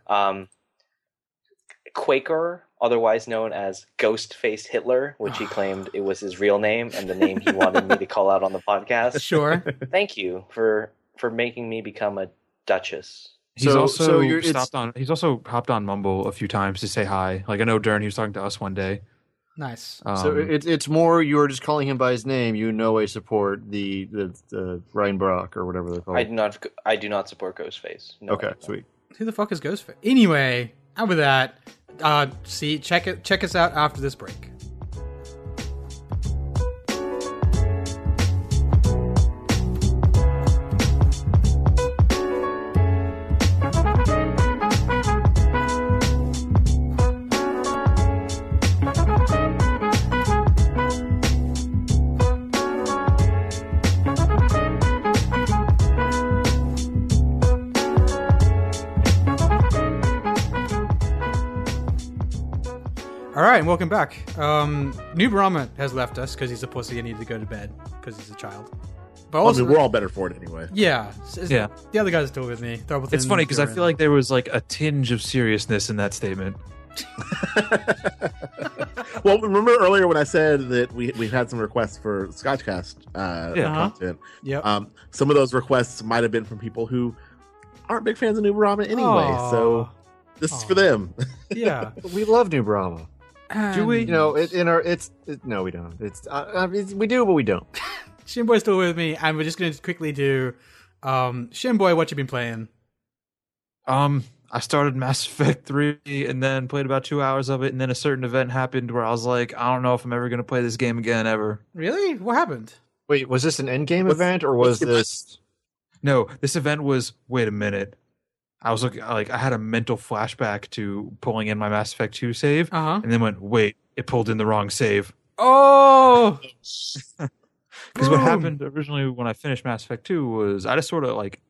Quaker, otherwise known as Ghost-Faced Hitler, which he claimed it was his real name and the name he wanted me to call out on the podcast. Sure. Thank you for making me become a duchess. He's So- also so you're- it's- stopped on. He's also hopped on Mumble a few times to say hi. Like I know Dern, he was talking to us one day. Nice. So it's more you're just calling him by his name. You no way support the Ryan Brock or whatever they're called. I do not support Ghostface. No, Okay, no. sweet. Who the fuck is Ghostface? Anyway, and with that, check us out after this break. All right, and welcome back. Noob Rama has left us because he's a pussy and needed to go to bed because he's a child. But Well, I also, mean, we're all better for it anyway. yeah, Yeah. The other guys are still with me. It's funny because I feel like there was like a tinge of seriousness in that statement. Well, remember earlier when I said that we've had some requests for Scotchcast content? Yep. Some of those requests might have been from people who aren't big fans of New Ramen anyway. Aw. So this is for them. Yeah. We love New Brahma. Do You know, no, we don't. We do, but we don't. Shinboy's still with me, and we're just going to quickly do Shinboy, what you been playing? I started Mass Effect 3 and then played about 2 hours of it, and then a certain event happened where I was like, I don't know if I'm ever going to play this game again ever. Really? What happened? Wait, was this an endgame What's- event or was what's the- this? No, this event was, wait a minute. I was looking, like, I had a mental flashback to pulling in my Mass Effect 2 save, Uh-huh. and then went, wait, it pulled in the wrong save. Oh! Because what Boom. happened originally when I finished Mass Effect 2 was I just sort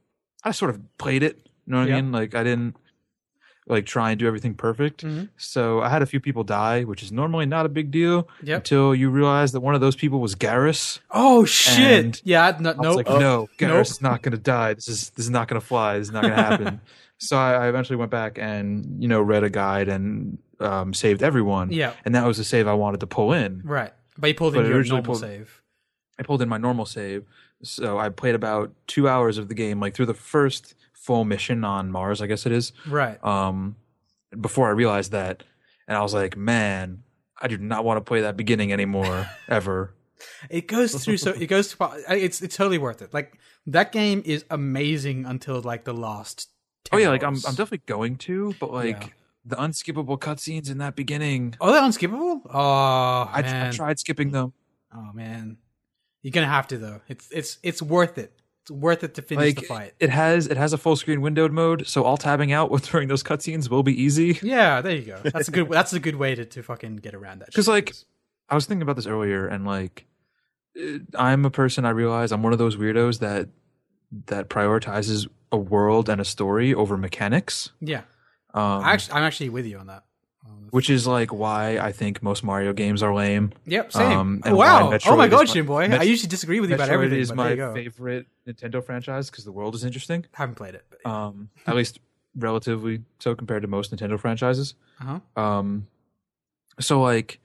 of played it. You know what Yeah. I mean? Like, I didn't like try and do everything perfect. Mhm. So I had a few people die, which is normally not a big deal Yep. until you realize that one of those people was Garrus. Oh, shit! And Yeah, I was nope. like, no, Garrus is not going to die. This is not going to fly. This is not going to happen. So I eventually went back and, read a guide and saved everyone. Yeah. And that was the save I wanted to pull in. Right. But you pulled But in it your originally normal pulled- save. I pulled in my normal save. So I played about 2 hours of the game, like through the first full mission on Mars, I guess it is. Right. Before I realized that. And I was like, man, I do not want to play that beginning anymore, ever. It goes through it's totally worth it. Like that game is amazing until like the last 10 Oh yeah, like I'm hours. definitely going to, but like Yeah. the unskippable cutscenes in that beginning, Oh, they're unskippable? Oh, I man. tried skipping them. Oh man. You're going to have to though. It's worth it. It's worth it to finish Like the fight. it has a full screen windowed mode, so all tabbing out during those cutscenes will be easy. Yeah, there you go. That's a good way to fucking get around that. Because shit. like I was thinking about this earlier, and like I'm a person. I realize I'm one of those weirdos that prioritizes a world and a story over mechanics. Yeah. Um, I'm actually with you on that. which is like why I think most Mario games are lame. Yep, same. and Wow. why Oh my Metroid god, is Shinboy. Met- I usually disagree with you about Metroid everything, is but there my you go. favorite Nintendo franchise because the world is interesting. Haven't played it. But, At least relatively so compared to most Nintendo franchises. uh-huh. So like,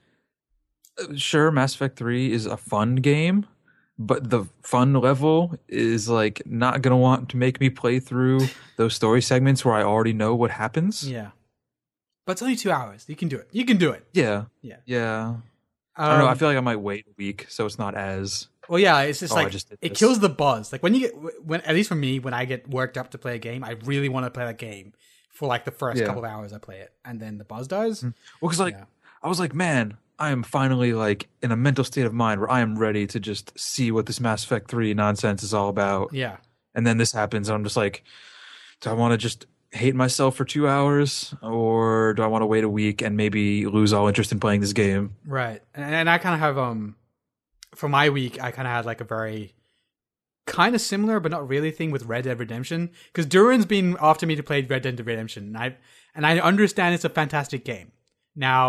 sure, Mass Effect 3 is a fun game, but the fun level is like not gonna want to make me play through those story segments where I already know what happens. Yeah. But it's only 2 hours. You can do it. You can do it. Yeah. Yeah. I don't know. I feel like I might wait a week, so it's not as. Well, yeah, it's just Oh, I like just did it this. kills the buzz. Like when at least for me, when I get worked up to play a game, I really want to play that game for like the first Yeah. couple of hours I play it, and then the buzz dies. Well, because like Yeah. I was like, man, I am finally like in a mental state of mind where I am ready to just see what this Mass Effect 3 nonsense is all about. Yeah, And then this happens, and I'm just like, do I want to just hate myself for 2 hours, or do I want to wait a week and maybe lose all interest in playing this game? right. And I kind of have for my week, I kind of had like a very kind of similar but not really thing with Red Dead Redemption, because Duran's been after me to play Red Dead Redemption, and I understand it's a fantastic game. Now,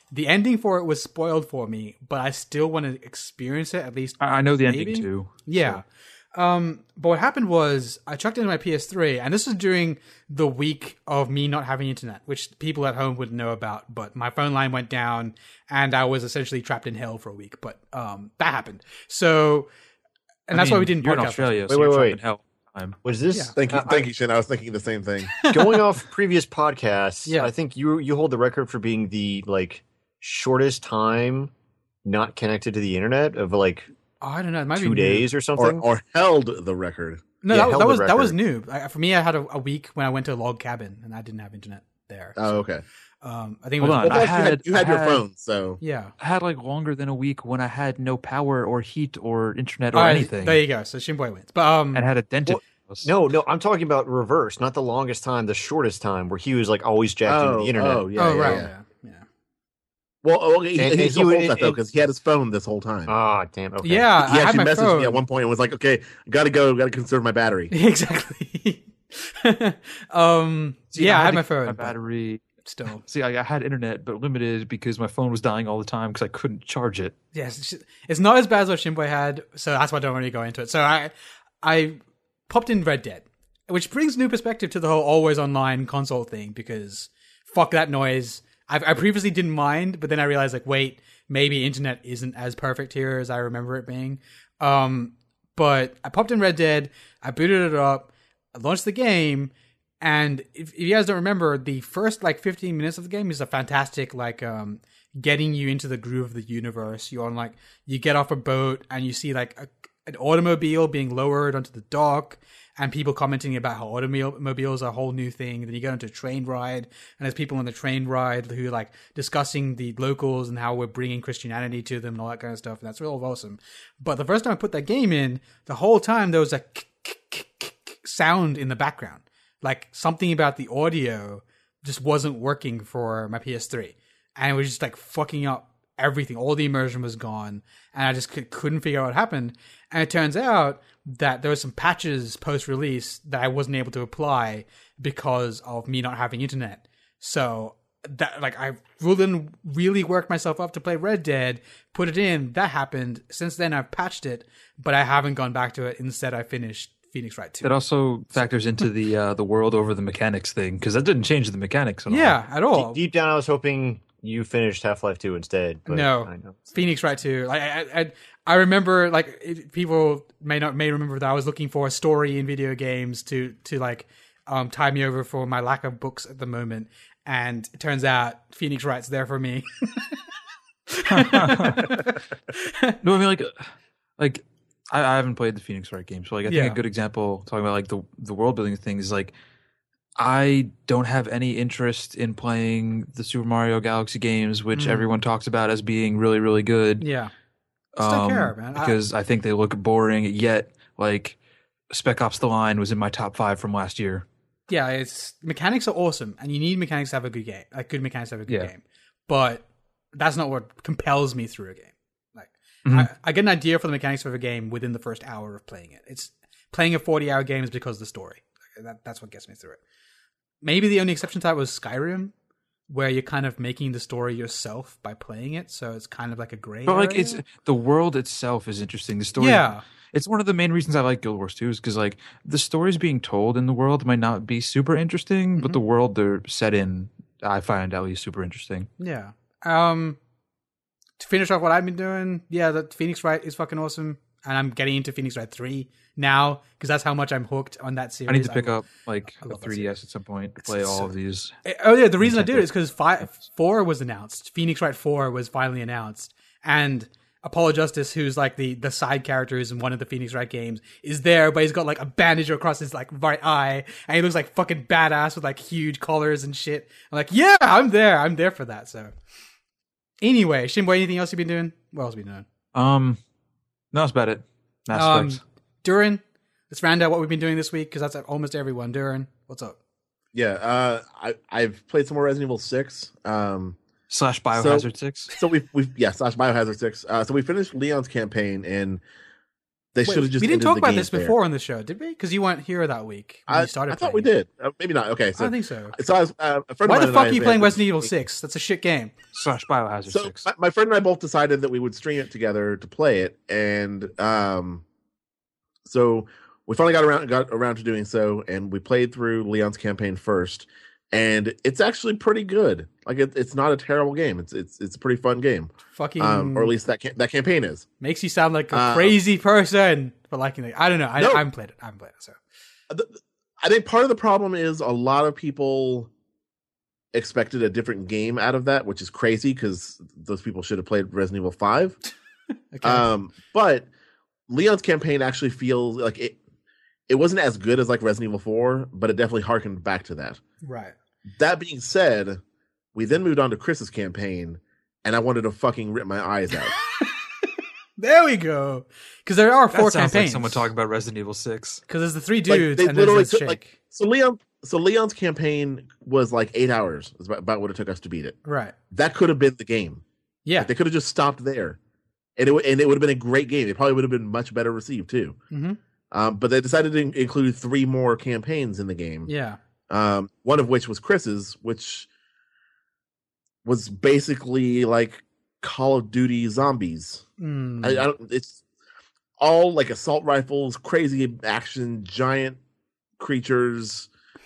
The ending for it was spoiled for me, but I still want to experience it at least. I know the maybe. ending too. Yeah. But what happened was I chucked it into my PS3, and this was during the week of me not having internet, which people at home wouldn't know about. But my phone line went down, and I was essentially trapped in hell for a week. But that happened. So, and that's why we didn't You're in podcast. Australia, so Wait, you're wait, trapped wait. in hell. Time. Was this Yeah. Thank you, Shin. I was thinking the same thing. going off previous podcasts? Yeah. I think you hold the record for being the shortest time not connected to the internet of Oh, I don't know. It might 2 be days or or something. or held the record. No, Yeah, that held the was record. new. For me, I had a week when I went to a log cabin and I didn't have internet there. Oh, okay. I think it Hold was. on. Well, I you had your had- phone, so Yeah. I had longer than a week when I had no power or heat or internet or All right, anything, there you go. So Shinboy wins. But and had a dented. house. No, I'm talking about reverse, not the longest time, the shortest time, where he was always jacked into the internet. right. yeah. Yeah. Well, he And still he holds would- that though because he had his phone this whole time. Ah, damn. Okay. Yeah, He I had actually my messaged phone. me at one point and was like, "Okay, gotta go, gotta conserve my battery." Exactly. See, Yeah, I had to my keep phone. My but battery. Still. See, I had internet, but limited because my phone was dying all the time because I couldn't charge it. Yes, it's not as bad as what Shinboy had, so that's why I don't really go into it. So I popped in Red Dead, which brings new perspective to the whole always online console thing, because fuck that noise. I previously didn't mind, but then I realized, wait, maybe internet isn't as perfect here as I remember it being. But I popped in Red Dead, I booted it up, I launched the game, and if you guys don't remember, the first 15 minutes of the game is a fantastic getting you into the groove of the universe. You're on you get off a boat and you see an automobile being lowered onto the dock, and people commenting about how automobiles are a whole new thing. Then you go into a train ride, and there's people on the train ride who are discussing the locals and how we're bringing Christianity to them and all that kind of stuff. And that's real awesome. But the first time I put that game in, the whole time there was a sound in the background. Something about the audio just wasn't working for my PS3. And it was just fucking up everything. All the immersion was gone. And I just couldn't figure out what happened. And it turns out that there were some patches post-release that I wasn't able to apply because of me not having internet. So that I didn't really work myself up to play Red Dead, put it in, that happened. Since then I've patched it, but I haven't gone back to it. Instead I finished Phoenix Wright 2. That also factors into the world over the mechanics thing, because that didn't change the mechanics at all. Yeah, at all. Deep down, I was hoping you finished Half-Life 2 instead. But No. I know. Phoenix Wright 2. I remember people may remember that I was looking for a story in video games to tie me over for my lack of books at the moment, and it turns out Phoenix Wright's there for me. No, I mean I haven't played the Phoenix Wright game, so I think Yeah. a good example talking about the world building thing is I don't have any interest in playing the Super Mario Galaxy games, which everyone talks about as being really, really good. Yeah. Just don't care, man. Because I think they look boring. Yet, Spec Ops: The Line was in my top 5 from last year. Yeah, it's mechanics are awesome, and you need mechanics to have a good game. Good mechanics to have a good Yeah. game. But that's not what compels me through a game. Mhm. I get an idea for the mechanics of a game within the first hour of playing it. It's playing a 40-hour game is because of the story. That's what gets me through it. Maybe the only exception to that was Skyrim, where you're kind of making the story yourself by playing it, so it's kind of like a gray But area. it's the world itself is interesting. The story, Yeah. it's one of the main reasons I like Guild Wars 2 is because the stories being told in the world might not be super interesting, but the world they're set in, I find at least super interesting. Yeah. To finish off what I've been doing, the Phoenix Wright is fucking awesome, and I'm getting into Phoenix Wright 3 now because that's how much I'm hooked on that series. I need to pick up a love that 3DS at some point to play all of these. Oh yeah, the reason I did it is because 4 was announced. Phoenix Wright 4 was finally announced, and Apollo Justice, who's the side characters in one of the Phoenix Wright games, is there, but he's got a bandage across his right eye, and he looks fucking badass with huge collars and shit. I'm yeah, I'm there for that. So anyway, Shinboy, anything else you've been doing? What else have you been doing? No, that's about it. Mass Effects. Durin, let's round out what we've been doing this week because that's almost everyone. Durin, what's up? Yeah, I've played some more Resident Evil 6. Slash Biohazard 6. So we've slash Biohazard 6. So we finished Leon's campaign, and They should have just. We didn't ended talk the about game this there. before on the show, did we? Because you weren't here that week when you started I thought we playing it. did. Maybe not. Okay, I so don't think so. So I was, a friend Why of the mine fuck and are you I- playing Resident Evil 6? That's a shit game. / Biohazard So 6. my friend and I both decided that we would stream it together to play it, and so we finally got around to doing so, and we played through Leon's campaign first, and it's actually pretty good. Like it's not a terrible game. It's a pretty fun game. Fucking Or at least that campaign is. makes you sound like a crazy person for liking it. I don't know. No. I haven't played it. So I think part of the problem is a lot of people expected a different game out of that, which is crazy because those people should have played Resident Evil 5. okay. But Leon's campaign actually feels like it wasn't as good as like Resident Evil 4, but it definitely harkened back to that. Right. That being said, we then moved on to Chris's campaign, and I wanted to fucking rip my eyes out. There we go. Because there are That 4 sounds campaigns. like someone talking about Resident Evil 6. Because there's the 3 Like, dudes they and there's this took, chick. like, so Leon's campaign was like 8 hours. Is about what it took us to beat it. Right. That could have been the game. Yeah. Like, they could have just stopped there, and it would have been a great game. It probably would have been much better received too. Mm-hmm. But they decided to include 3 more campaigns in the game. Yeah. One of which was Chris's, which was basically like Call of Duty zombies. Mm. I don't. It's all like assault rifles, crazy action, giant creatures.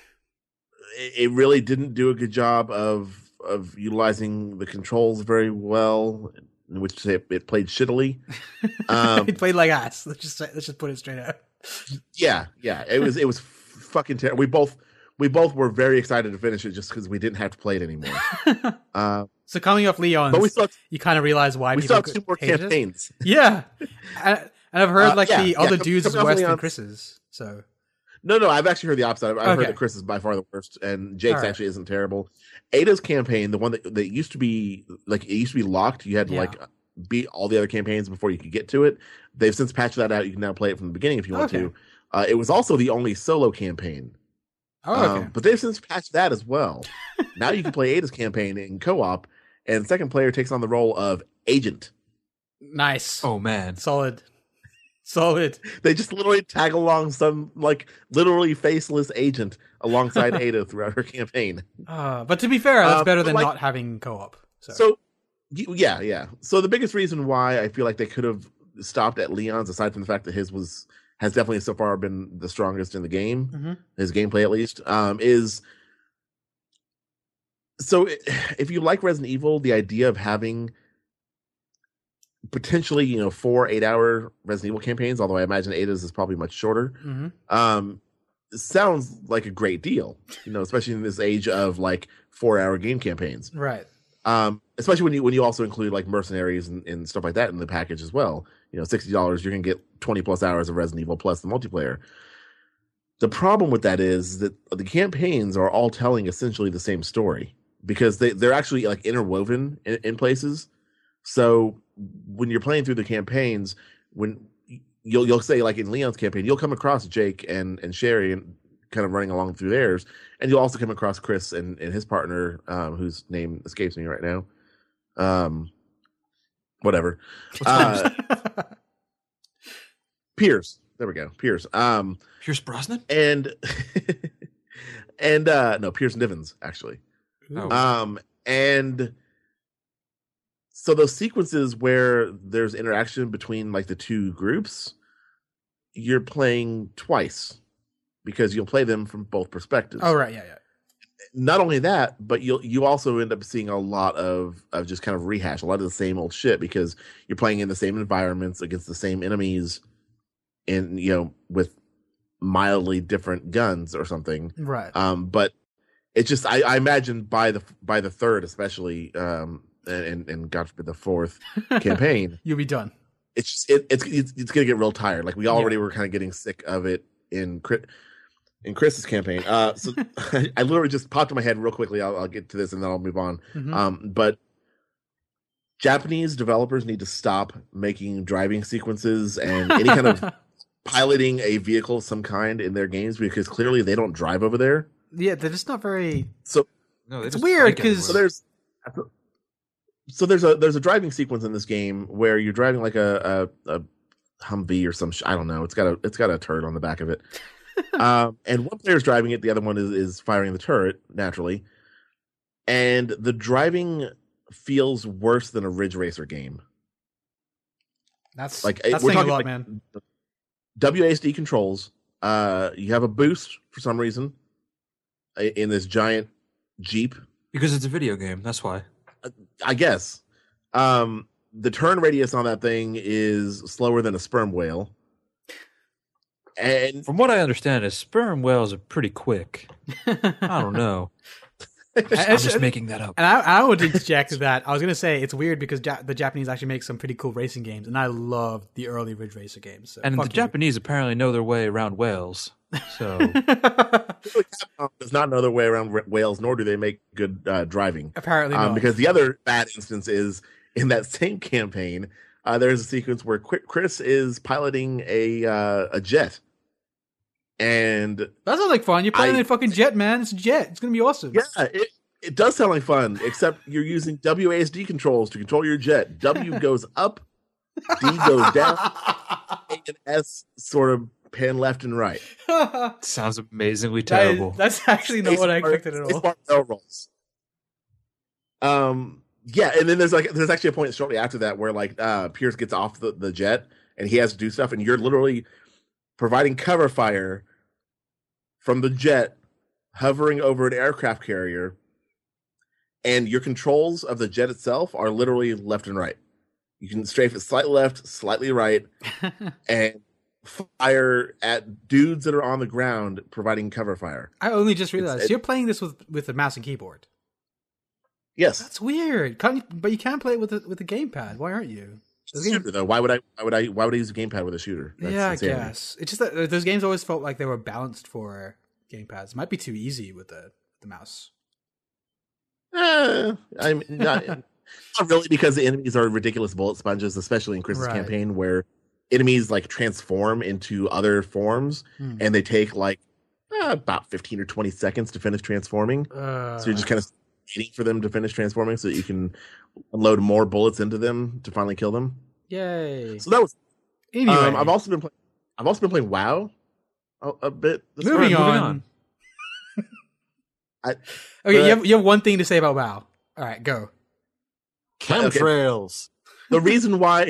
It really didn't do a good job of utilizing the controls very well, in which it played shittily. It played like ass. Let's just put it straight out. Yeah. It was fucking terrible. We both were very excited to finish it just because we didn't have to play it anymore. So coming off Leon's, But we still you kind of realize why we people still have 2 more hated it. campaigns. Yeah. And I've heard like the other dudes is coming off worse than Leon's- Chris's. So No, I've actually heard the opposite. I've Okay. heard that Chris is by far the worst, and Jake's Alright. actually isn't terrible. Ada's campaign, the one that used to be like it used to be locked. You had to Yeah. like beat all the other campaigns before you could get to it. They've since patched that out. You can now play it from the beginning if you want Okay. to. It was also the only solo campaign. okay. But they've since patched that as well. Now you can play Ada's campaign in co-op, and the second player takes on the role of agent. Nice. Oh man. Solid. They just literally tag along some like literally faceless agent alongside Ada throughout her campaign. But to be fair, that's better but than like- not having co-op. So yeah. So the biggest reason why I feel like they could have stopped at Leon's, aside from the fact that his has definitely so far been the strongest in the game, Mhm. his gameplay at least, is so if you like Resident Evil, the idea of having potentially 4 8-hour Resident Evil campaigns, although I imagine Ada's is probably much shorter, Mhm. sounds like a great deal. Especially in this age of like 4-hour game campaigns. Right. Especially when you also include like mercenaries and stuff like that in the package as well. $60, you're gonna get 20 plus hours of Resident Evil plus the multiplayer. The problem with that is that the campaigns are all telling essentially the same story because they're actually like interwoven in places. So when you're playing through the campaigns, when you'll say like in Leon's campaign, you'll come across Jake and Sherry and kind of running along through theirs, and you'll also come across Chris and his partner, whose name escapes me right now. Whatever. Pierce. There we go. Pierce. Pierce Brosnan? And no, Pierce Nivens actually. Oh. And so those sequences where there's interaction between like the two groups, you're playing twice because you'll play them from both perspectives. Oh right, yeah. Not only that, but you also end up seeing a lot of just kind of rehash, a lot of the same old shit because you're playing in the same environments against the same enemies, and with mildly different guns or something. Right. But it's just I imagine by the third especially, and God forbid the fourth campaign, You'll be done. it's gonna get real tired. Like we already were kind of getting sick of it in Chris's campaign. So I literally just popped in my head real quickly. I'll get to this and then I'll move on. Mhm. But Japanese developers need to stop making driving sequences and any kind of piloting a vehicle of some kind in their games because clearly they don't drive over there. Yeah, they're just not very. So No, they It's just weird bike 'cause- everywhere. there's a driving sequence in this game where you're driving like a Humvee or some. I don't know. It's got a turret on the back of it. And one player's driving it, the other one is firing the turret naturally, and the driving feels worse than a Ridge Racer game. That's Like that's we're saying a talking lot, like man. WASD controls. You have a boost for some reason in this giant Jeep. Because it's a video game. That's why. I guess. The turn radius on that thing is slower than a sperm whale. And From what I understand, is sperm whales are pretty quick. I don't know. I'm just making that up. And I would interject that I was going to say it's weird because the Japanese actually make some pretty cool racing games, and I love the early Ridge Racer games. So And the fuck you. Japanese apparently know their way around whales. So Capcom does not know their way around whales, nor do they make good driving. Apparently not. Because the other bad instance is in that same campaign, there's a sequence where Chris is piloting a jet. And that sounds like fun. You're playing a fucking jet, man. It's a jet. It's going to be awesome. yeah, it does sound like fun, except you're using WASD controls to control your jet. W goes up, D goes down, A and S sort of pan left and right. sounds amazingly terrible. That's actually not what I expected at all. Spacebar barrel rolls. Yeah, and then there's actually a point shortly after that where like Pierce gets off the jet and he has to do stuff, and you're literally providing cover fire from the jet hovering over an aircraft carrier, and your controls of the jet itself are literally left and right. You can strafe it slightly left, slightly right, and fire at dudes that are on the ground providing cover fire. I only just realized you're playing this with a mouse and keyboard. Yes. That's weird. But you can play it with a gamepad. Why aren't you? Shooter, though. Why would I use a gamepad with a shooter? That's insanity. I guess. It's just that those games always felt like they were balanced for gamepads. It might be too easy with the mouse. I'm not really, because the enemies are ridiculous bullet sponges, especially in Chris's Right. campaign, where enemies like transform into other forms, and they take like about 15 or 20 seconds to finish transforming. So you're just kind of waiting for them to finish transforming so that you can unload more bullets into them to finally kill them. Yay. So that was. Anyway, I've also been playing WoW a bit. moving on. You have one thing to say about WoW. All right, go. Chemtrails. The reason why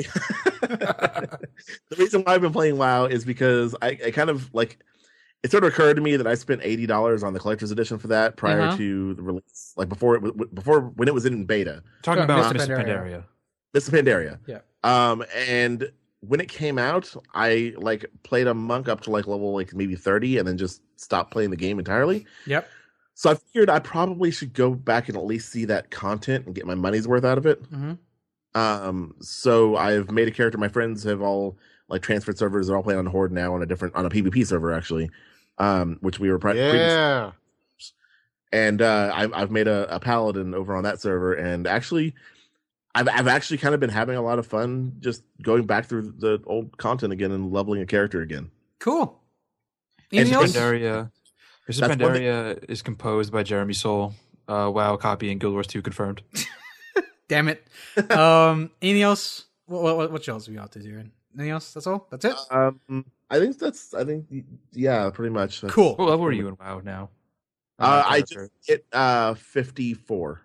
I've been playing WoW is because I kind of like, it sort of occurred to me that I spent $80 on the collector's edition for that prior to the release, like before when it was in beta. Talking about Mists of Mr. Pandaria. Pandaria. Mists of Pandaria. Yeah. And when it came out, I like played a monk up to like level like maybe 30 and then just stopped playing the game entirely. Yep. So I figured I probably should go back and at least see that content and get my money's worth out of it. Mm-hmm. So I've made a character. My friends have all like transferred servers. They're all playing on Horde now on a PvP server actually, which we were previously. And I've made a paladin over on that server, and actually, I've actually kind of been having a lot of fun just going back through the old content again and leveling a character again. Cool. And Anything else? Pandaria. Mr. That's one Pandaria is composed by Jeremy Soule. WoW copy and Guild Wars 2 confirmed. Damn it. Anything else? What else are we out to do? Anything else? That's all? That's it? I think yeah, pretty much. That's Cool. What level are you in WoW now? I just hit 54.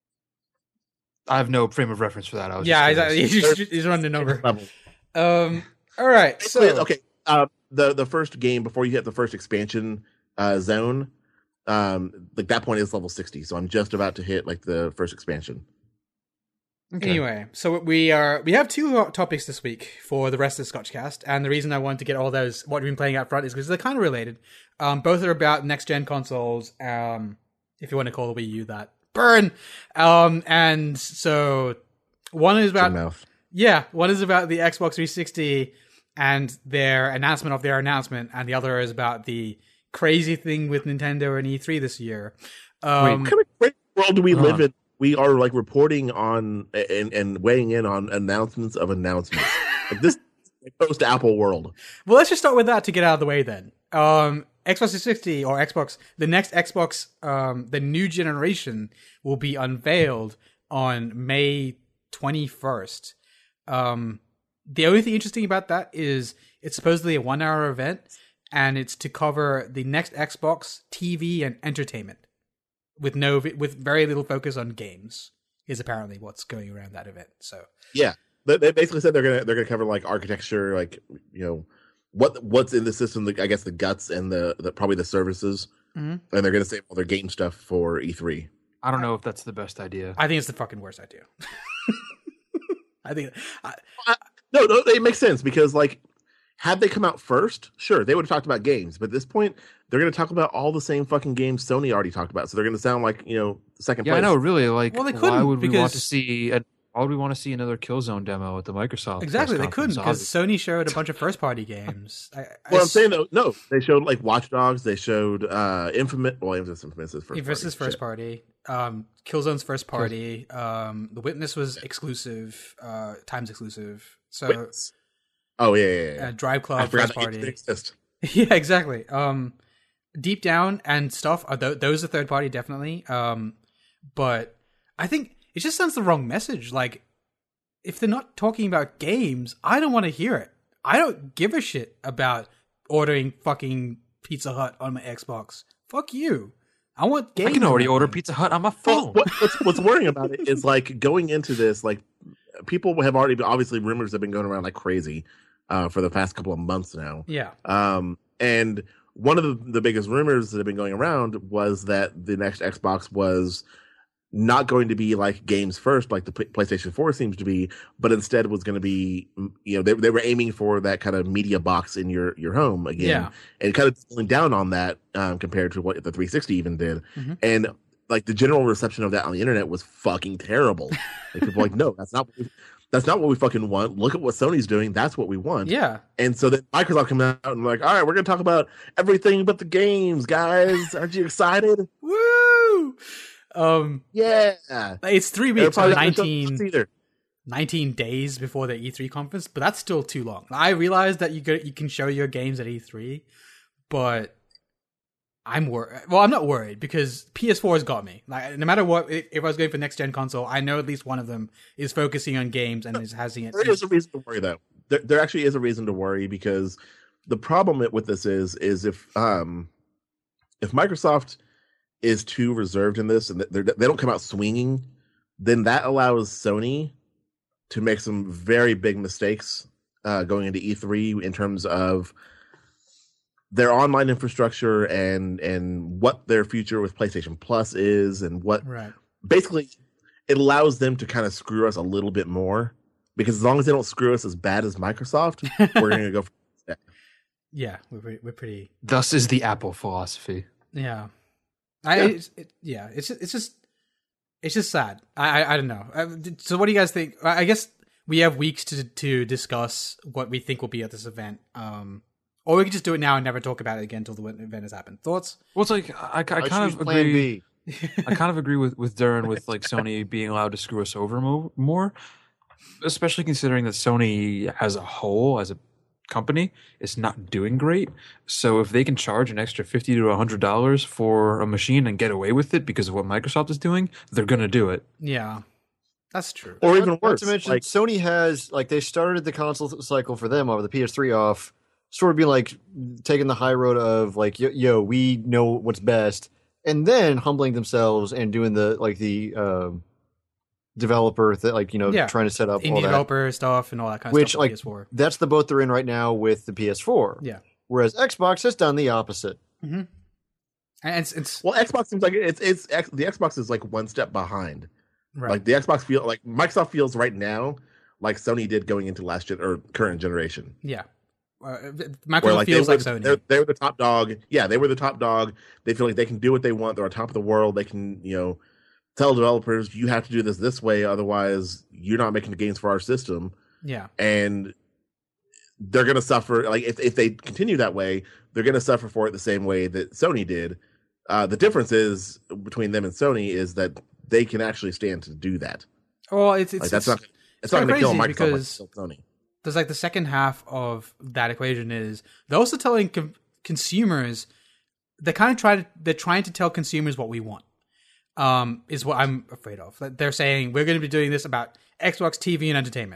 I have no frame of reference for that. I was Yeah, just curious. he's running the number. Level. All right. So Okay. The first game before you hit the first expansion zone, like that point is level 60. So I'm just about to hit like the first expansion. Okay. Anyway, so we have two topics this week for the rest of the Scotchcast, and the reason I wanted to get all those what we've been playing out front is because they're kind of related. Both are about next gen consoles, if you want to call the Wii U that. Burn. And so one is about one is about the Xbox 360 and their announcement of their announcement, and the other is about the crazy thing with Nintendo and E3 this year. What kind of great world do we live in? We are like reporting on and weighing in on announcements of announcements. Like this post Apple world. Well, let's just start with that to get out of the way then. Xbox 360 or Xbox, the next Xbox, the new generation will be unveiled on May 21st. The only thing interesting about that is it's supposedly a 1 hour event, and it's to cover the next Xbox, TV, and entertainment, with very little focus on games. Is apparently what's going around that event. So Yeah, they basically said they're gonna cover like architecture, like what's in the system. I guess the guts and the probably the services, and they're gonna save all their game stuff for E3. I don't know if that's the best idea. I think it's the fucking worst idea. I think No, it makes sense because like had they come out first, sure they would have talked about games, but at this point they're going to talk about all the same fucking games Sony already talked about, so they're going to sound like second place. Yeah, I know. Really, like, Well, they why couldn't, would we want to because- see? Why would we want to see another Killzone demo at the Microsoft? exactly press they couldn't conference? because Sony showed a bunch of first party games. Well, I'm saying though, no, they showed like Watch Dogs, they showed Infamous. Well, Infamous is first. Versus party. first party, Killzone's first party, The Witness was exclusive, Times exclusive. So Witness. Oh yeah. Drive I Club forgot first that party. they exist. Yeah, exactly. Deep Down and stuff are those are third party definitely. But I think it just sends the wrong message. Like, if they're not talking about games, I don't want to hear it. I don't give a shit about ordering fucking Pizza Hut on my Xbox. Fuck you. I want games. I can already on order my phone. Pizza Hut on my Well, phone. what's worrying about it is like going into this, like people have already obviously rumors have been going around like crazy for the past couple of months now. Yeah. And one of the biggest rumors that have been going around was that the next Xbox was not going to be like games first, like the PlayStation 4 seems to be, but instead was going to be, they were aiming for that kind of media box in your home again, Yeah. and kind of pulling down on that compared to what the 360 even did, Mhm. and like the general reception of that on the internet was fucking terrible. Like people were like, no, that's not what we fucking want. Look at what Sony's doing. That's what we want. Yeah. And so then Microsoft came out and like, all right, we're going to talk about everything but the games, guys. Aren't you excited? Woo! Yeah. It's 3 They're weeks, probably or not gonna show us either. 19 days before the E3 conference, but that's still too long. I realize that you can show your games at E3, but I'm worried. Well, I'm not worried because PS4 has got me. Like, no matter what, if I was going for next gen console, I know at least one of them is focusing on games and is having it. There is a reason to worry, though. There actually is a reason to worry because the problem with this is if Microsoft is too reserved in this and they don't come out swinging, then that allows Sony to make some very big mistakes going into E3 in terms of their online infrastructure and what their future with PlayStation Plus is, and what Right. basically it allows them to kind of screw us a little bit more, because as long as they don't screw us as bad as Microsoft, we're going to go for that. Yeah, we're pretty. Thus is the Apple philosophy. Yeah. Yeah. It's just sad. I don't know. So what do you guys think? I guess we have weeks to discuss what we think will be at this event. Or we could just do it now and never talk about it again until the event has happened. Thoughts? Well, it's like I kind choose of Plan agree. B. I kind of agree with Darren with like Sony being allowed to screw us over more, especially considering that Sony as a whole, as a company, is not doing great. So if they can charge an extra $50 to $100 for a machine and get away with it because of what Microsoft is doing, they're gonna do it. Yeah, that's true. Or even Not worse, to mention, like, Sony has they started the console cycle for them over the PS3 off, sort of being like taking the high road of like, yo, we know what's best, and then humbling themselves and doing the developer trying to set up all Indie that. developer stuff and all that kind of Which, stuff. like, PS4. That's the boat they're in right now with the PS4. Yeah. Whereas Xbox has done the opposite. Mm-hmm. And it's well, Xbox seems like it's the Xbox is like one step behind. right. Like the Xbox Microsoft feels right now like Sony did going into last gen or current generation. Yeah. Where Microsoft like feels they like were, Sony. they were the top dog. Yeah, they were the top dog. They feel like they can do what they want. They're on top of the world. They can, tell developers, you have to do this way, otherwise you're not making the games for our system. Yeah. And they're going to suffer. Like if they continue that way, they're going to suffer for it the same way that Sony did. The difference is between them and Sony is that they can actually stand to do that. Well, it's Like that's not it's not going to kill crazy Microsoft because like Sony. there's like the second half of that equation is they're also telling consumers they're trying to tell consumers what we want. Is what I'm afraid of. They're saying we're going to be doing this about Xbox TV and entertainment.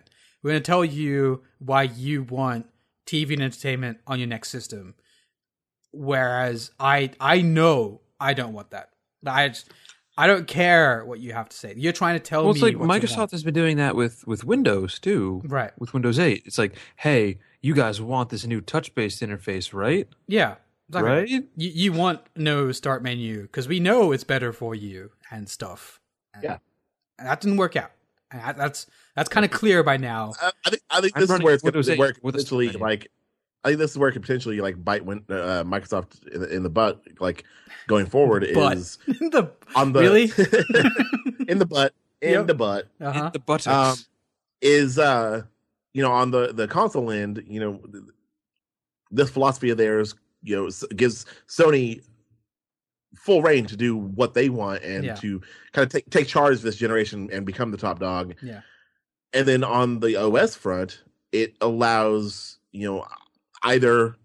We're going to tell you why you want TV and entertainment on your next system. Whereas I know I don't want that. I don't care what you have to say. You're trying to tell me. It's like what you Microsoft want. has been doing that with Windows too, Right. With Windows 8, it's like, hey, you guys want this new touch-based interface, right? Yeah. Exactly. Right? You want no start menu because we know it's better for you and stuff. And that didn't work out. And that's kind of clear by now. I think I'm this is running where it's Windows going 8 to work with a potentially menu. like. I think this is where it could potentially like bite Microsoft in the butt, like going forward But is the on the really in the butt Yep. the butt uh-huh. The buttocks. is on the console end, this philosophy of theirs, gives Sony full reign to do what they want and Yeah. to kind of take charge of this generation and become the top dog. Yeah. And then on the OS front, it allows, either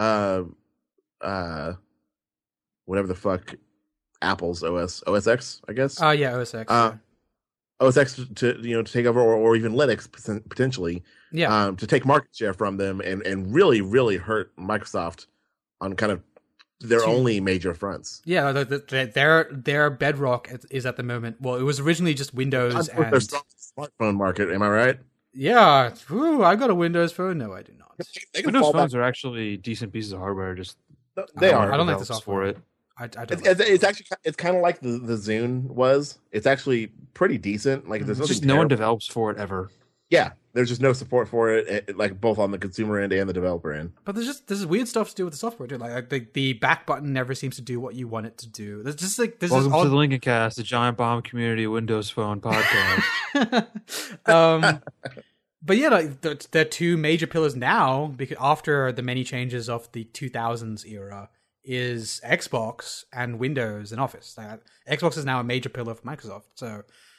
whatever the fuck Apple's OS X, I guess. Yeah, OS X. OS X to take over, or even Linux potentially, yeah. to take market share from them and really, really hurt Microsoft on kind of their only major fronts. Yeah, their bedrock is at the moment. Well, it was originally just Windows Their and smartphone market, am I right? yeah. Whew, I got a Windows phone. No, I do not. They can Windows fall phones back. are actually decent pieces of hardware. Just They I are. don't like the develops software for it. I don't. It's actually kind of like the Zune was. It's actually pretty decent. Like there's It's nothing just no one terrible. develops for it ever. Yeah, there's just no support for it, like both on the consumer end and the developer end. But there's weird stuff to do with the software too. Like the back button never seems to do what you want it to do. There's just like this Welcome is to the Lincoln Cast, the Giant Bomb Community Windows Phone podcast. But yeah, like the two major pillars now, because after the many changes of the 2000s era, is Xbox and Windows and Office. Xbox is now a major pillar for Microsoft. So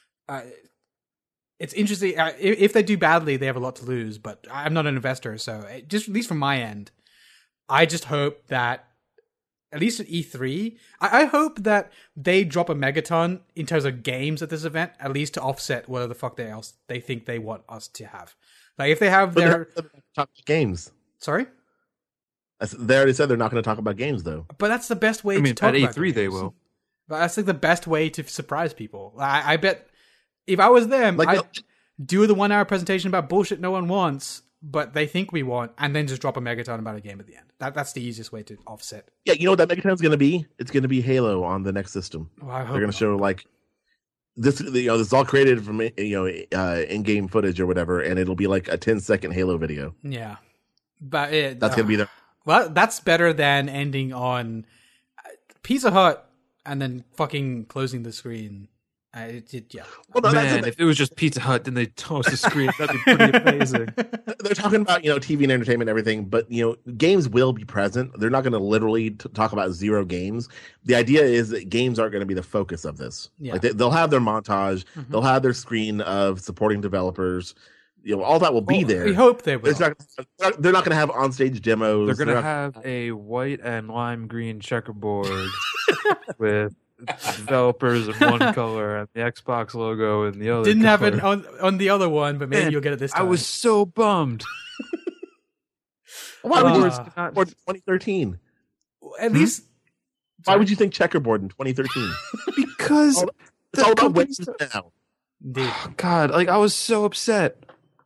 it's interesting. If they do badly, they have a lot to lose. But I'm not an investor, so just at least from my end, I just hope that at least at E3, I hope that they drop a megaton in terms of games at this event, at least to offset whatever the fuck they think they want us to have. Like if they have But their they're talk about games. sorry, They already said they're not going to talk about games though. but that's the best way I to mean, talk at about E3 they games. will. But that's like the best way to surprise people. I bet if I was them, Like I'd do the 1 hour presentation about bullshit no one wants, but they think we want, and then just drop a megaton about a game at the end. That's the easiest way to offset. Yeah, you know what that megaton's going to be? It's going to be Halo on the next system. Well, I hope They're going not. to show like this. This is all created from in-game footage or whatever, and it'll be like a 10-second Halo video. Yeah, but That's going to be their. well, that's better than ending on Pizza Hut and then fucking closing the screen. Yeah. Well, no, that's the Man, thing. if it was just Pizza Hut, then they toast the screen. That'd be pretty amazing. They're talking about TV and entertainment and everything, but games will be present. They're not going to literally talk about zero games. The idea is that games aren't going to be the focus of this. Yeah. Like they'll have their montage, Mhm. they'll have their screen of supporting developers. All that will be there. We hope they will. They're not going to have onstage demos. They're going to not- have a white and lime green checkerboard with developers in one color and the Xbox logo in the other. Didn't have color. it on the other one, but maybe Man, you'll get it this I time. was so bummed. Why would you Uh, checkerboard in 2013? At least Why would you think checkerboard in 2013? Because It's the all about companies- Windows now. indeed. God, like I was so upset.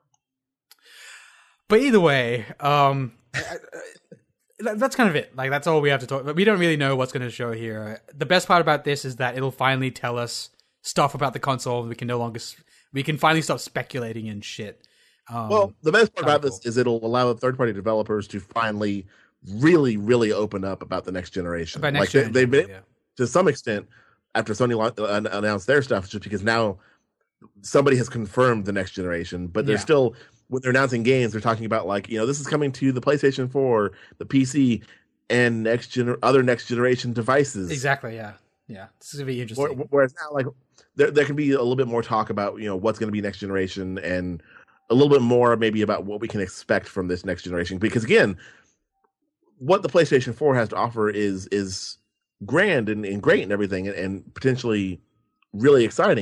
But either way, that's kind of it. Like that's all we have to talk about. We don't really know what's going to show here. The best part about this is that it'll finally tell us stuff about the console. We can finally stop speculating and shit. Well, the best part about cool. this is it'll allow third-party developers to finally really, really open up about the next generation. about next like gen, they've been yeah. to some extent after Sony announced their stuff, just because now somebody has confirmed the next generation. But they're Yeah. still, when they're announcing games, they're talking about this is coming to the PlayStation 4, the PC, and other next generation devices. Exactly. Yeah. Yeah. This is gonna be interesting. Whereas now, there can be a little bit more talk about what's going to be next generation, and a little bit more maybe about what we can expect from this next generation. Because again, what the PlayStation 4 has to offer is grand and great and everything, and potentially really exciting.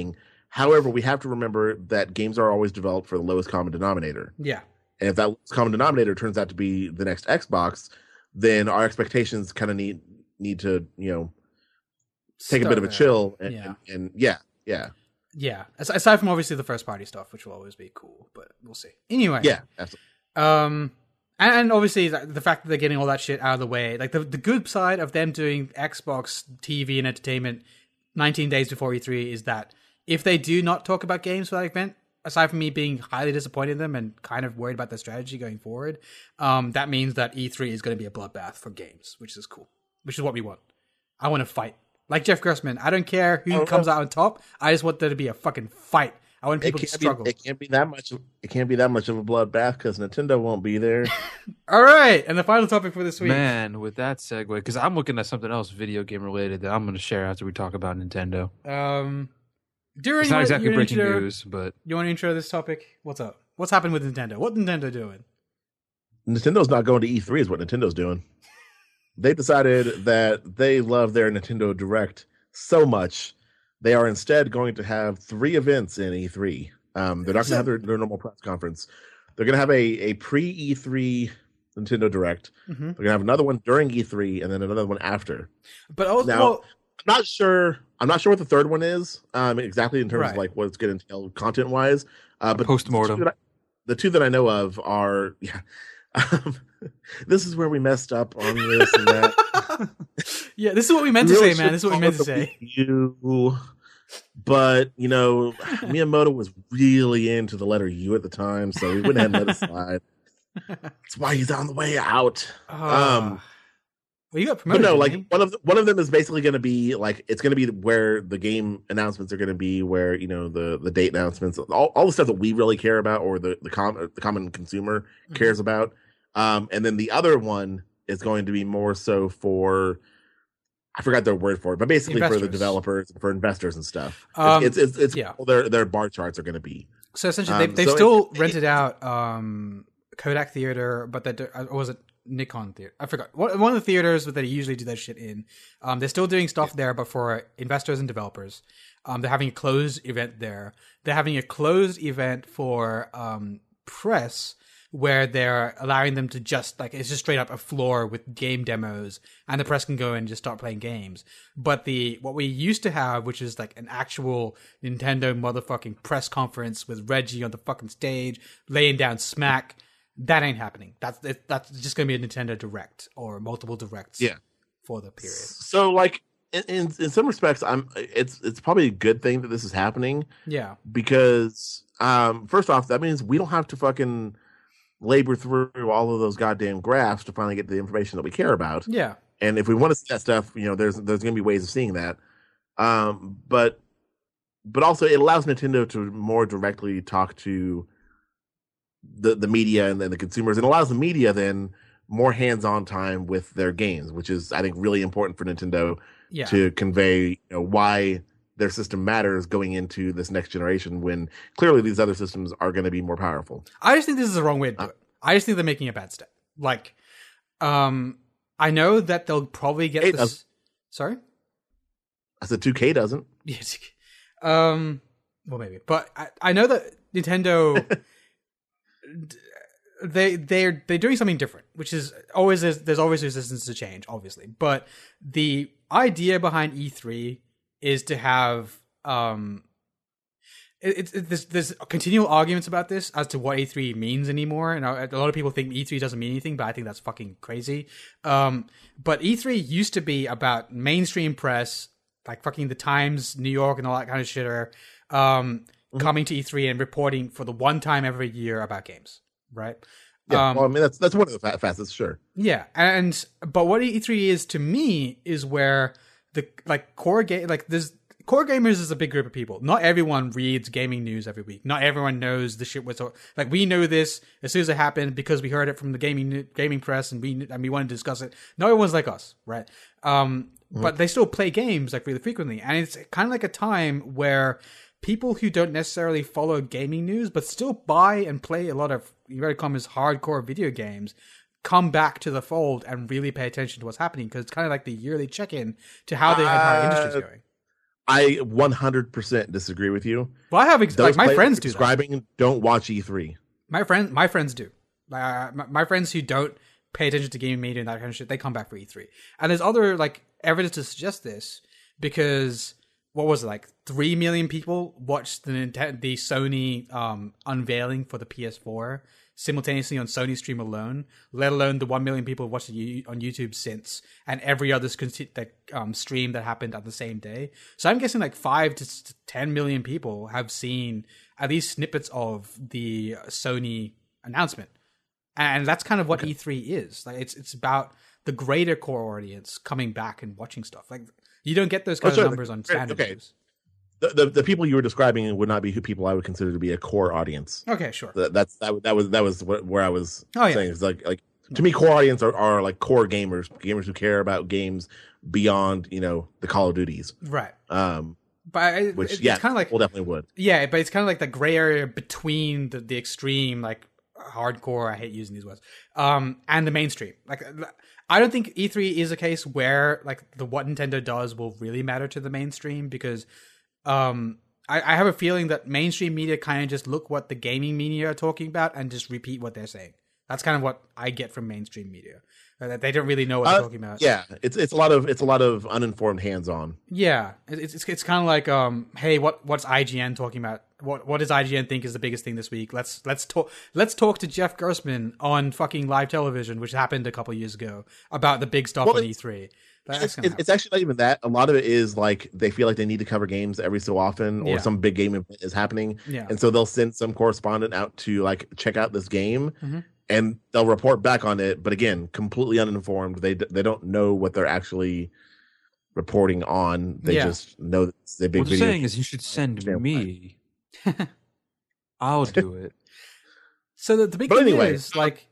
However, we have to remember that games are always developed for the lowest common denominator. Yeah. And if that lowest common denominator turns out to be the next Xbox, then our expectations kind of need to, take a bit of a chill. And yeah. Yeah. Aside from obviously the first party stuff, which will always be cool, but we'll see. Anyway. Yeah, absolutely. And obviously the fact that they're getting all that shit out of the way, like the good side of them doing Xbox TV and entertainment 19 days before E3 is that if they do not talk about games for that event, aside from me being highly disappointed in them and kind of worried about their strategy going forward, that means that E3 is going to be a bloodbath for games, which is cool, which is what we want. I want to fight. Like Jeff Grossman, I don't care who comes out on top. I just want there to be a fucking fight. I want people to struggle. It can't be that much. It can't be that much of a bloodbath because Nintendo won't be there. All right, and the final topic for this week. Man, with that segue, because I'm looking at something else video game related that I'm going to share after we talk about Nintendo. It's not exactly breaking news, but you want to intro this topic? What's up? What's happened with Nintendo? What Nintendo doing? Nintendo's not going to E3 is what Nintendo's doing. They decided that they love their Nintendo Direct so much, they are instead going to have 3 events in E3. They're not going to have their normal press conference. They're going to have a pre-E3 Nintendo Direct. Mm-hmm. They're going to have another one during E3 and then another one after. But also, now, I'm not sure what the third one is exactly in terms of like what it's going to entail content-wise. But post-mortem. The two that I know of are this is where we messed up on this and that. Yeah, this is what we meant to say, man. This is what we meant to say. But, Miyamoto was really into the letter U at the time, so he went ahead and let it slide. That's why he's on the way out. Well, you got promoted. But no, like one of them is basically going to be like it's going to be where the game announcements are going to be, where the date announcements, all the stuff that we really care about, or the common consumer cares about. And then the other one is going to be more so for, I forgot their word for it, but basically investors. For the developers, for investors and stuff. It's yeah. Their bar charts are going to be. So essentially, they've still rented out Kodak Theater, but or was it Nikon Theater? I forgot. One of the theaters that they usually do that shit in. They're still doing stuff there, but for investors and developers. They're having a closed event there. They're having a closed event for press, where they're allowing them to just it's just straight up a floor with game demos, and the press can go in and just start playing games. But what we used to have, which is like an actual Nintendo motherfucking press conference with Reggie on the fucking stage laying down smack, that ain't happening. That's just going to be a Nintendo Direct or multiple Directs. For the period. So like in some respects, it's probably a good thing that this is happening. Yeah. Because first off, that means we don't have to fucking labor through all of those goddamn graphs to finally get the information that we care about. Yeah. And if we want to see that stuff, there's going to be ways of seeing that. But also it allows Nintendo to more directly talk to the media and then the consumers, and allows the media then more hands-on time with their games, which is, I think, really important for Nintendo to convey why their system matters going into this next generation, when clearly these other systems are going to be more powerful. I just think this is the wrong way to do it. I just think they're making a bad step. Like, I know that they'll probably get this. Doesn't. Sorry? I said 2K doesn't. Yes. Well, maybe. But I know that Nintendo, they're doing something different, which is there's always resistance to change, obviously. But the idea behind E3 is to have there's continual arguments about this as to what E3 means anymore, and a lot of people think E3 doesn't mean anything, but I think that's fucking crazy. But E3 used to be about mainstream press, like fucking the Times, New York, and all that kind of shit, are coming to E3 and reporting for the one time every year about games, right? Yeah, well, I mean that's one of the facets, sure. Yeah, but what E3 is to me is where core gamers is a big group of people. Not everyone reads gaming news every week. Not everyone knows the shit was like, we know this as soon as it happened because we heard it from the gaming press and we wanted to discuss it. Not everyone's like us, right? But they still play games like really frequently, and it's kind of like a time where people who don't necessarily follow gaming news but still buy and play a lot of very common hardcore video games come back to the fold and really pay attention to what's happening, because it's kind of like the yearly check-in to how the entire industry is going. I 100% disagree with you. Well, I have Those my players friends do that. describing don't watch E3. My friends do. My friends who don't pay attention to gaming media and that kind of shit, they come back for E3. And there's other like evidence to suggest this because what was it, like 3 million people watched the Sony unveiling for the PS4 simultaneously on Sony stream alone, let alone the 1 million people who watched it on YouTube since, and every other stream that happened on the same day. So I'm guessing like 5 to 10 million people have seen at least snippets of the Sony announcement. And that's kind of what E3 is. Like it's about the greater core audience coming back and watching stuff. Like you don't get those kind of numbers on standard news. The people you were describing would not be who people I would consider to be a core audience. Okay, sure. That was where I was saying. It's like to me, core audience are like core gamers who care about games beyond the Call of Duties, right? But it's kind of like, well, definitely would. Yeah, but it's kind of like the gray area between the extreme, like hardcore. I hate using these words. And the mainstream. Like, I don't think E3 is a case where like what Nintendo does will really matter to the mainstream because. I have a feeling that mainstream media kind of just look what the gaming media are talking about and just repeat what they're saying. That's kind of what I get from mainstream media. That they don't really know what they're talking about. Yeah, it's a lot of uninformed hands-on. Yeah, it's kind of like hey, what's IGN talking about? What does IGN think is the biggest thing this week? Let's talk to Jeff Gerstmann on fucking live television, which happened a couple years ago, about the big stuff on E3. It's actually not even that. A lot of it is like they feel like they need to cover games every so often, or some big game event is happening, and so they'll send some correspondent out to like check out this game, and they'll report back on it. But again, completely uninformed. They don't know what they're actually reporting on. They just know that it's a big. What they're saying is, you should send me. I'll do it. So the big thing is like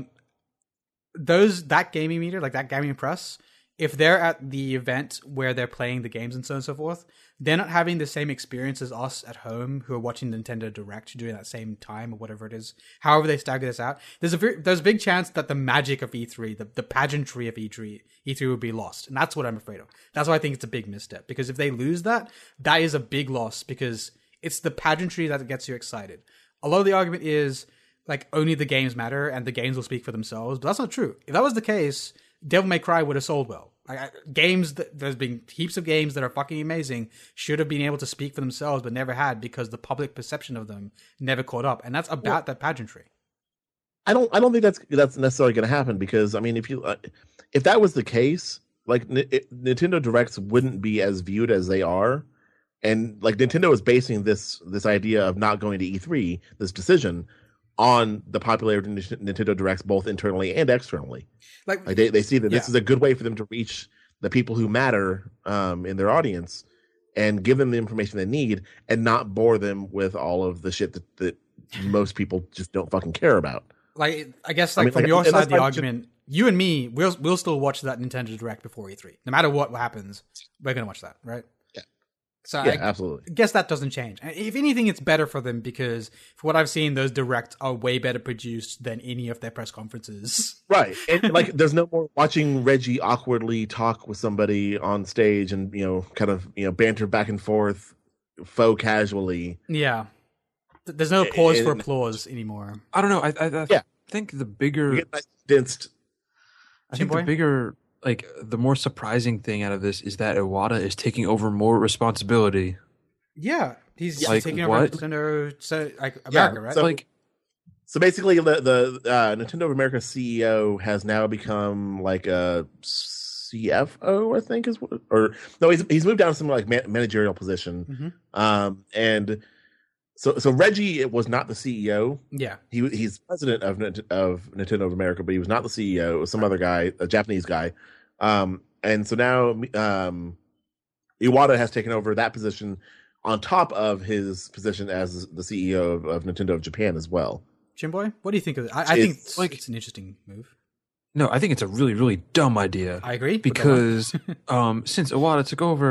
that gaming media, like that gaming press. If they're at the event where they're playing the games and so on and so forth, they're not having the same experience as us at home who are watching Nintendo Direct during that same time or whatever it is. However they stagger this out, there's a big chance that the magic of E3, the pageantry of E3 will be lost. And that's what I'm afraid of. That's why I think it's a big misstep. Because if they lose that is a big loss because it's the pageantry that gets you excited. A lot of the argument is like only the games matter and the games will speak for themselves, but that's not true. If that was the case, Devil May Cry would have sold well. There's been heaps of games that are fucking amazing, should have been able to speak for themselves, but never had because the public perception of them never caught up, and that's about that pageantry. I don't think that's necessarily going to happen because I mean, if that was the case, like Nintendo Directs wouldn't be as viewed as they are, and like Nintendo is basing this idea of not going to E3, this decision, on the popularity of Nintendo Directs both internally and externally. Like they see that this is a good way for them to reach the people who matter in their audience and give them the information they need and not bore them with all of the shit that most people just don't fucking care about. Like I guess from your side of the argument, you and me, we'll still watch that Nintendo Direct before E3. No matter what happens, we're gonna watch that, right? So absolutely. I guess that doesn't change. If anything, it's better for them because for what I've seen, those directs are way better produced than any of their press conferences. Right. And like there's no more watching Reggie awkwardly talk with somebody on stage and, kind of, banter back and forth faux casually. Yeah. There's no pause for applause anymore. I don't know. I think the bigger... I think the bigger... Like, the more surprising thing out of this is that Iwata is taking over more responsibility. Yeah. He's like, taking over Nintendo, America, right? So basically, the Nintendo of America CEO has now become like a CFO, I think he's moved down to some like managerial position. And so Reggie was not the CEO. Yeah, he's president of Nintendo of America, but he was not the CEO. It was some other guy, a Japanese guy. And so now Iwata has taken over that position on top of his position as the CEO of Nintendo of Japan as well. Jimboy, what do you think of it? I think it's an interesting move. No, I think it's a really, really dumb idea. I agree. Because since Iwata took over,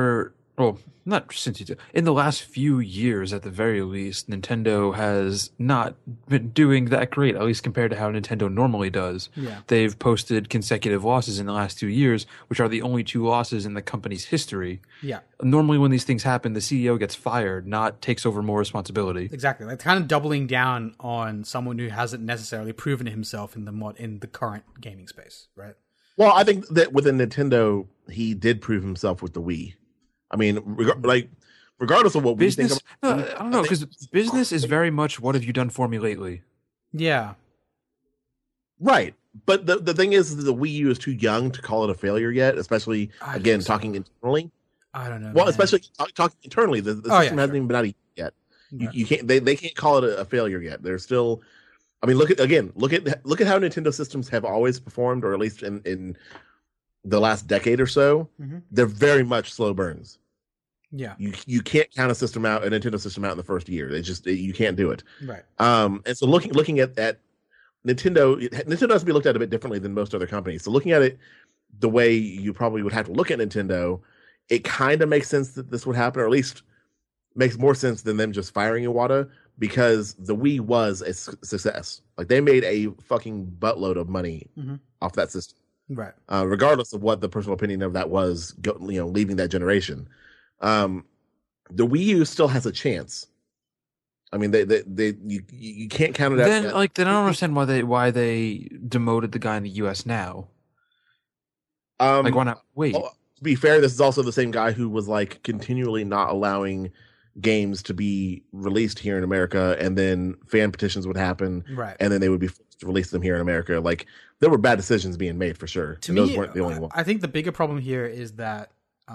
well, not since in the last few years, at the very least, Nintendo has not been doing that great, at least compared to how Nintendo normally does. Yeah. They've posted consecutive losses in the last 2 years, which are the only 2 losses in the company's history. Yeah, Normally, when these things happen, the CEO gets fired, not takes over more responsibility. exactly. Like kind of doubling down on someone who hasn't necessarily proven himself in the current gaming space, right? Well, I think that within Nintendo, he did prove himself with the Wii. I mean, regardless of what Business, we think of, I don't know, because business is very much what have you done for me lately? Yeah, right. But the thing is, the Wii U is too young to call it a failure yet, especially, I again, think so. talking internally. I don't know. Well, man. especially talking internally, the system yeah, hasn't sure. even been out yet. Right. You can't. They can't call it a failure yet. They're still. I mean, look at how Nintendo systems have always performed, or at least in the last decade or so. Mhm. They're very much slow burns. Yeah, You can't count a Nintendo system out in the first year. You can't do it. right. And so looking at Nintendo has to be looked at a bit differently than most other companies. So looking at it the way you probably would have to look at Nintendo, it kind of makes sense that this would happen, or at least makes more sense than them just firing Iwata, because the Wii was a success. Like, they made a fucking buttload of money Mhm. off that system, Right. regardless of what the personal opinion of that was, leaving that generation. The Wii U still has a chance. I mean, you can't count it out. Then I don't understand why they demoted the guy in the U.S. now. Why not wait? To be fair, this is also the same guy who was like continually not allowing games to be released here in America, and then fan petitions would happen, Right. and then they would be forced to release them here in America. Like, there were bad decisions being made for sure. To and me, those weren't the only ones. I think the bigger problem here is that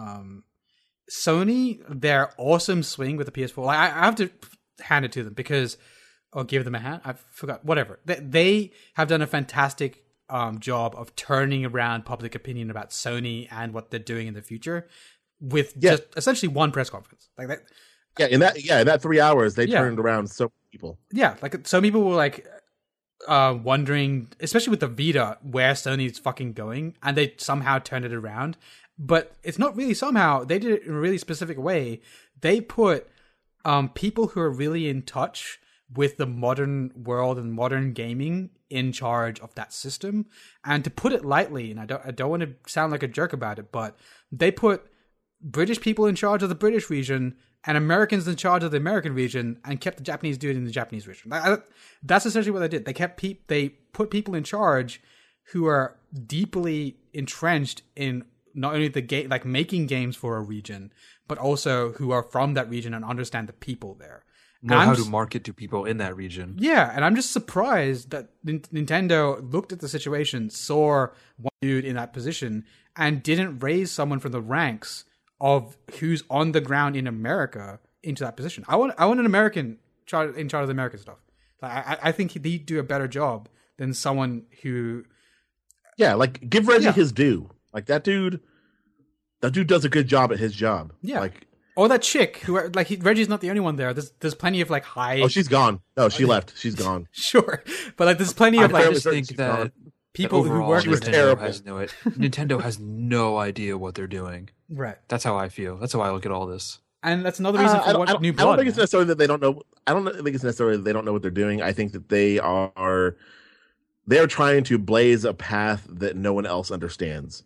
Sony, their awesome swing with the PS4, like, I have to hand it to them because, or give them a hand. I forgot. Whatever. They have done a fantastic job of turning around public opinion about Sony and what they're doing in the future with just essentially one press conference. Like that. Yeah, in that 3 hours, they Yeah. turned around so many people. Yeah, like some people were like wondering, especially with the Vita, where Sony's fucking going, and they somehow turned it around. But it's not really somehow. They did it in a really specific way. They put people who are really in touch with the modern world and modern gaming in charge of that system. And to put it lightly, and I don't want to sound like a jerk about it, but they put British people in charge of the British region and Americans in charge of the American region, and kept the Japanese dude in the Japanese region. That's essentially what they did. They put people in charge who are deeply entrenched in not only the game, like making games for a region, but also who are from that region and understand the people there. Know how to market to people in that region. Yeah, and I'm just surprised that Nintendo looked at the situation, saw one dude in that position, and didn't raise someone from the ranks of who's on the ground in America into that position. I want an American in charge of the American stuff. I think he'd do a better job than someone who. Yeah, like, give Reggie his due. Like, that dude does a good job at his job. Yeah. Like, or that chick who Reggie's not the only one there. There's plenty of like high. oh, she's gone. No, she left. She's gone. Sure, but like there's plenty of I like just think she's that gone. people who overall, work was with terrible. Nintendo has no idea what they're doing. right. That's how I feel. That's how I look at all this. And that's another reason for what New I Blood. don't think it's man. necessarily that they don't know. I don't think it's necessarily that they don't know what they're doing. I think that they are trying to blaze a path that no one else understands.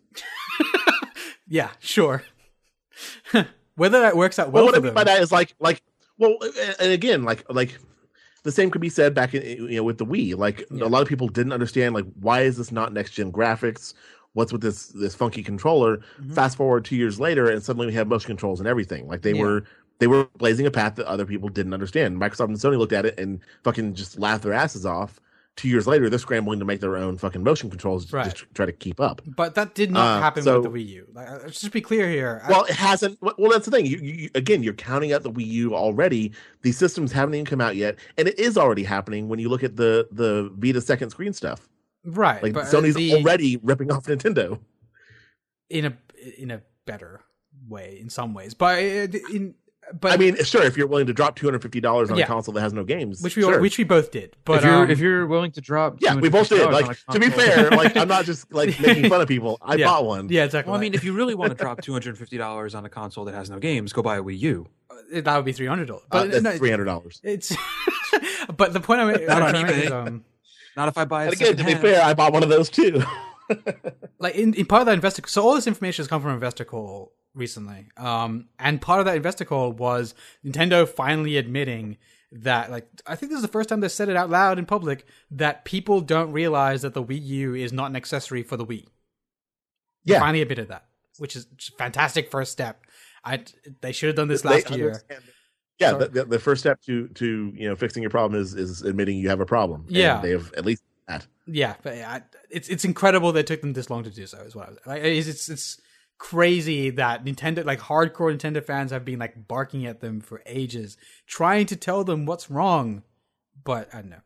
Yeah, sure. Whether that works out Well, well what I for mean them. by that is well, and again, like the same could be said back in, with the Wii. Like, a lot of people didn't understand, like, why is this not next gen graphics? What's with this funky controller? Mm-hmm. Fast forward 2 years later, and suddenly we have motion controls and everything. Like, they were blazing a path that other people didn't understand. Microsoft and Sony looked at it and fucking just laughed their asses off. 2 years later, they're scrambling to make their own fucking motion controls Right. just to try to keep up. But that did not happen so- with the Wii U. Like, let's just be clear here. Well, it hasn't. Well, that's the thing. Again, you're counting out the Wii U already. These systems haven't even come out yet, and it is already happening when you look at the Vita second screen stuff. Right, Like, but Sony's already ripping off Nintendo. in a better way in some ways. But but I mean, sure, if you're willing to drop $250 on Yeah. a console that has no games, which sure. we both did. But if you're willing to drop, Yeah, we both did. $250 on Like, a to be console- fair, like, I'm not just like making fun of people. I Yeah. bought one. yeah, exactly. Well, I mean, if you really want to drop $250 on a console that has no games, go buy a Wii U. that would be $300. But That's no, $300. it's. But the point I'm Not on trying to make is, eBay. Not if I buy it And again, to be secondhand. fair, I bought one of those too. like in part of that investor, so all this information has come from Investor Call recently, and part of that Investor Call was Nintendo finally admitting that, like, I think this is the first time they said it out loud in public, that people don't realize that the Wii U is not an accessory for the Wii. They Yeah. finally admitted that, which is a fantastic first step. They should have done this last year. understand. Yeah, Sorry. the first step to fixing your problem is admitting you have a problem. And Yeah. they have at least that. Yeah, but it's incredible that it took them this long to do so. Is what I was like. It's crazy that Nintendo, like hardcore Nintendo fans, have been like barking at them for ages, trying to tell them what's wrong. But I don't know.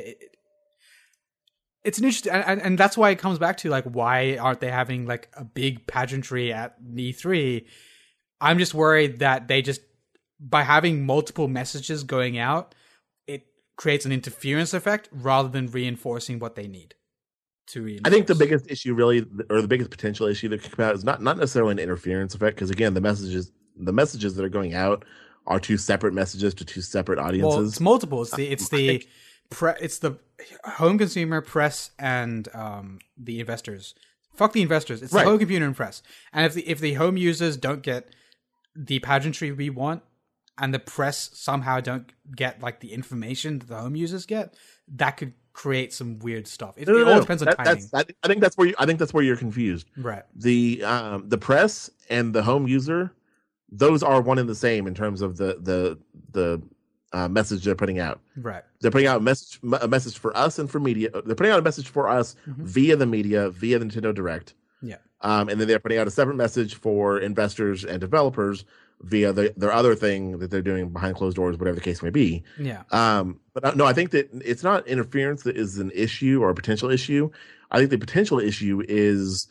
It's an interesting, and that's why it comes back to like, why aren't they having like a big pageantry at E3? I'm just worried that they just, by having multiple messages going out, it creates an interference effect rather than reinforcing what they need to reinforce. I think the biggest issue, really, or the biggest potential issue that could come out is not necessarily an interference effect, because again, the messages that are going out are two separate messages to two separate audiences. Well, it's multiple. It's the home consumer, press, and the investors. Fuck the investors. It's Right. the home computer and press. And if the home users don't get the pageantry we want, and the press somehow don't get like the information that the home users get, that could create some weird stuff. It all depends on timing. I think that's where you're confused. Right. The press and the home user, those are one and the same in terms of the message they're putting out. Right. They're putting out a message for us and for media. They're putting out a message for us via the media, via the Nintendo Direct. Yeah. And then they're putting out a separate message for investors and developers via their other thing that they're doing behind closed doors, whatever the case may be. Yeah. But no, I think that it's not interference that is an issue or a potential issue. I think the potential issue is,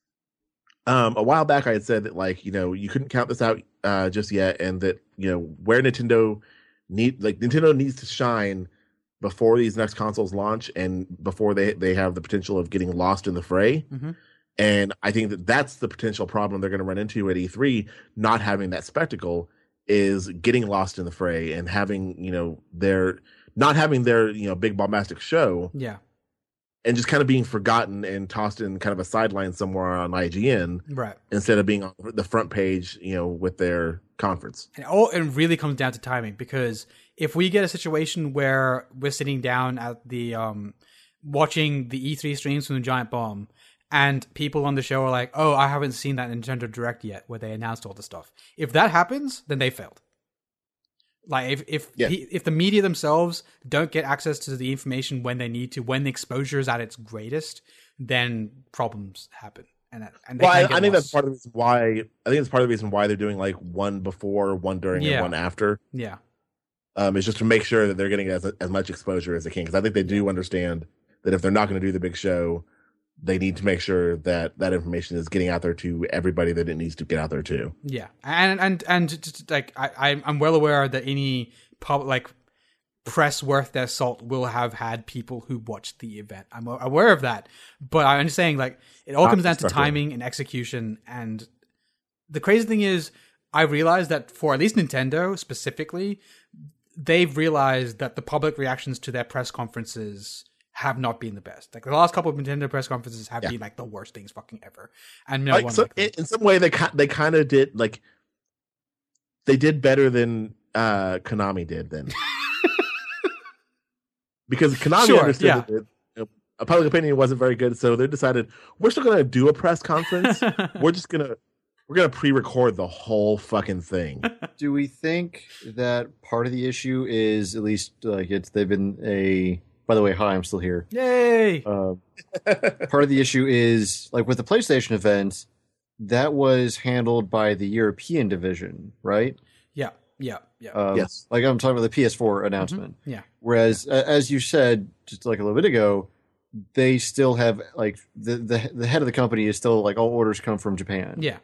a while back I had said that, like, you couldn't count this out just yet, and that, where Nintendo needs to shine before these next consoles launch and before they have the potential of getting lost in the fray. Mm-hmm. And I think that that's the potential problem they're going to run into at E3, not having that spectacle, is getting lost in the fray and having, their big bombastic show. Yeah. And just kind of being forgotten and tossed in kind of a sideline somewhere on IGN, Right. instead of being on the front page, with their conference. And it really comes down to timing, because if we get a situation where we're sitting down at the watching the E3 streams from the Giant Bomb, and people on the show are like, "Oh, I haven't seen that Nintendo Direct yet, where they announced all the stuff." If that happens, then they failed. Like if the media themselves don't get access to the information when they need to, when the exposure is at its greatest, then problems happen. And I think that's part of the reason why. I think it's part of the reason why they're doing like one before, one during, and one after. Yeah. Is just to make sure that they're getting as much exposure as they can, because I think they do understand that if they're not going to do the big show, they need to make sure that information is getting out there to everybody that it needs to get out there to. Yeah, and just, like I'm well aware that any press worth their salt will have had people who watched the event. I'm aware of that, but I'm just saying, like, it all comes down to timing and execution. And the crazy thing is, I realized that for at least Nintendo specifically, they've realized that the public reactions to their press conferences have not been the best. Like, the last couple of Nintendo press conferences have been like the worst things fucking ever. And in some way, they kind of did, like, they did better than Konami did then, because Konami understood that public opinion wasn't very good, so they decided, we're still going to do a press conference. we're gonna pre-record the whole fucking thing. Do we think that part of the issue is, at least like they've been a? By the way, hi, I'm still here. Yay! Part of the issue is, like, with the PlayStation event, that was handled by the European division, right? Yeah. Yes. Like, I'm talking about the PS4 announcement. Yeah. Whereas, as you said just like a little bit ago, they still have, like, the head of the company is still like, all orders come from Japan. Yeah.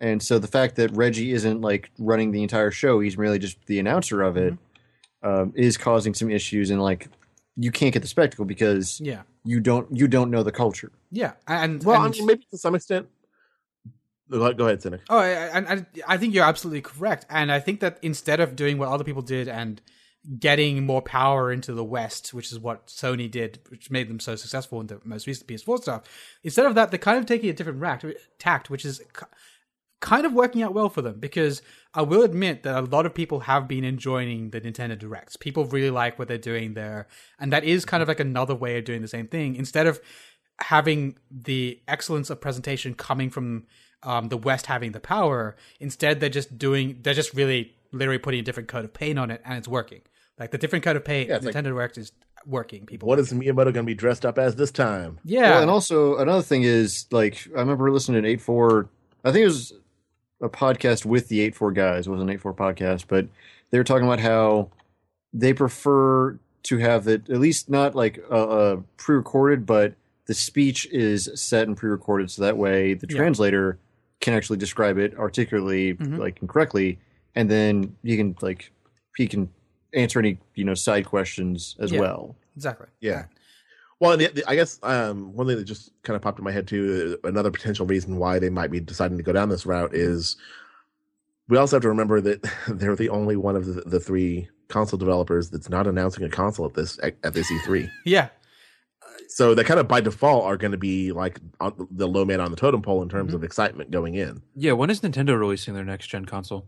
And so the fact that Reggie isn't like running the entire show, he's merely just the announcer of it, is causing some issues. And like, you can't get the spectacle because you don't know the culture. Yeah, and I mean, maybe to some extent. Go ahead, Cynic. Oh, and I think you're absolutely correct. And I think that instead of doing what other people did and getting more power into the West, which is what Sony did, which made them so successful in the most recent PS4 stuff, instead of that, they're kind of taking a different tact, which is kind of working out well for them. Because I will admit that a lot of people have been enjoying the Nintendo Directs. People really like what they're doing there. And that is kind of like another way of doing the same thing. Instead of having the excellence of presentation coming from the West having the power, instead they're just really literally putting a different coat of paint on it, and it's working. Like the different coat of paint, Nintendo Direct is working. People, what is Miyamoto going to be dressed up as this time? Yeah, well, and also another thing is like I remember listening to 8-4. I think it was a podcast with the 8-4 guys. It was an 8-4 podcast, but they were talking about how they prefer to have it at least not like pre-recorded, but the speech is set and pre-recorded, so that way the translator can actually describe it articulately, like and correctly, and then he can answer any side questions as well. Exactly. Yeah. Well, I guess one thing that just kind of popped in my head too, another potential reason why they might be deciding to go down this route is we also have to remember that they're the only one of the three console developers that's not announcing a console at this E3. Yeah. So they kind of by default are going to be like the low man on the totem pole in terms of excitement going in. Yeah, when is Nintendo releasing their next gen console?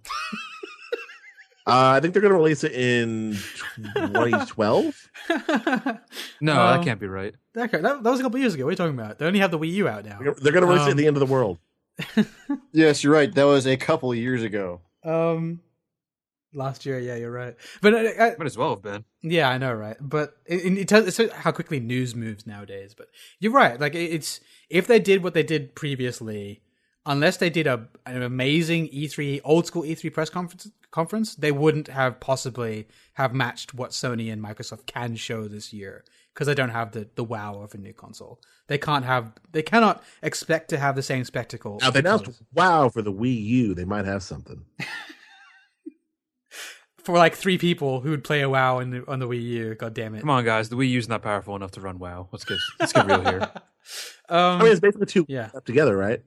I think they're going to release it in 2012. No, that can't be right. That was a couple years ago. What are you talking about? They only have the Wii U out now. They're going to release it at the end of the world. Yes, you're right. That was a couple of years ago. Last year, yeah, you're right. But might as well have been. Yeah, I know, right? But it's how quickly news moves nowadays. But you're right. Like it's if they did what they did previously, unless they did an amazing E3 old school E3 press conference, they wouldn't have possibly have matched what Sony and Microsoft can show this year because they don't have the wow of a new console. They cannot expect to have the same spectacle. Now, if they announced wow for the Wii U, they might have something. For like 3 people who would play a WoW on the Wii U, god damn it! Come on, guys, the Wii U's not powerful enough to run WoW. Let's get real here. I mean, it's basically two up together, right?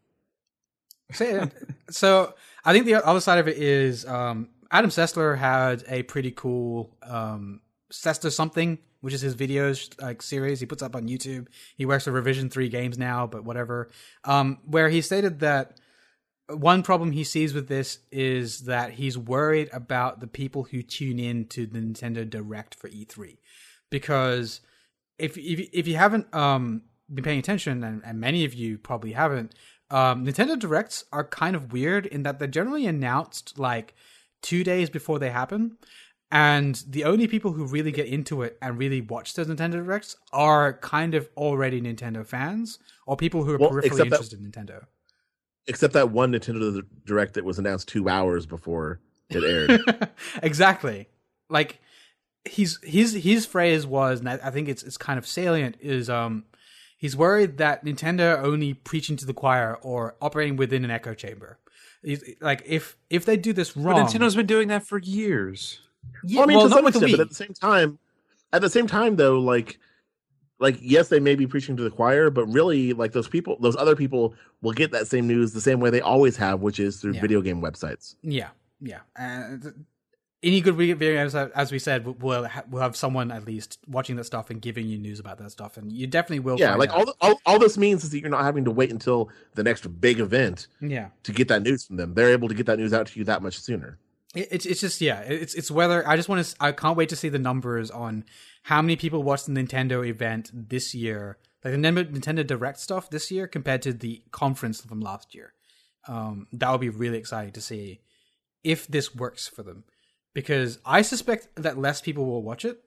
So I think the other side of it is Adam Sessler had a pretty cool Sessler something, which is his videos like series he puts up on YouTube. He works for Revision 3 Games now, but whatever. Where he stated that one problem he sees with this is that he's worried about the people who tune in to the Nintendo Direct for E3, because if you haven't been paying attention, and many of you probably haven't, Nintendo Directs are kind of weird in that they're generally announced like 2 days before they happen, and the only people who really get into it and really watch those Nintendo Directs are kind of already Nintendo fans or people who are peripherally interested in Nintendo. Except that one Nintendo Direct that was announced 2 hours before it aired. Exactly. Like his phrase was, and I think it's kind of salient, is he's worried that Nintendo only preaching to the choir or operating within an echo chamber. Like if they do this wrong, but Nintendo's been doing that for years. Yeah, well, I mean, to not some with extent, the Wii. but at the same time, though, like yes, they may be preaching to the choir, but really, like those other people will get that same news the same way they always have, which is through video game websites. Yeah. Any good video games, as we said, will have someone at least watching that stuff and giving you news about that stuff, and you definitely will. Yeah, find like out. all this means is that you're not having to wait until the next big event. To get that news from them, they're able to get that news out to you that much sooner. It's just it's whether I can't wait to see the numbers on how many people watched the Nintendo event this year, like the Nintendo Direct stuff this year compared to the conference from last year. That would be really exciting to see if this works for them, because I suspect that less people will watch it,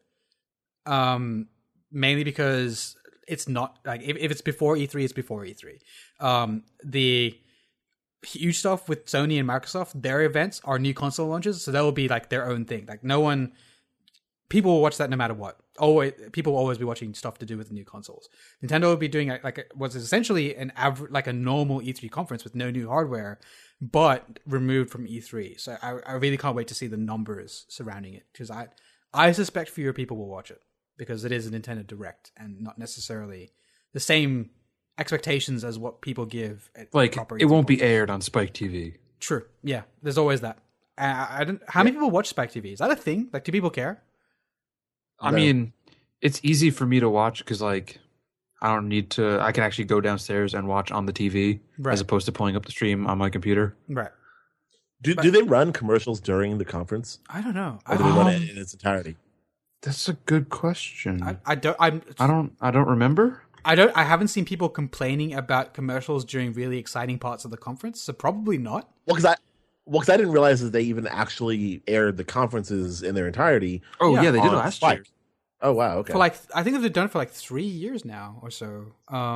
mainly because it's not like if it's before E3, it's before E3. The huge stuff with Sony and Microsoft, their events are new console launches, so that will be like their own thing. Like people will watch that no matter what. always people will always be watching stuff to do with the new consoles. Nintendo will be doing what's essentially an like a normal E3 conference with no new hardware, but removed from E3. So I really can't wait to see the numbers surrounding it, because I suspect fewer people will watch it because it is a Nintendo Direct and not necessarily the same expectations as what people give. Like, it won't be aired on Spike TV. True. Yeah, there's always that. I don't. How many people watch Spike TV? Is that a thing? Like, do people care? I mean, it's easy for me to watch because, like, I don't need to. I can actually go downstairs and watch on the TV as opposed to pulling up the stream on my computer. Right. Do they run commercials during the conference? I don't know. Or do they run it in its entirety? That's a good question. I don't remember. I haven't seen people complaining about commercials during really exciting parts of the conference, so probably not. Well, because I didn't realize that they even actually aired the conferences in their entirety. Oh yeah, they did last year. Oh wow, okay. For I think they've done it for 3 years now or so.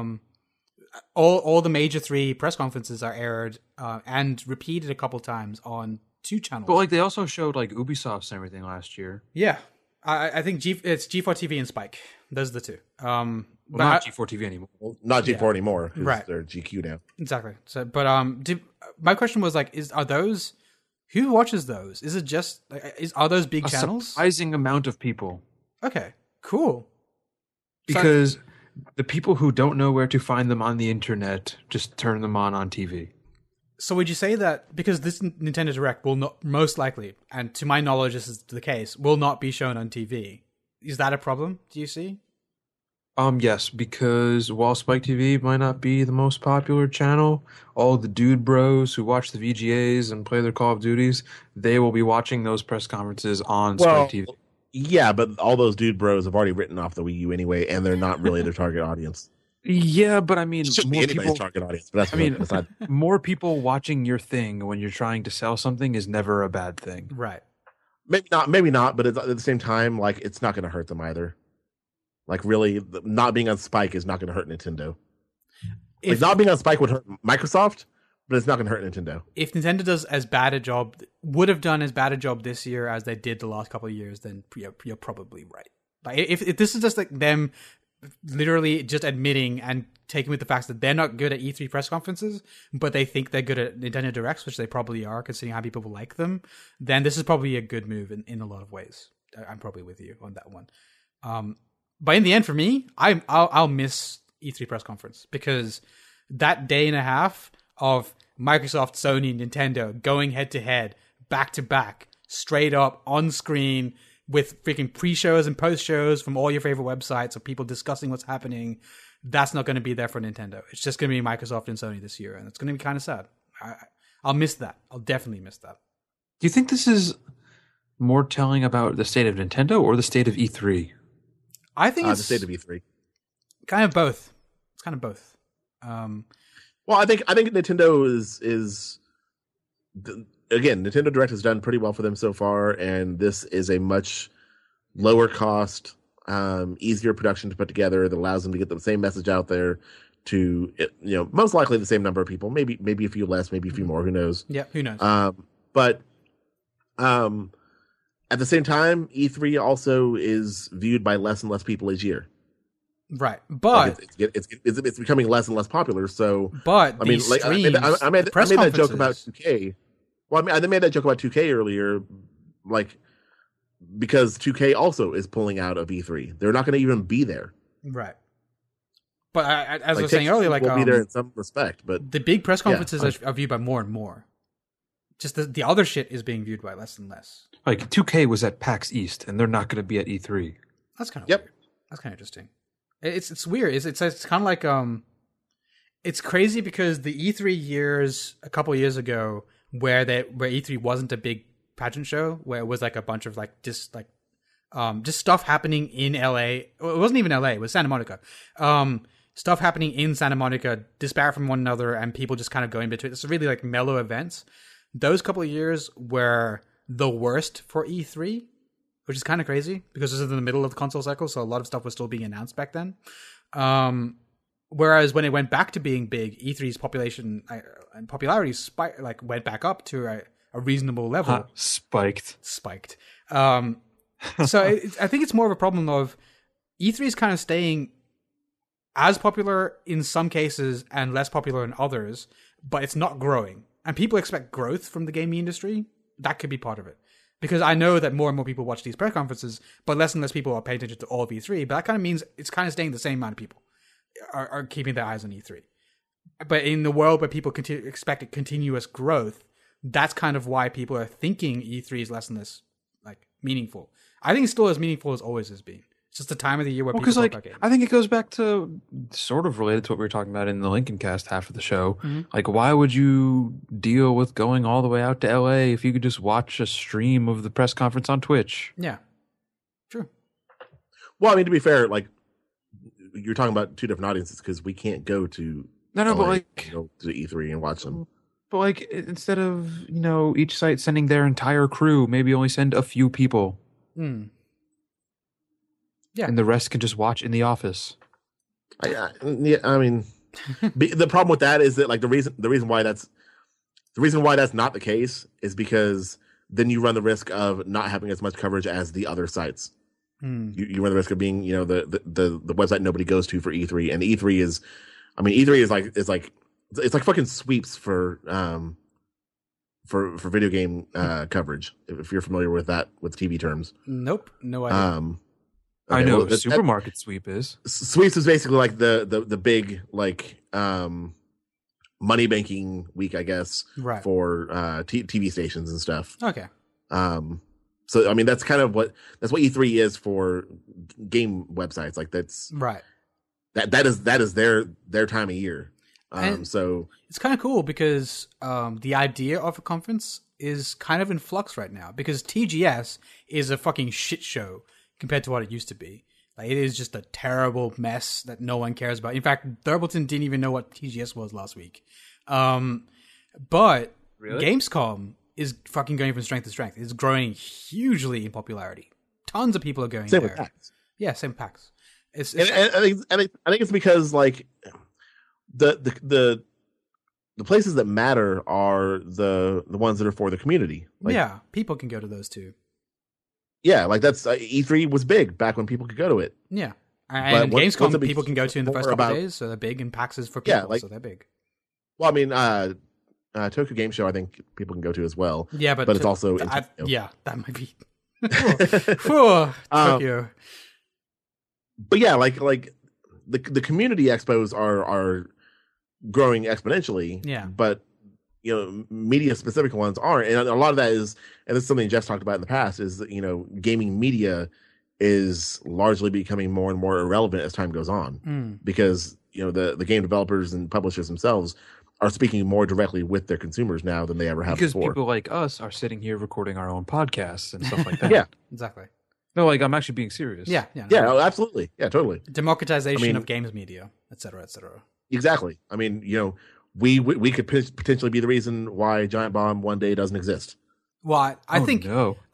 All the major 3 press conferences are aired and repeated a couple times on 2 channels. But they also showed Ubisoft's and everything last year. Yeah, I think it's G4 TV and Spike. Those are the 2. Not G4 TV anymore. Well, not G4 anymore. Right. They're GQ now. Exactly. So, but my question was are those, who watches those? Is it just are those big channels? Surprising amount of people. Okay, cool. Because the people who don't know where to find them on the internet just turn them on TV. So would you say that because this Nintendo Direct will not, most likely, and to my knowledge this is the case, will not be shown on TV? Is that a problem, do you see? Yes, because while Spike TV might not be the most popular channel, all the dude bros who watch the VGAs and play their Call of Duties, they will be watching those press conferences on Spike TV. Yeah, but all those dude bros have already written off the Wii U anyway, and they're not really their target audience. Yeah, but I mean, more people target audience. But that's not... more people watching your thing when you're trying to sell something is never a bad thing. Right. Maybe not, but at the same time, it's not going to hurt them either. Really, not being on Spike is not going to hurt Nintendo. Not being on Spike would hurt Microsoft, but it's not going to hurt Nintendo. If Nintendo would have done as bad a job this year as they did the last couple of years, then you're probably right. If this is just them literally just admitting and taking with the facts that they're not good at E3 press conferences, but they think they're good at Nintendo Directs, which they probably are, considering how many people like them, then this is probably a good move in a lot of ways. I'm probably with you on that one. But in the end, for me, I'll miss E3 press conference, because that day and a half of Microsoft, Sony, Nintendo going head to head, back to back, straight up on screen with freaking pre-shows and post-shows from all your favorite websites of people discussing what's happening, that's not going to be there for Nintendo. It's just going to be Microsoft and Sony this year, and it's going to be kind of sad. I'll miss that. I'll definitely miss that. Do you think this is more telling about the state of Nintendo or the state of E3? I think it's the state of E3. Kind of both. It's kind of both. Well, I think Nintendo is again, Nintendo Direct has done pretty well for them so far, and this is a much lower cost, easier production to put together that allows them to get the same message out there to, most likely the same number of people, maybe a few less, maybe a few more, who knows? Yeah, who knows? But at the same time, E3 also is viewed by less and less people each year. Right, but it's becoming less and less popular. So, but I mean, I made that joke about 2K. Well, I made that joke about 2K earlier, because 2K also is pulling out of E3. They're not going to even be there. Right. But as I was saying earlier, will be there in some respect, but the big press conferences are viewed by more and more. Just the other shit is being viewed by less and less. 2K was at PAX East, and they're not going to be at E3. That's kind of weird. That's kind of interesting. It's weird. It's kind of like it's crazy because the E3 years a couple years ago, where E3 wasn't a big pageant show, where it was a bunch of just stuff happening in LA. It wasn't even LA. It was Santa Monica. Stuff happening in Santa Monica, disparate from one another, and people just kind of going between. It's really mellow events. Those couple of years were the worst for E3, which is kind of crazy because this is in the middle of the console cycle, so a lot of stuff was still being announced back then. Whereas when it went back to being big, E3's population and popularity went back up to a reasonable level. Spiked. So I think it's more of a problem of E3 is kind of staying as popular in some cases and less popular in others, but it's not growing. And people expect growth from the gaming industry. That could be part of it. Because I know that more and more people watch these press conferences, but less and less people are paying attention to all of E3. But that kind of means it's kind of staying the same amount of people are keeping their eyes on E3. But in the world where people expect continuous growth, that's kind of why people are thinking E3 is less and less like meaningful. I think it's still as meaningful as always has been. It's just the time of the year where people talk about games. I think it goes back to sort of related to what we were talking about in the Lincoln Cast half of the show. Mm-hmm. Like, why would you deal with going all the way out to LA if you could just watch a stream of the press conference on Twitch? Yeah, true. Well, I mean, to be fair, like you're talking about two different audiences because we can't go to but like go to E3 and watch them. But like, instead of each site sending their entire crew, maybe only send a few people. Yeah, and the rest can just watch in the office. I mean, the problem with that is that like the reason why that's not the case is because then you run the risk of not having as much coverage as the other sites. You run the risk of being the website nobody goes to for E3, and E3 is, I mean, E3 is like fucking sweeps for video game coverage. If you're familiar with that with TV terms. Nope, no idea. I know what supermarket sweep is. Sweeps is basically like the big like money banking week, I guess, right, for TV stations and stuff. Okay. So I mean that's E3 is for game websites. Like that's right. That is their time of year. So it's kind of cool because the idea of a conference is kind of in flux right now because TGS is a fucking shit show compared to what it used to be. Like, it is just a terrible mess that no one cares about. In fact, Thurbleton didn't even know what TGS was last week. But really? Gamescom is fucking going from strength to strength. It's growing hugely in popularity. Tons of people are going same there. With PAX. Yeah, same with PAX. And I think it's because like the places that matter are the ones that are for the community. Like, yeah, people can go to those too. Yeah, like that's E3 was big back when people could go to it. Yeah, and Gamescom people can go to in the first couple about, days, so they're big, and PAX is for people, so they're big. Well, I mean, Tokyo Game Show, I think people can go to as well. Yeah, but it's also yeah, that might be Tokyo. But yeah, like the community expos are growing exponentially. Yeah, but media specific ones aren't, and a lot of that is, and this is something Jeff talked about in the past, is that gaming media is largely becoming more and more irrelevant as time goes on because the game developers and publishers themselves are speaking more directly with their consumers now than they ever have before. Because people like us are sitting here recording our own podcasts and stuff like that. Yeah, exactly. No, like I'm actually being serious. Yeah, absolutely. Yeah, totally. Democratization of games media, et cetera, et cetera. Exactly. I mean, we could potentially be the reason why Giant Bomb one day doesn't exist. Well, I think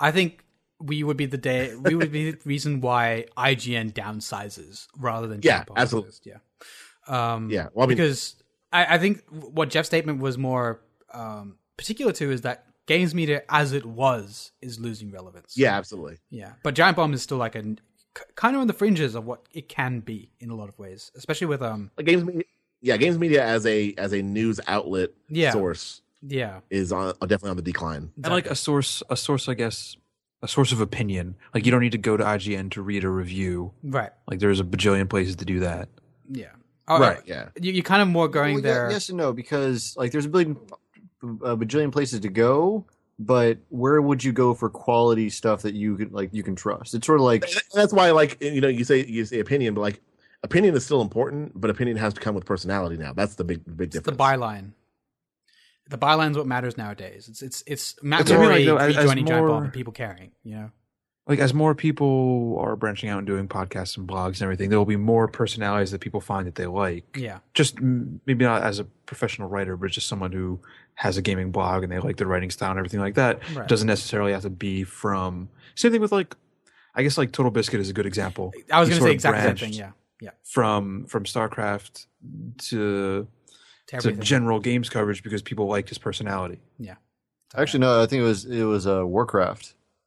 we would be the reason why IGN downsizes rather than Giant Bomb absolutely. Exist. Yeah. Yeah. Well, because I think what Jeff's statement was more particular to is that games media as it was is losing relevance. Yeah, absolutely. Yeah, but Giant Bomb is still like kind of on the fringes of what it can be in a lot of ways, especially with games media. Yeah, games media as a news outlet source. Yeah, is definitely on the decline. Exactly. And like a source, I guess, a source of opinion. Like you don't need to go to IGN to read a review. Right. Like there's a bajillion places to do that. Yeah. Right. Yeah. You're kind of more going there. Yes and no, because like there's a bajillion places to go, but where would you go for quality stuff that you can trust? It's sort of like that's why you say opinion, but like opinion is still important, but opinion has to come with personality now. That's the big difference. The byline. The byline's what matters nowadays. It's Matt Murray rejoining Giant Bomb and people caring, Like as more people are branching out and doing podcasts and blogs and everything, there will be more personalities that people find that they like. Yeah. Just maybe not as a professional writer, but just someone who has a gaming blog and they like their writing style and everything like that. Right. It doesn't necessarily have to be from same thing with like I guess like Total Biscuit is a good example. I was going to say exactly the same thing. Yeah. Yeah. From StarCraft to general games coverage because people liked his personality. Yeah. Actually, no. I think it was Warcraft.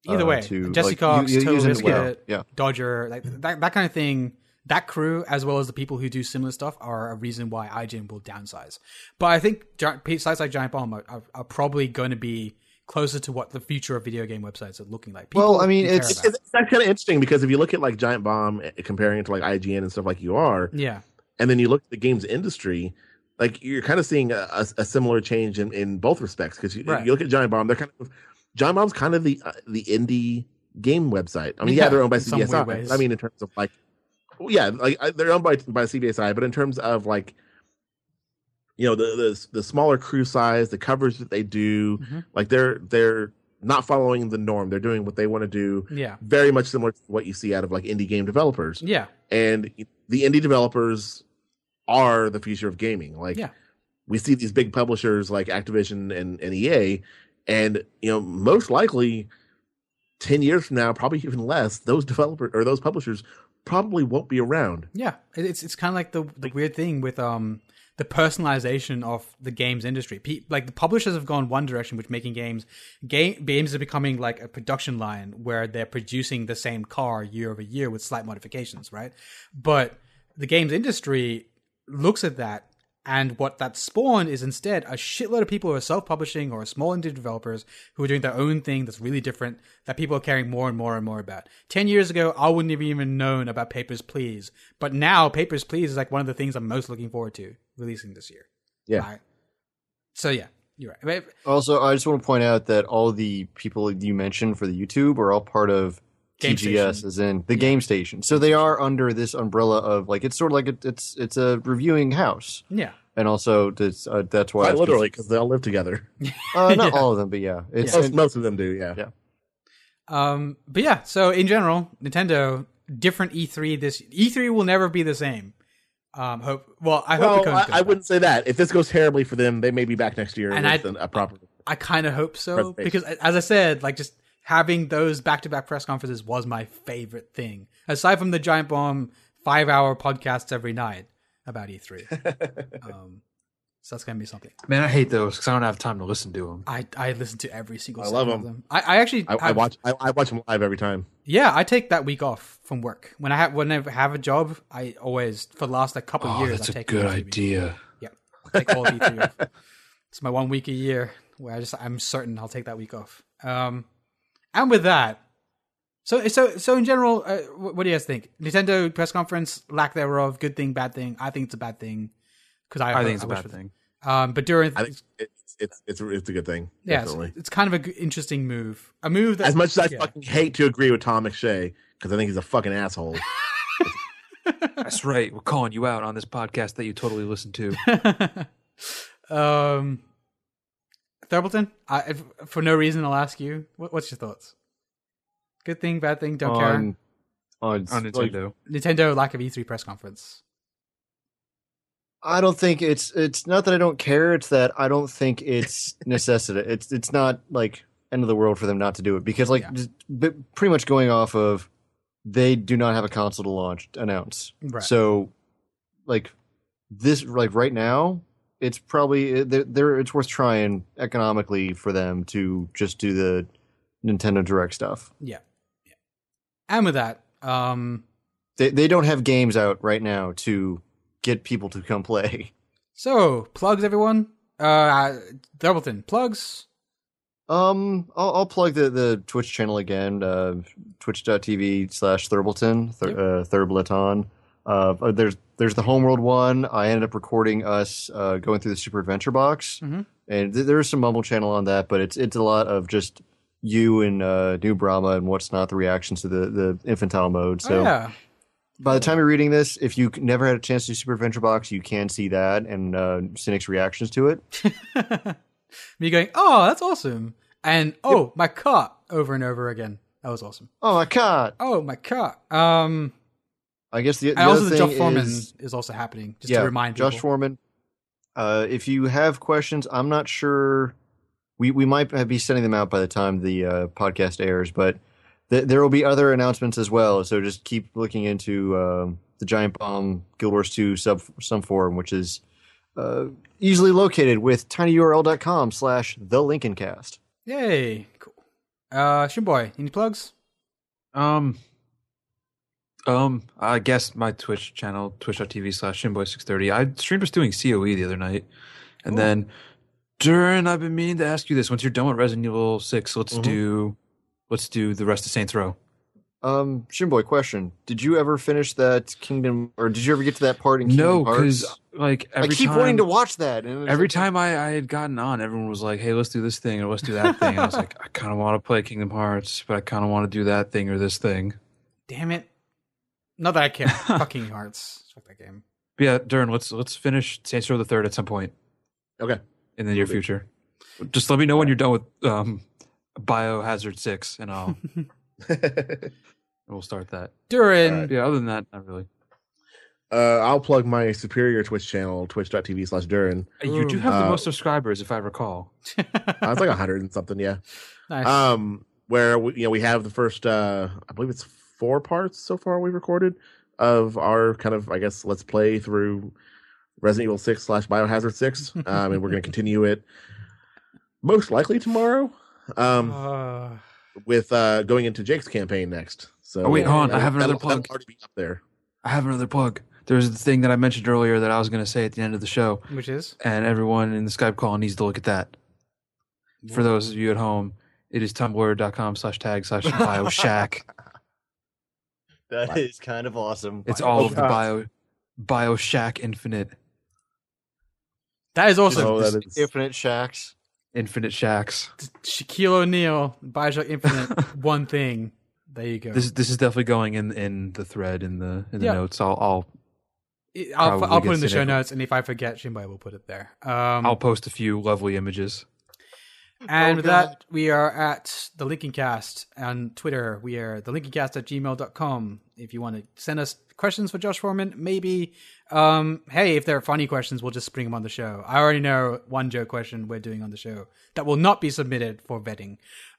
Either way, to Jesse like, Cox, Toe using it Biscuit, well. Yeah. Dodger, like that kind of thing. That crew, as well as the people who do similar stuff, are a reason why IGN will downsize. But I think sites like Giant Bomb are probably going to be closer to what the future of video game websites are looking like. People Well, I mean, you care it's about. That's kind of interesting because if you look at like Giant Bomb, comparing it to like IGN and stuff like you are, yeah, and then you look at the games industry, like you're kind of seeing a similar change in both respects. Because you look at Giant Bomb, Giant Bomb's kind of the indie game website. I mean, yeah, they're owned by in some weird CBSI. ways. I mean, in terms of like, they're owned by CBSI, but in terms of like, the smaller crew size, the coverage that they do, like they're not following the norm. They're doing what they want to do. Yeah. Very much similar to what you see out of like indie game developers. Yeah. And the indie developers are the future of gaming. Like we see these big publishers like Activision and EA, and most likely 10 years from now, probably even less, those developers or those publishers probably won't be around. Yeah. It's kind of like the weird thing with the personalization of the games industry. Like the publishers have gone one direction, which making games are becoming like a production line where they're producing the same car year over year with slight modifications, right? But the games industry looks at that, and what that spawned is instead a shitload of people who are self-publishing or small indie developers who are doing their own thing that's really different, that people are caring more and more and more about. 10 years ago, I wouldn't have even known about Papers, Please. But now, Papers, Please is like one of the things I'm most looking forward to releasing this year. Yeah. Right? So yeah, you're right. Also, I just want to point out that all the people you mentioned for the YouTube are all part of Game TGS, Station. as in the Game Station. So they are under this umbrella of like it's sort of like it's a reviewing house, Yeah. and also that's why Quite literally, because they all live together. not Yeah. all of them, but yeah, it's Most of them do, yeah. Yeah. But yeah, so in general, Nintendo, different E3 E3 will never be the same. I hope it comes I back. wouldn't say that. If this goes terribly for them, they may be back next year And with a proper. I kind of hope so, presentation. because as I said, like just having those back-to-back press conferences was my favorite thing. Aside from the Giant Bomb 5-hour podcasts every night about E3. So that's going to be something. Man, I hate those because I don't have time to listen to them. I listen to every single I love second of them. I actually I watch them live every time. Yeah, I take that week off from work. When I have a job, I always, for the last couple of years, That's I a take good E3 week. idea. Yeah, I take all of E3 off. It's my 1 week a year where I'm certain I'll take that week off. And with that, so in general, what do you guys think? Nintendo press conference, lack thereof, good thing, bad thing. I think it's a bad thing because I think it's a bad thing. But during, I think it's a good thing. yeah, Definitely. it's kind of an interesting move. A move that, As much as I yeah. fucking hate to agree with Tom McShay because I think he's a fucking asshole. That's right. We're calling you out on this podcast that you totally listen to. Thurbleton, for no reason, I'll ask you, what's your thoughts? Good thing, bad thing, don't care. on On Nintendo. Nintendo lack of E3 press conference. I don't think it's not that I don't care. It's that I don't think it's necessity. It's not like end of the world for them not to do it because pretty much going off of they do not have a console to announce. Right. So like this right now, it's probably it's worth trying economically for them to just do the Nintendo Direct stuff. Yeah. And with that, They don't have games out right now to get people to come play. so plugs, everyone. Thurbleton, plugs. I'll plug the Twitch channel again, twitch.tv/Thurbleton, Thurbleton. There's the Homeworld one. I ended up recording us going through the Super Adventure Box, and there's some Mumble channel on that, but it's a lot of just you and New Brahma and what's not the reactions to the infantile mode. So by the time you're reading this, if you never had a chance to do Super Adventure Box, you can see that and Cynic's reactions to it. Me going, oh, that's awesome. And, oh, my cat, over and over again. That was awesome. Oh my god! Oh, my cat. I guess the And also other the thing Josh Foreman is, is also happening, just to remind Josh people. Foreman. If you have questions, I'm not sure. We might be sending them out by the time the podcast airs, but there will be other announcements as well. So just keep looking into the Giant Bomb Guild Wars 2 sub forum, which is easily located with tinyurl.com/thelincolncast. Yay. Cool. Shimboy, any plugs? I guess my Twitch channel, twitch.tv/Shimboy630. I streamed us doing COE the other night. And then, Durin, I've been meaning to ask you this. Once you're done with Resident Evil 6, let's do the rest of Saints Row. Shimboy, question: did you ever finish that Kingdom, or did you ever get to that part in Kingdom Hearts? No, because like I keep wanting to watch that. And every time I had gotten on, everyone was like, "Hey, let's do this thing or let's do that thing." And I was like, "I kind of want to play Kingdom Hearts, but I kind of want to do that thing or this thing." Damn it! Not that I care. Fucking Hearts. Fuck that game. But yeah, Durin, let's finish Saints Row the Third at some point. Okay. In the near future. Just let me know when you're done with Biohazard 6, and I'll we'll start that. Durin. Yeah, other than that, not really. I'll plug my superior Twitch channel, twitch.tv/Durin. You do have the most subscribers, if I recall. It's like 100 and something, yeah. Nice. Where we have the first, I believe it's 4 parts so far we recorded of our kind of, I guess, let's play through Resident Evil 6 / Biohazard 6. And we're going to continue it most likely tomorrow. With going into Jake's campaign next. So wait, hold on. I have another plug. That'll already be up there. I have another plug. There's the thing that I mentioned earlier that I was going to say at the end of the show. Which is? And everyone in the Skype call needs to look at that. For those of you at home, it is tumblr.com/tag/BioShack. That is kind of awesome. It's all of the BioShack Infinite. That is awesome. That is... Infinite Shacks. Infinite Shacks. Shaquille O'Neal, Bioshock Infinite, one thing. There you go. This is definitely going in the thread in the notes. I'll put in the show notes, and if I forget, Shimboy will put it there. I'll post a few lovely images. And with that, we are at the Lincoln Cast on Twitter. We are thelincolncast@gmail.com. If you want to send us questions for Josh Foreman, maybe. Hey, if they're funny questions, we'll just bring them on the show. I already know one joke question we're doing on the show that will not be submitted for vetting.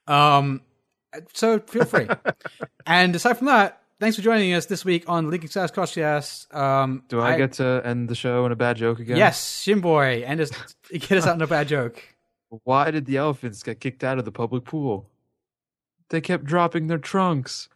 So feel free. And aside from that, thanks for joining us this week on Lincoln Cast Crosscast. Do I get to end the show in a bad joke again? Yes, Shimboy, and get us out in a bad joke. Why did the elephants get kicked out of the public pool? They kept dropping their trunks.